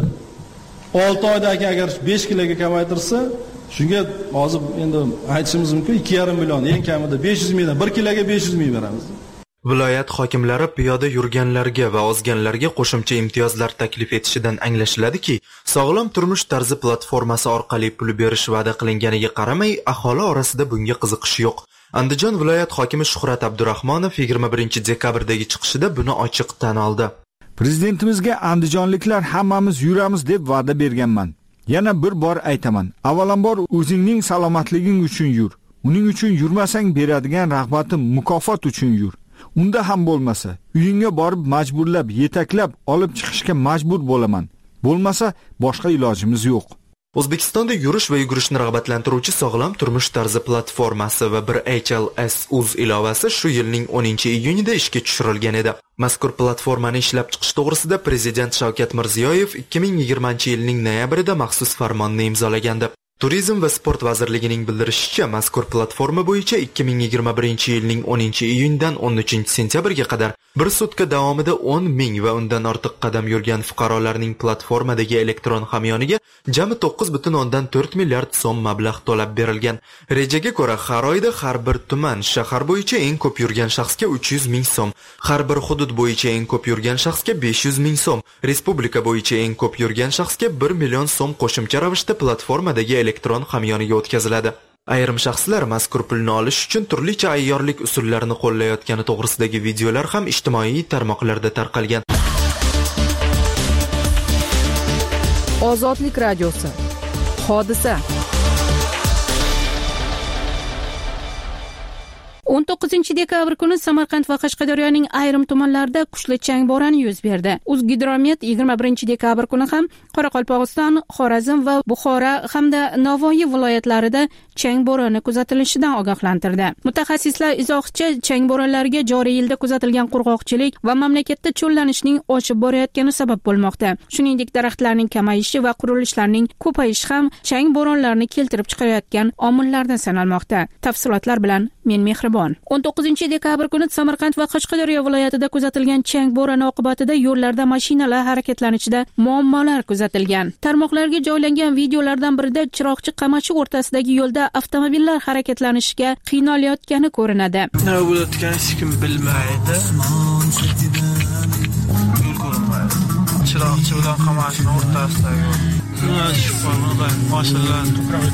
6 oydan keyin agar 5 kg ga kamaytirsa, shunga hozir endi aytishimiz mumkin 2,5 million, eng kamida 500 mingdan 1 kg ga 500 ming beramiz. Viloyat hokimlari piyoda yurganlarga va ozganlarga qo'shimcha imtiyozlar taklif etishidan anglashiladiki, sog'lom turmush tarzi platformasi orqali pul berish va'da qilinganiga qaramay, aholi orasida bunga qiziqish yo'q. Andijon viloyat hokimi Shuhrat Abdurahmonov 21-dekabrdagi chiqishida buni ochiq tan oldi. Prezidentimizga andijonliklar hammamiz yuramiz deb va'da berganman. Yana bir bor aytaman. Avvalambor o'zingning salomatliging uchun yur. Uning uchun yurmasang beradigan rag'batim mukofot uchun yur. Unda ham bo'lmasa, uyingga borib majburlab, yetaklab olib chiqishga majbur bo'laman. Bo'lmasa boshqa ilojimiz yo'q. O'zbekistonda yurish va yugurishni rag'batlantiruvchi sog'lom turmush tarzi platformasi va bir HLS uz ilovasi shu yilning 10-iyunida ishga tushirilgan edi. Mazkur platformani ishlab chiqish to'g'risida Prezident Shavkat Mirziyoyev 2020-yilning noyabrida maxsus farmonni imzolagandi. Turizm va sport vazirligining bildirishicha, mazkur platforma bo'yicha 2021-yilning 10-iyundan 13-sentyabrga qadar bir sutka davomida 10 ming va undan ortiq qadam yurgan fuqarolarning platformadagi elektron hamyoniga jami 9,4 milliard so'm mablag' to'lab berilgan. Rejaga ko'ra, har oyda har bir tuman, shahar bo'yicha eng ko'p yurgan shaxsga 300 ming so'm, har bir hudud bo'yicha eng ko'p yurgan shaxsga 500 ming so'm, respublika bo'yicha eng ko'p yurgan shaxsga 1 million so'm qo'shimcha ravishda platformadagi elektron hamyoniga o'tkaziladi. Ayrim shaxslar mazkur pulni olish uchun turlicha ayyorlik usullarini qo'llayotgani to'g'risidagi videolar ham ijtimoiy tarmoqlarda tarqalgan. Ozodlik radiosi. Hodisa. 19-dekabr kuni Samarqand va Qashqadaryoning ayrim tumanlarida kuchli chang bo'roni yuz berdi. O'zgidromet 21-dekabr kuni ham Qoraqalpog'iston, Xorazm va Buxoro hamda Navoiy viloyatlarida chang bo'roni kuzatilishidan ogohlantirdi. Mutaxassislar izohcha chang bo'ronlariga joriy yilda kuzatilgan qurg'oqchilik va mamlakatda cho'llanishning oshib borayotgani sabab bo'lmoqda. Shuningdek, daraxtlarning kamayishi va qurilishlarning ko'payishi ham chang bo'ronlarini keltirib chiqarayotgan omillardan sanalmoqda. Tafsilotlar bilan men Mehribon. 19-dekabr kuni Samarqand va Qashqadaryo viloyatida kuzatilgan chang bo'roni oqibatida yo'llarda mashinalar harakatlanishida muammolar kuzatilgan. Tarmoqlarga joylangan videolardan birida Chiroqchi Qamachi o'rtasidagi yo'lda avtomobillar harakatlanishiga qiynalayotgani ko'rinadi. Nima bo'layotganini hech kim bilmaydi. Yo'l ko'rinmaydi. Chiroqchi bilan Qamachining o'rtasidagi mashinalar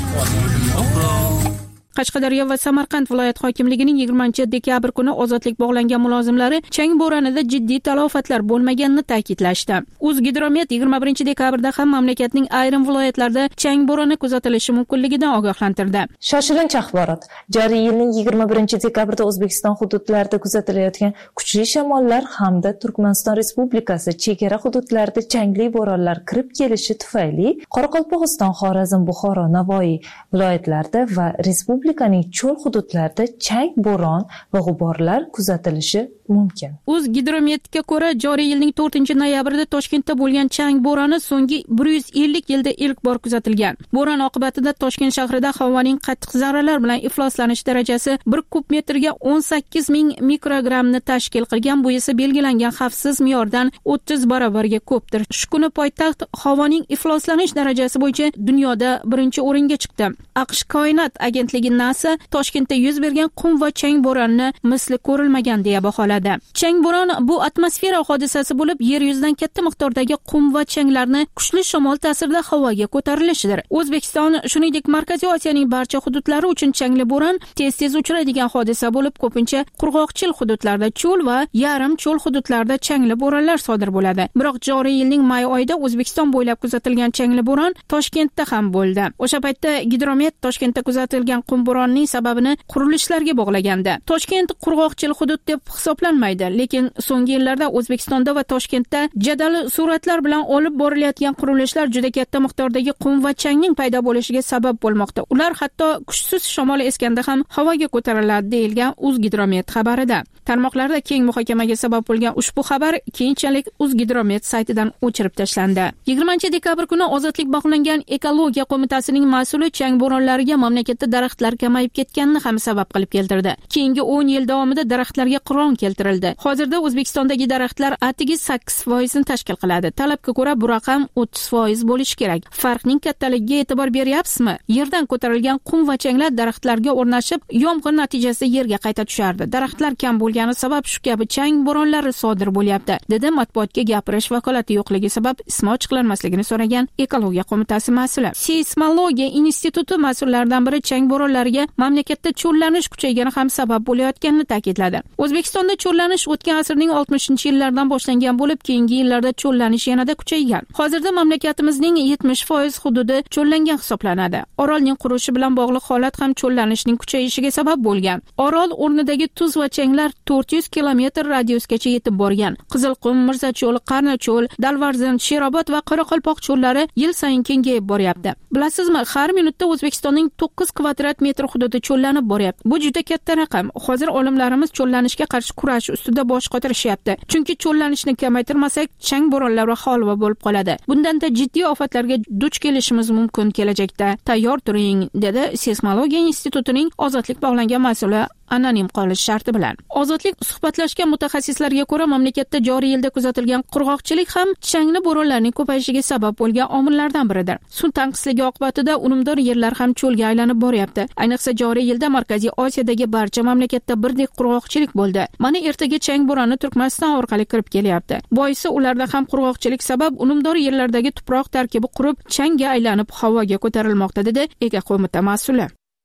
Qashqadaryo va Samarqand viloyat hokimligining 20-dekabr kuni ozodlik bog'langan mulozimlari chang bo'ronida jiddiy talofatlar bo'lmaganini ta'kidlashdi. O'zgidromet 21-dekabrda ham mamlakatning ayrim viloyatlarida chang bo'roni kuzatilishi mumkinligidan ogohlantirdi. Shoshilinch axborot. Joriy yilning 21-dekabrda O'zbekiston hududlarida kuzatilayotgan kuchli shamollar hamda Turkmaniston Respublikasi chegara hududlarida changli bo'ronlar kirib kelishi tufayli Qoraqalpog'iston, Xorazm, Buxoro, Navoiy viloyatlarida va Respublikaning cho'l hududlarida chang, bo'ron va g'uborlar kuzatilishi mumkin. O'zgidrometga ko'ra, joriy yilning 4-noyabrida Toshkentda bo'lgan chang bo'roni so'nggi 150 yilda ilk bor kuzatilgan. Bo'ron oqibatida Toshkent shahrida havoning qattiq zarralar bilan ifloslanish darajasi 1 kub metrga 18 ming mikrogrammni tashkil qilgan. Bu esa belgilangan xavfsiz me'yordan 30 barobarga ko'pdir. Shu kuni poytaxt havoning ifloslanish darajasi bo'yicha dunyoda birinchi o'ringa chiqdi. AQSh koinot agentligi NASA Toshkentda yuz bergan qum va chang bo'ronini misli ko'rilmagan deya baholadi. Chang bo'ron bu atmosfera hodisasi bo'lib, yer yuzidan katta miqdordagi qum va changlarni kuchli shamol ta'sirida havoga ko'tarilishidir. O'zbekiston, shuningdek Markaziy Osiyoning barcha hududlari uchun changli bo'ron tez-tez uchraydigan hodisa bo'lib, ko'pincha qurg'oqchil hududlarda, cho'l va yarim cho'l hududlarda changli bo'ronlar sodir bo'ladi. Biroq joriy yilning may oyida O'zbekiston bo'ylab kuzatilgan changli bo'ron Toshkentda ham bo'ldi. O'sha paytda Gidromet Toshkentda kuzatilgan qum bo'ronining sababini qurilishlarga bog'lagandi. Toshkent qurg'oqchil hudud deb hisoblanadi. boshlanmaydi, lekin so'nggi yillarda O'zbekistonda va Toshkentda jadal suratlar bilan olib borilayotgan qurilishlar juda katta miqdordagi qum va changning paydo bo'lishiga sabab bo'lmoqda. Ular hatto kuchsiz shamol esganda ham havoga ko'tariladi, deyilgan O'zgidromet xabarida. Tarmoqlarda keng muhokamaga sabab bo'lgan ushbu xabar keyinchalik O'zgidromet saytidan o'chirib tashlandi. 20-dekabr kuni Ozodlik bog'langan Ekologiya qo'mitasining mas'uli chang bo'ronlariga mamlakatda daraxtlar kamayib ketganini ham sabab qilib keltirdi. Keyingi 10 yil davomida daraxtlarga qiron keltirildi. Hozirda O'zbekistondagi daraxtlar atigi 8% tashkil qiladi. Talabga ko'ra bu raqam 30% bo'lishi kerak. Farqning kattaligiga e'tibor beryapsizmi? Yerdan ko'tarilgan qum va changlar daraxtlarga o'rnashib, yomg'ir natijasida yerga qayta tushardi. Daraxtlar kam bo'lgani sabab shu kabi chang bo'ronlari sodir bo'lyapti, dedi matbuotga gapirish vakolati yo'qligi sabab ismi ochiqlanmasligini so'ragan Ekologiya qo'mitasi mas'uli. Seysmologiya instituti mas'ullaridan biri chang bo'ronlariga mamlakatda cho'llanish kuchaygani ham sabab bo'layotganini ta'kidladi. O'zbekistonda cho'llanish o'tgan asrning 60-yillardan boshlangan bo'lib, keyingi yillarda cho'llanish yanada kuchaygan. Hozirda mamlakatimizning 70% hududi cho'llangan hisoblanadi. Orolning qurishi bilan bog'liq holat ham cho'llanishning kuchayishiga sabab bo'lgan. Orol o'rnidagi tuz va changlar 400 kilometr radiusgacha yetib borgan. Qizilqum, Mirzacho'l, Qarnacho'l, Dalvarzin, Sherobod va Qoraqalpoq cho'llari yil sayin kengayib boryapti. Bilasizmi, har minutda O'zbekistonning 9 kvadrat metr hududi cho'llanib boryapti. Bu juda katta raqam. Hozir olimlarimiz cho'llanishga qarshi kurash ustida bosh qotirishyapti. Chunki cho'llanishni kamaytirmasak, chang bo'ronlari holva bo'lib qoladi. Bundan-da jiddiy ofatlarga duch kelishimiz mumkin kelajakda. Tayyor turing, dedi Seysmologiya institutining Ozodlik bog'langan mas'uli anonim qolish sharti bilan. Ozodlik suhbatlashgan mutaxassislarga ko'ra, mamlakatda joriy yilda kuzatilgan qurg'oqchilik ham changli bo'ronlarning ko'payishiga sabab bo'lgan omillardan biridir. Suv tanqisligi oqibatida unumdor yerlar ham cho'lga aylanib boryapti. Ayniqsa joriy yilda Markaziy Osiyodagi barcha mamlakatda birdek qurg'oqchilik bo'ldi. Mana ertaga chang bo'roni Turkmaniston orqali kirib kelyapti. Boisi ularda ham qurg'oqchilik sabab unumdor yerlardagi tuproq tarkibi qurib, changga aylanib havoga ko'tarilmoqda, dedi Ega qo'mita mas'uli.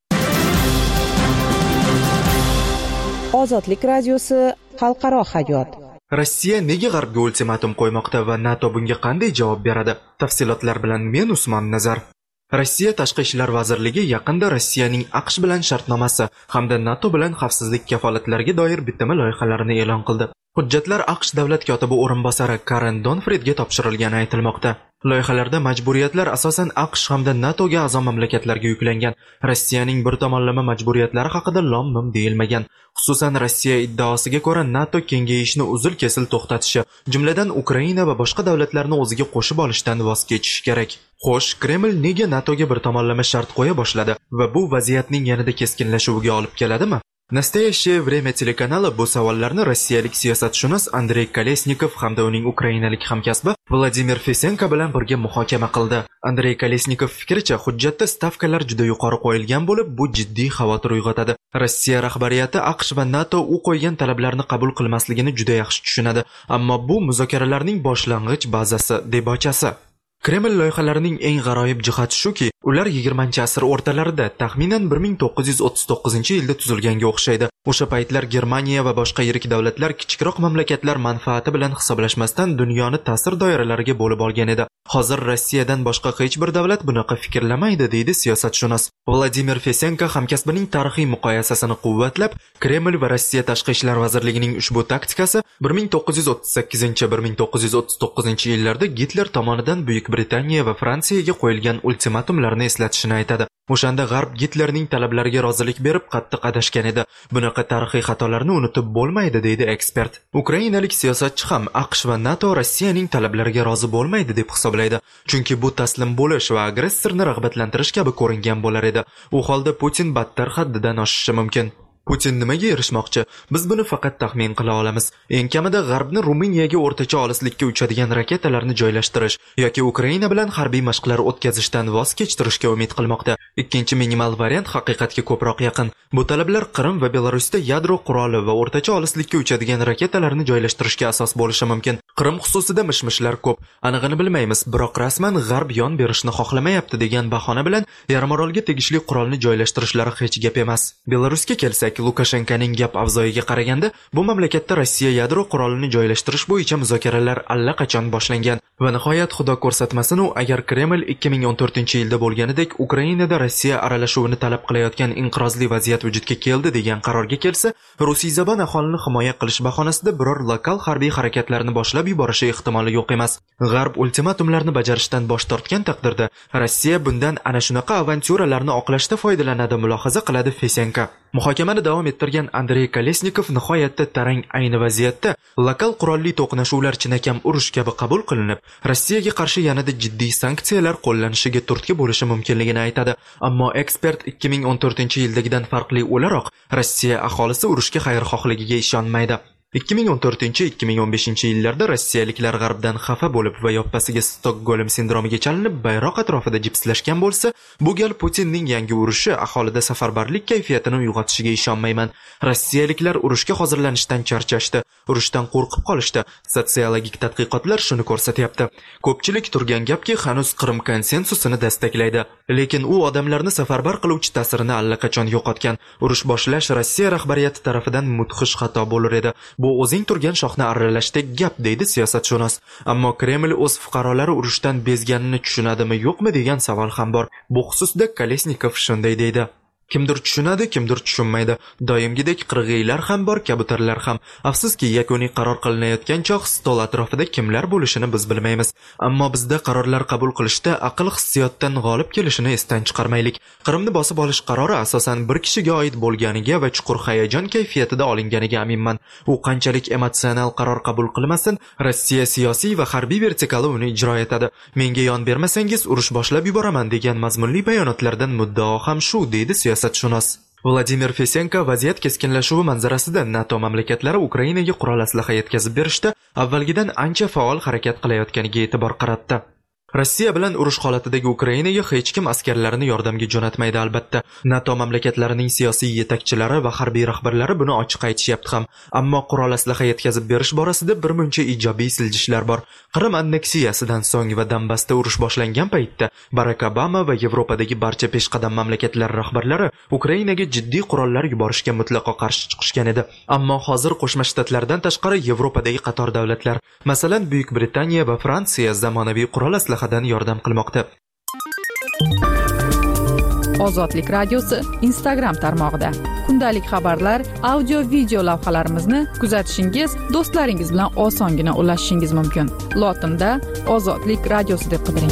Ozodlik radiosi xalqaro hayot. Rossiya nega G'arbga ultimatum qo'ymoqda va NATO bunga qanday javob beradi? Tafsilotlar bilan men Usmon Nazar. Rossiya Tashqi ishlar vazirligi yaqinda Rossiyaning AQSh bilan shartnomasi hamda NATO bilan xavfsizlik kafolatlariga doir bitim loyihalarini e'lon qildi. Hujjatlar AQSh davlat kotibi o'rinbosari Karen Donfridga topshirilgani aytilmoqda. Loyihalarda majburiyatlar asosan AQSh hamda NATOga a'zo mamlakatlarga yuklangan. Rossiyaning bir tomonlama majburiyatlari haqida lom-mim deyilmagan. Xususan Rossiya iddaosiga ko'ra NATO kengayishni uzil-kesil to'xtatishi, jumladan Ukraina va boshqa davlatlarni o'ziga qo'shib olishdan voz kechish kerak. Xo'sh, Kreml nega NATOga bir tomonlama shart qo'ya boshladi va bu vaziyatning yanada keskinlashuviga olib keladimi? Nastoящее время telekanali bu savollarni rossiyalik siyosatshunos Andrey Kolesnikov hamda uning ukrainalik hamkasbi Vladimir Fesenko bilan birga muhokama qildi. Andrey Kolesnikov fikricha, hujjatda stavkalar juda yuqori qo'yilgan bo'lib, bu jiddiy xavotir uyg'otadi. Rossiya rahbariyati AQSh va NATO u qo'ygan talablarni qabul qilmasligini juda yaxshi tushunadi, ammo bu muzokaralarning boshlang'ich bazasi, debochasi. Kreml loyihalarining eng g'aroyib jihati shuki, ular 20-asr o'rtalarida, taxminan 1939-yilda tuzilganga o'xshaydi. O'sha paytlar Germaniya va boshqa yirik davlatlar kichikroq mamlakatlar manfaati bilan hisoblashmasdan dunyoni ta'sir doiralariga bo'lib olgan edi. Hozir Rossiyadan boshqa hech bir davlat bunaqa fikrlamaydi, deydi siyosatshunos. Vladimir Fesenko hamkasbining tarixiy muqoyasasini quvvatlab, Kreml va Rossiya Tashqi ishlar vazirligining ushbu taktikasi 1938-1939 yillarda Gitler tomonidan Buyuk Britaniya va Fransiyaga qo'yilgan ultimatumlarni eslatishini aytadi. O'shanda G'arb Gitlerning talablariga rozilik berib qattiq adashgan edi. Bunaqa tarixiy xatolarni unutib bo'lmaydi, deydi ekspert. Ukrainalik siyosatchi ham AQSh va NATO Rossiyaning talablariga rozi bo'lmaydi deb hisoblaydi. Chunki bu taslim bo'lish va agressorni rag'batlantirish kabi ko'ringan bo'lar edi. U holda Putin battar haddidan oshishi mumkin. Putin nimaga erishmoqchi? Biz buni faqat taxmin qila olamiz. Eng kamida G'arbni Ruminiyaga o'rtacha olislikka uchadigan raketalarni joylashtirish yoki Ukraina bilan harbiy mashqlar o'tkazishdan voz kechtirishga umid qilmoqda. Ikkinchi minimal variant haqiqatga ko'proq yaqin. Bu talablar Qrim va Belarusda yadro quroli va o'rtacha olislikka uchadigan raketalarni joylashtirishga asos bo'lishi mumkin. Qrim xususida mishmishlar ko'p. Anig'ini bilmaymiz, biroq rasman G'arb yon berishni xohlamayapti degan bahona bilan yarimorolga tegishli qurolni joylashtirishlari hech gap emas. Belarusga kelsak, Lukashenkoning gap avzoyiga qaraganda, bu mamlakatda Rossiya yadro qurolini joylashtirish bo'yicha muzokaralar allaqachon boshlangan. Va nihoyat xudo ko'rsatmasin, agar Kreml 2014-yilda bo'lganidek Ukrainada Rossiya aralashuvini talab qilayotgan inqirozli vaziyat vujudga keldi degan qarorga kelsa, rusiyzabon aholini himoya qilish bahonasida biror lokal harbiy harakatlarni boshlab yuborishi ehtimoli yo'q emas. G'arb ultimatumlarni bajarishdan bosh tortgan taqdirda Rossiya bundan ana shunaqa avantyuralarni oqlashda foydalanadi, mulohaza qiladi Fesenko. Muhokamani davom ettirgan Andrey Kolesnikov nihoyatda tarang ayni vaziyatda lokal qurolli to'qnashuvlar chinakam urush kabi qabul qilinib, Rossiyaga qarshi yanada jiddiy sanksiyalar qo'llanishiga turtki bo'lishi mumkinligini aytadi. Ammo ekspert 2014-yildagidan farqli o'laroq Rossiya aholisi urushga xayrixohligiga ishonmaydi. 2014-2015 yillarda rossiyaliklar g'arbdan xafa bo'lib va yoppasiga Stokgolm sindromiga chalinib bayroq atrofida jipslashgan bo'lsa, bu gal Putinning yangi urushi aholida safarbarlik kayfiyatini uyg'otishiga ishonmayman. Rossiyaliklar urushga hozirlanishdan charchashdi, urushdan qo'rqib qolishdi. Sotsiologik tadqiqotlar shuni ko'rsatyapti. Ko'pchilik turgan gapki, hanuz Qrim konsensusini destaklaydi, lekin u odamlarni safarbar qiluvchi ta'sirini allaqachon yo'qotgan. Urush boshlash Rossiya rahbariyati tarafidan mudhish xato bo'lar edi. Bu o'zing turgan shoxni arralashdik gap, deydi siyosatshunos. Ammo Kreml o'z fuqarolari urushdan bezganini tushunadimi, yo'qmi degan savol ham bor. Bu xususda Kolesnikov shunday deydi: Kimdir tushunadi, kimdir tushunmaydi. Doimgidek qirg'iylar ham bor, kabutarlar ham. Afsuski, yakuniy qaror qilinayotgan choq stol atrofida kimlar bo'lishini biz bilmaymiz. Ammo bizda qarorlar qabul qilishda aql hissiyotdan g'olib kelishini esdan chiqarmaylik. Qrimni bosib olish qarori asosan bir kishiga oid bo'lganiga va chuqur hayajon kayfiyatida olinganiga aminman. U qanchalik emotsional qaror qabul qilmasin, Rossiya siyosiy va harbiy vertikali uni ijro etadi. Menga yon bermasangiz urush boshlab yuboraman degan mazmunli bayonotlardan muddao ham shu, deydi siyosatshunos. Vladimir Fesenko vaziyat keskinlashuvi manzarasida NATO mamlakatlari Ukrainaga qurol aslaha yetkazib berishda avvalgidan ancha faol harakat qilayotganiga e'tibor qaratdi. Rossiya bilan urush holatidagi Ukrainaga hech kim askarlarini yordamga jo'natmaydi albatta. NATO mamlakatlarining siyosiy yetakchilari va harbiy rahbarlari buni ochiq aytishyapti ham. Ammo qurol aslaha yetkazib berish borasida bir muncha ijobiy siljishlar bor. Qrim anneksiyasidan so'ng va Donbassda urush boshlangan paytda Barack Obama va Yevropadagi barcha peshqadam mamlakatlar rahbarlari Ukrainaga jiddiy qurollar yuborishga mutlaqo qarshi chiqishgan edi. Ammo hozir Qo'shma Shtatlardan tashqari Yevropadagi qator davlatlar, masalan Buyuk Britaniya va Fransiya zamonaviy qurol aslahadan yordam qilmoqda. Ozodlik radiosi Instagram tarmog'ida kundalik xabarlar, audio video lavhalarimizni kuzatishingiz, do'stlaringiz bilan osongina ulashishingiz mumkin. Lotinda Ozodlik radiosi deb qidiring.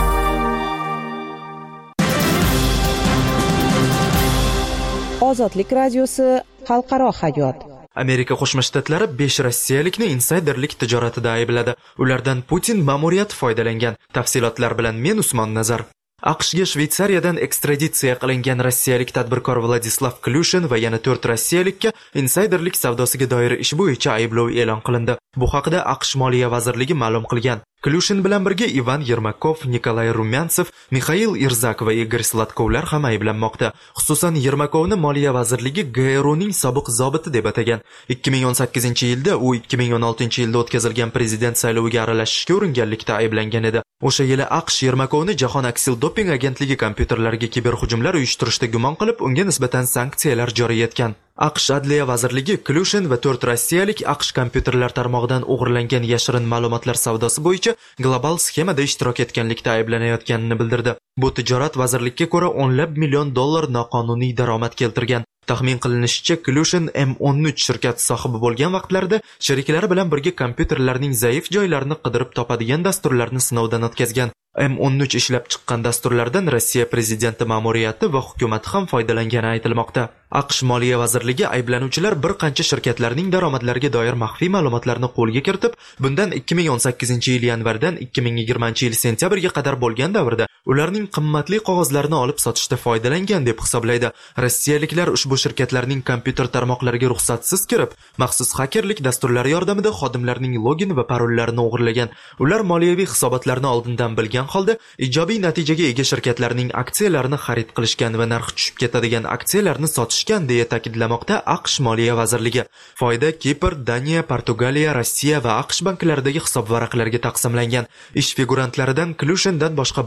Ozodlik radiosi xalqaro hayot. Amerika Qo'shma Shtatlari 5 rossiyalikni insayderlik tijoratida aybladi. Ulardan Putin ma'muriyati foydalangan. Tafsilotlar bilan men Usmon Nazar. AQShga Shveysariyadan ekstraditsiya qilingan rossiyalik tadbirkor Vladislav Klyushin va yana 4 rossiyalikka insayderlik savdosiga doir ish bo'yicha ayblov e'lon qilindi. Bu haqida AQSh Moliya vazirligi ma'lum qilgan. Klyushin bilan birga Ivan Yermakov, Nikolay Rumyantsev, Mikhail Irzak va Igor Slatkovlar ham ayblanmoqda. Xususan Yermakovni Moliya vazirligi GRUning sobiq zobiti deb atagan. 2018-yilda u 2016-yilda o'tkazilgan prezident sayloviga aralashishga uringanlikda ayblangan edi. O'sha yili AQSh Yermakovni Jahon aksil doping agentligi kompyuterlariga kiberhujumlar uyushtirishda gumon qilib, unga nisbatan sanksiyalar joriy etgan. AQSh Adliya vazirligi Klyushin va 4 rossiyalik AQSh kompyuterlar tarmog'idan o'g'irlangan yashirin ma'lumotlar savdosi bo'yicha global sxemada ishtirok etganlikda ayblanayotganini bildirdi. Bu tijorat vazirlikka ko'ra $10 million noqonuniy daromad keltirgan. Taxmin qilinishicha, Klyushin M13 shirkati sohibi bo'lgan vaqtlarda sheriklari bilan birga kompyuterlarning zaif joylarini qidirib topadigan dasturlarni sinovdan o'tkazgan. M13 ishlab chiqqan dasturlardan Rossiya prezidenti ma'muriyati va hukumati ham foydalangani aytilmoqda. AQSh Moliya vazirligi ayblanuvchilar bir qancha shirkatlarning daromadlariga doir maxfiy ma'lumotlarni qo'lga kiritib, bundan 2018-yil yanvardan 2020-yil sentyabrga qadar bo'lgan davrda ularning qimmatli qog'ozlarini olib sotishda foydalangan deb hisoblaydi. Rossiyaliklar ushbu shirkatlarning kompyuter tarmoqlariga ruxsatsiz kirib, maxsus xakerlik dasturlari yordamida xodimlarning login va parollarini o'g'irlagan. Ular moliyaviy hisobotlarni oldindan bilgan holda ijobiy natijaga ega shirkatlarning aksiyalarini xarid qilishgan va narxi tushib ketadigan aksiyalarni sotishgan deya ta'kidlamoqda AQSh Moliya vazirligi. Foyda Kipr, Daniya, Portugaliya, Rossiya va AQSh banklaridagi hisob varaqlariga taqsimlangan. Ish figurantlaridan Klyushindan boshqa barcha ozod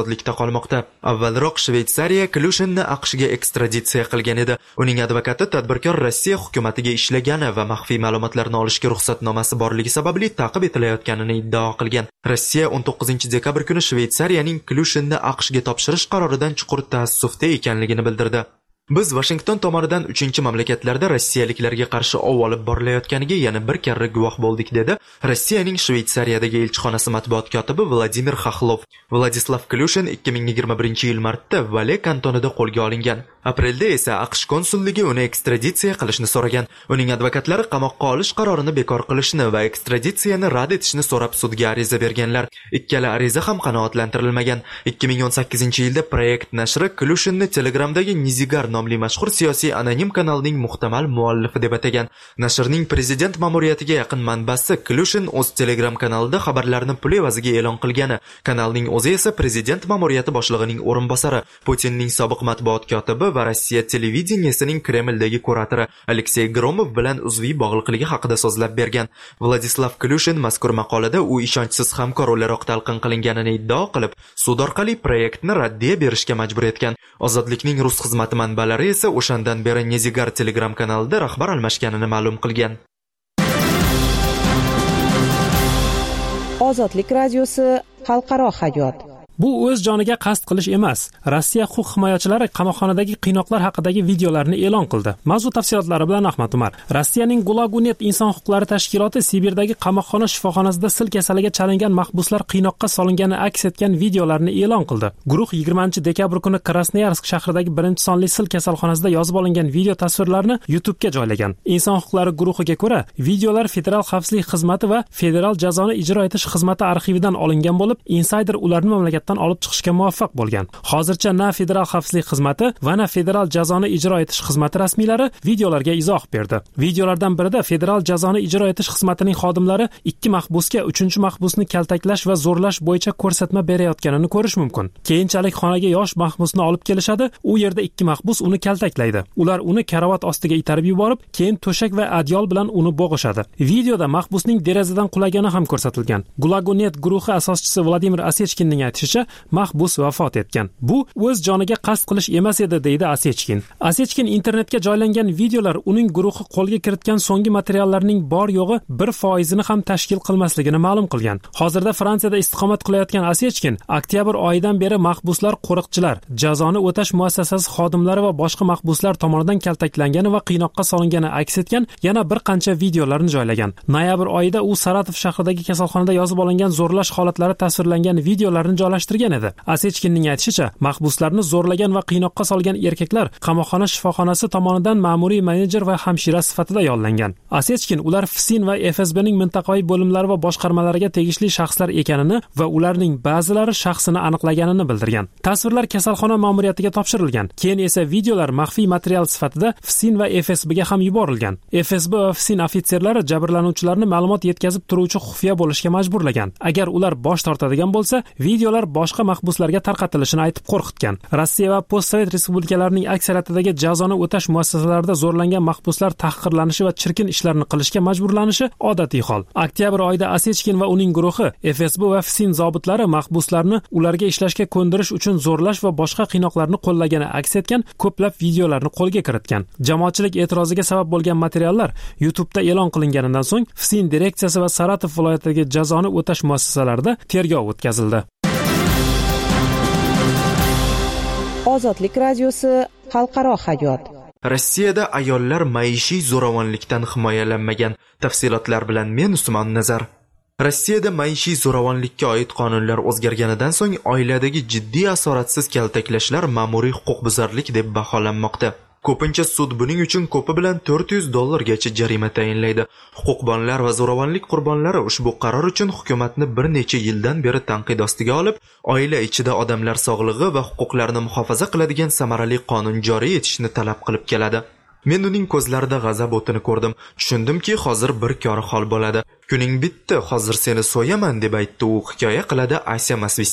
ozodlikda qolmoqda. Avvalroq Shveysariya Klushinni AQShga ekstraditsiya qilgan edi. Uning advokati tadbirkor Rossiya hukumatiga ishlagani va maxfiy ma'lumotlarni olishga ruxsatnomasi borligi sababli ta'qib etilayotganini iddao qilgan. Rossiya 19-dekabr kuni Shveysariyaning Klushinni AQShga topshirish qaroridan chuqur taassufda ekanligini bildirdi. Biz Washington tomonidan 3-mamlakatlarda rossiyaliklarga qarshi ov olib borilayotganiga yana bir karra guvoh bo'ldik, dedi Rossiyaning Shveysariyadagi elchixonasi matbuot kotibi Vladimir Xaxlov. Vladislav Klushin 2021-yil martda Vale kantonida qo'lga olingan. Aprelda esa AQSh konsulligi uni ekstraditsiya qilishni so'ragan. Uning advokatlari qamoqqa olish qarorini bekor qilishni va ekstraditsiyani rad etishni so'rab sudga ariza berganlar. Ikkala ariza ham qanoatlantirilmagan. 2018-yilda Proyekt nashri Klushinni Telegramdagi Nizigar nomli mashhur siyosiy anonim kanalning muhtamal muallifi deb atagan. Nashrning prezident ma'muriyatiga yaqin manbasi Klushin o'z Telegram kanalida xabarlarni pul evaziga e'lon qilgani. Kanalning o'zi esa prezident ma'muriyati boshlig'ining o'rinbosari, Putinning sobiq matbuot kotibi va Rossiya televideniyasining Kremldagi kuratori Aleksey Gromov bilan uzviy bog'liqligi haqida so'zlab bergan. Vladislav Klushin mazkur maqolada u ishonchsiz hamkor o'laroq talqin qilinganini iddao qilib, sud orqali proyektni raddiya berishga majbur etgan. Ozodlikning rus xizmati manbalari esa o'shandan beri Nezigar Telegram kanalida rahbar almashganini ma'lum qilgan. Ozodlik radiosi xalqaro hayot. Bu o'z joniga qasd qilish emas. Rossiya huquq himoyachilari qamoqxonadagi qiynoqlar haqidagi videolarni e'lon qildi. Mavzu tafsilotlari bilan Ahmad Umar. Rossiyaning Gulagunet inson huquqlari tashkiloti Sibirdagi qamoqxona shifoxonasida sil kasaliga chalingan mahbuslar qiynoqqa solingani aks etgan videolarni e'lon qildi. Guruh 20-dekabr kuni Krasnoyarsk shahridagi 1-sonli sil kasalxonasida yozib olingan video tasvirlarni YouTube'ga joylagan. Inson huquqlari guruhiga ko'ra, videolar Federal xavfsizlik xizmati va Federal jazoni ijro etish xizmati arxividan olingan bo'lib, insider ularni mamlakatdan olib chiqishga muvaffaq bo'lgan. Hozircha na Federal xavfsizlik xizmati va na Federal jazoni ijro etish xizmati rasmiylari videolarga izoh berdi. Videolardan birida Federal jazoni ijro etish xizmatining xodimlari 2 mahbusga 3-mahbusni kaltaklash va zo'rlash bo'yicha ko'rsatma berayotganini ko'rish mumkin. Keyinchalik xonaga yosh mahbusni olib kelishadi. U yerda 2 mahbus uni kaltaklaydi. Ular uni karavot ostiga itarib yuborib, keyin to'shak va adyol bilan uni bo'g'ishadi. Videoda mahbusning derazadan qulagani ham ko'rsatilgan. Gulagunet guruhi asoschisi Vladimir Asechkinning aytishicha, mahbus vafot etgan. Bu o'z joniga qasd qilish emas edi, deydi Asechkin. Asechkin internetga joylangan videolar uning guruhi qo'lga kiritgan so'nggi materiallarning bor yo'g'i 1% ham tashkil qilmasligini ma'lum qilgan. Hozirda Fransiyada istiqomat qilayotgan Asechkin oktyabr oyidan beri mahbuslar, qo'riqchilar, jazoni o'tash muassasasi xodimlari va boshqa mahbuslar tomonidan kaltaklangani va qiynoqqa solingani aks etgan yana bir qancha videolarni joylagan. Noyabr oyida u Saratov shahridagi kasalxonada yozib olingan zo'rlash holatlari tasvirlangan videolarni joylashtirgan edi. Asechkinning aytishicha, mahbuslarni zo'rlagan va qiynoqqa solgan erkaklar qamoqxona shifoxonasi tomonidan ma'muriy menejer va hamshira sifatida yollangan. Asechkin ular FSIN va FSBning mintaqaviy bo'limlari va boshqarmalariga tegishli shaxslar ekanini va ularning ba'zilari shaxsini aniqlaganini bildirgan. Tasvirlar kasalxona ma'muriyatiga topshirilgan. Keyin esa videolar maxfiy material sifatida FSIN va FSBga ham yuborilgan. FSB va FSIN ofitserlari jabrlanuvchilarni ma'lumot yetkazib turuvchi xufiya bo'lishga majburlagan. Agar ular bosh tortadigan bo'lsa, videolar boshqa mahbuslarga tarqatilishini aytib qo'rqitgan. Rossiya va postsovet respublikalarining aksariyatidagi jazoni o'tash muassasalarida zo'rlangan mahbuslar tahqirlanishi va chirkin ishlarni qilishga majburlanishi odatiy hol. Oktyabr oyida Asechkin va uning guruhi FSB va FSIN zobitlari mahbuslarni ularga ishlashga ko'ndirish uchun zo'rlash va boshqa qiynoqlarni qo'llagani aks etgan ko'plab videolarni qo'lga kiritgan. Jamoatchilik e'tiroziga sabab bo'lgan materiallar YouTube'da e'lon qilinganidan so'ng FSIN direksiyasi va Saratov viloyatidagi jazoni o'tash muassasalarida tergov o'tkazildi. Ozodlik radiosi xalqaro hayot. Rossiyada ayollar maishiy zo'ravonlikdan himoyalanmagan. Tafsilotlar bilan men Usmon Nazar. Rossiyada maishiy zo'ravonlikka oid qonunlar o'zgarganidan so'ng oiladagi jiddiy asoratsiz kaltaklashlar ma'muriy huquqbuzarlik deb baholanmoqda. Ko'pincha sud buning uchun ko'pi bilan $400 jarima tayinlaydi. Huquqbonlar va zo'ravonlik qurbonlari ushbu qaror uchun hukumatni bir necha yildan beri tanqid ostiga olib, oila ichida odamlar sog'lig'i va huquqlarini muhofaza qiladigan samarali qonun joriy etishni talab qilib keladi. Men uning ko'zlarida g'azab o'tini ko'rdim. Tushundimki, hozir bir kori hol bo'ladi. Kuning bitdi, hozir seni so'yaman deb aytdi u, hikoya qiladi Asya Masvisyan.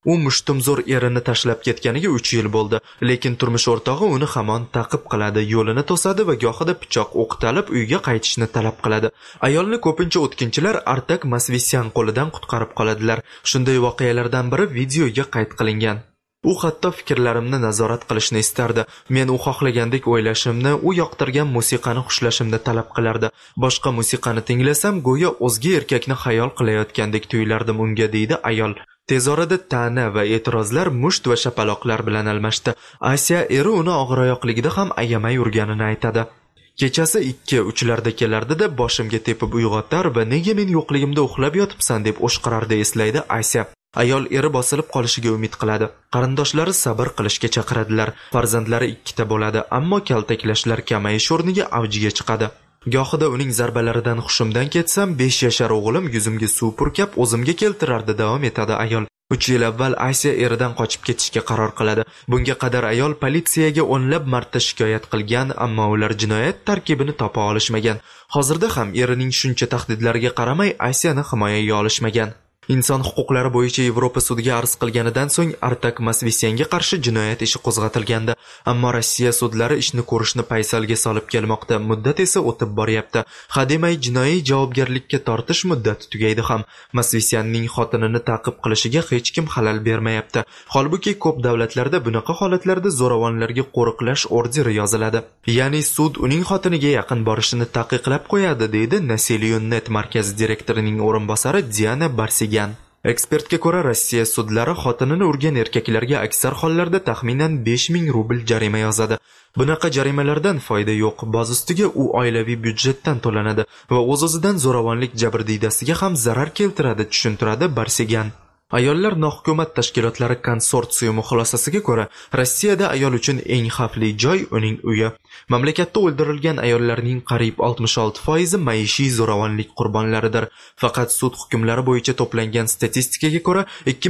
U mushtumzo'r erini tashlab ketganiga 3 yil bo'ldi, lekin turmush o'rtog'i uni hamon ta'qib qiladi, yo'lini to'sadi va gohida pichoq o'qitalib uyga qaytishni talab qiladi. Ayolni ko'pincha o'tkinchilar Artak Masvisyan qo'lidan qutqarib qoladilar. Shunday voqealardan biri videoga qayd qilingan. U hatto fikrlarimni nazorat qilishni istardi. Men u xohlagandek o'ylashimni, u yoqtirgan musiqani xushlashimni talab qilardi. Boshqa musiqani tinglasam, go'yo o'zga erkakni xayol qilayotgandek tuyulardim unga, deydi ayol. Tez orada ta'na va e'tirozlar musht va shapaloqlar bilan almashdi. Asiya eri uni og'iroyoqligida ham ayamay urganini aytadi. Kechasi 2-3larda kelardida boshimga tepib uyg'otar va nega men yo'qligimda uxlab yotibsan deb o'shqirardi, eslaydi Asiya. Ayol eri bosilib qolishiga umid qiladi. Qarindoshlari sabr qilishga chaqiradilar. Farzandlari 2 bo'ladi, ammo kaltaklashlar kamayish o'rniga avjiga chiqadi. Gohida uning zarbalaridan hushimdan ketsam, 5 yashar o'g'lim yuzimga suv purkab o'zimga keltirardi, davom etadi ayol. 3 yil avval Asiya eridan qochib ketishga qaror qiladi. Bunga qadar ayol politsiyaga o'nlab marta shikoyat qilgan, ammo ular jinoyat tarkibini topa olishmagan. Hozirda ham erining shuncha tahdidlariga qaramay Asiyani himoyaga olishmagan. Inson huquqlari bo'yicha Yevropa sudiga arz qilganidan so'ng Artak Masvisyanga qarshi jinoyat ishi qo'zg'atilgandi. Ammo Rossiya sudlari ishni ko'rishni paysalga solib kelmoqda. Muddat esa o'tib boryapti. Hademay jinoiy javobgarlikka tortish muddati tugaydi ham. Masvisyanning xotinini ta'qib qilishiga hech kim xalal bermayapti. Holbuki ko'p davlatlarda bunaqa holatlarda zo'ravonlarga qo'riqlash orderi yoziladi. Ya'ni sud uning xotiniga yaqin borishini taqiqlab qo'yadi, deydi Naseliyonnet markazi direktorining o'rinbosari Diana Barsigan. Ekspertga ko'ra, Rossiya sudlari xotinini urgan erkaklarga aksar hollarda taxminan 5000 rubl jarima yozadi. Bunaqa jarimalardan foyda yo'q. Boz ustiga u oilaviy byudjetdan to'lanadi va o'z-o'zidan zo'ravonlik jabrdiydasiga ham zarar keltiradi, tushuntiradi Barsigan. Ayollar nohukumat tashkilotlari konsorsiumi xulosasiga ko'ra, Rossiyada ayol uchun eng xavfli joy uning uyi. Mamlakatda o'ldirilgan ayollarning qariyb 66% maishiy zo'ravonlik qurbonlaridir. Faqat sud hukmlari bo'yicha to'plangan statistikaga ko'ra,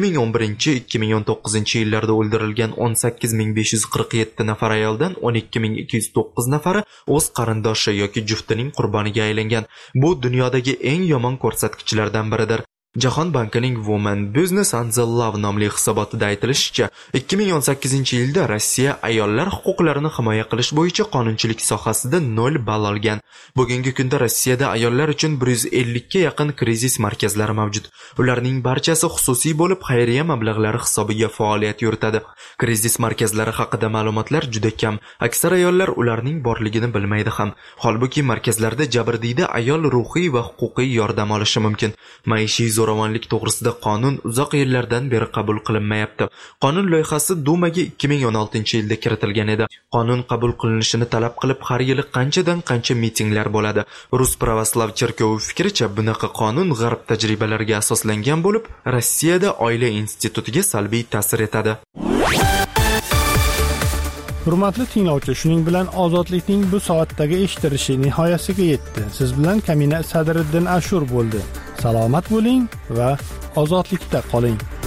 2011-2019 yillarda o'ldirilgan 18547 nafar ayoldan 12209 nafari o'z qarindoshi yoki juftining qurboniga aylangan. Bu dunyodagi eng yomon ko'rsatkichlardan biridir. Jahon bankining Women Business and the Love nomli hisobotida aytilishicha, 2018-yilda Rossiya ayollar huquqlarini himoya qilish bo'yicha qonunchilik sohasida 0 ball olgan. Bugungi kunda Rossiyada ayollar uchun 150 ga yaqin krizis markazlari mavjud. Ularning barchasi xususiy bo'lib, xayriya mablag'lari hisobiga faoliyat yuritadi. Krizis markazlari haqida ma'lumotlar juda kam. Aksar ayollar ularning borligini bilmaydi ham. Holbuki markazlarda jabrdiyda ayol ruhiy va huquqiy yordam olishi mumkin. Maishiy zo'ravonlik to'g'risida qonun uzoq yillardan beri qabul qilinmayapti. Qonun loyihasi Dumaga 2016-yilda kiritilgan edi. Qonun qabul qilinishini talab qilib har yili qancha mitinglar bo'ladi. Rus pravoslav cherkovi fikricha, bunaqa qonun g'arb tajribalariga asoslangan bo'lib, Rossiyada oila institutiga salbiy ta'sir etadi. Hurmatli tinglovchi, shuning bilan ozodlikning bu soatdagi eshittirishi nihoyasiga yetdi. Siz bilan Kamina Sadriddin Ashur bo'ldi. Salomat bo'ling va ozodlikda qoling.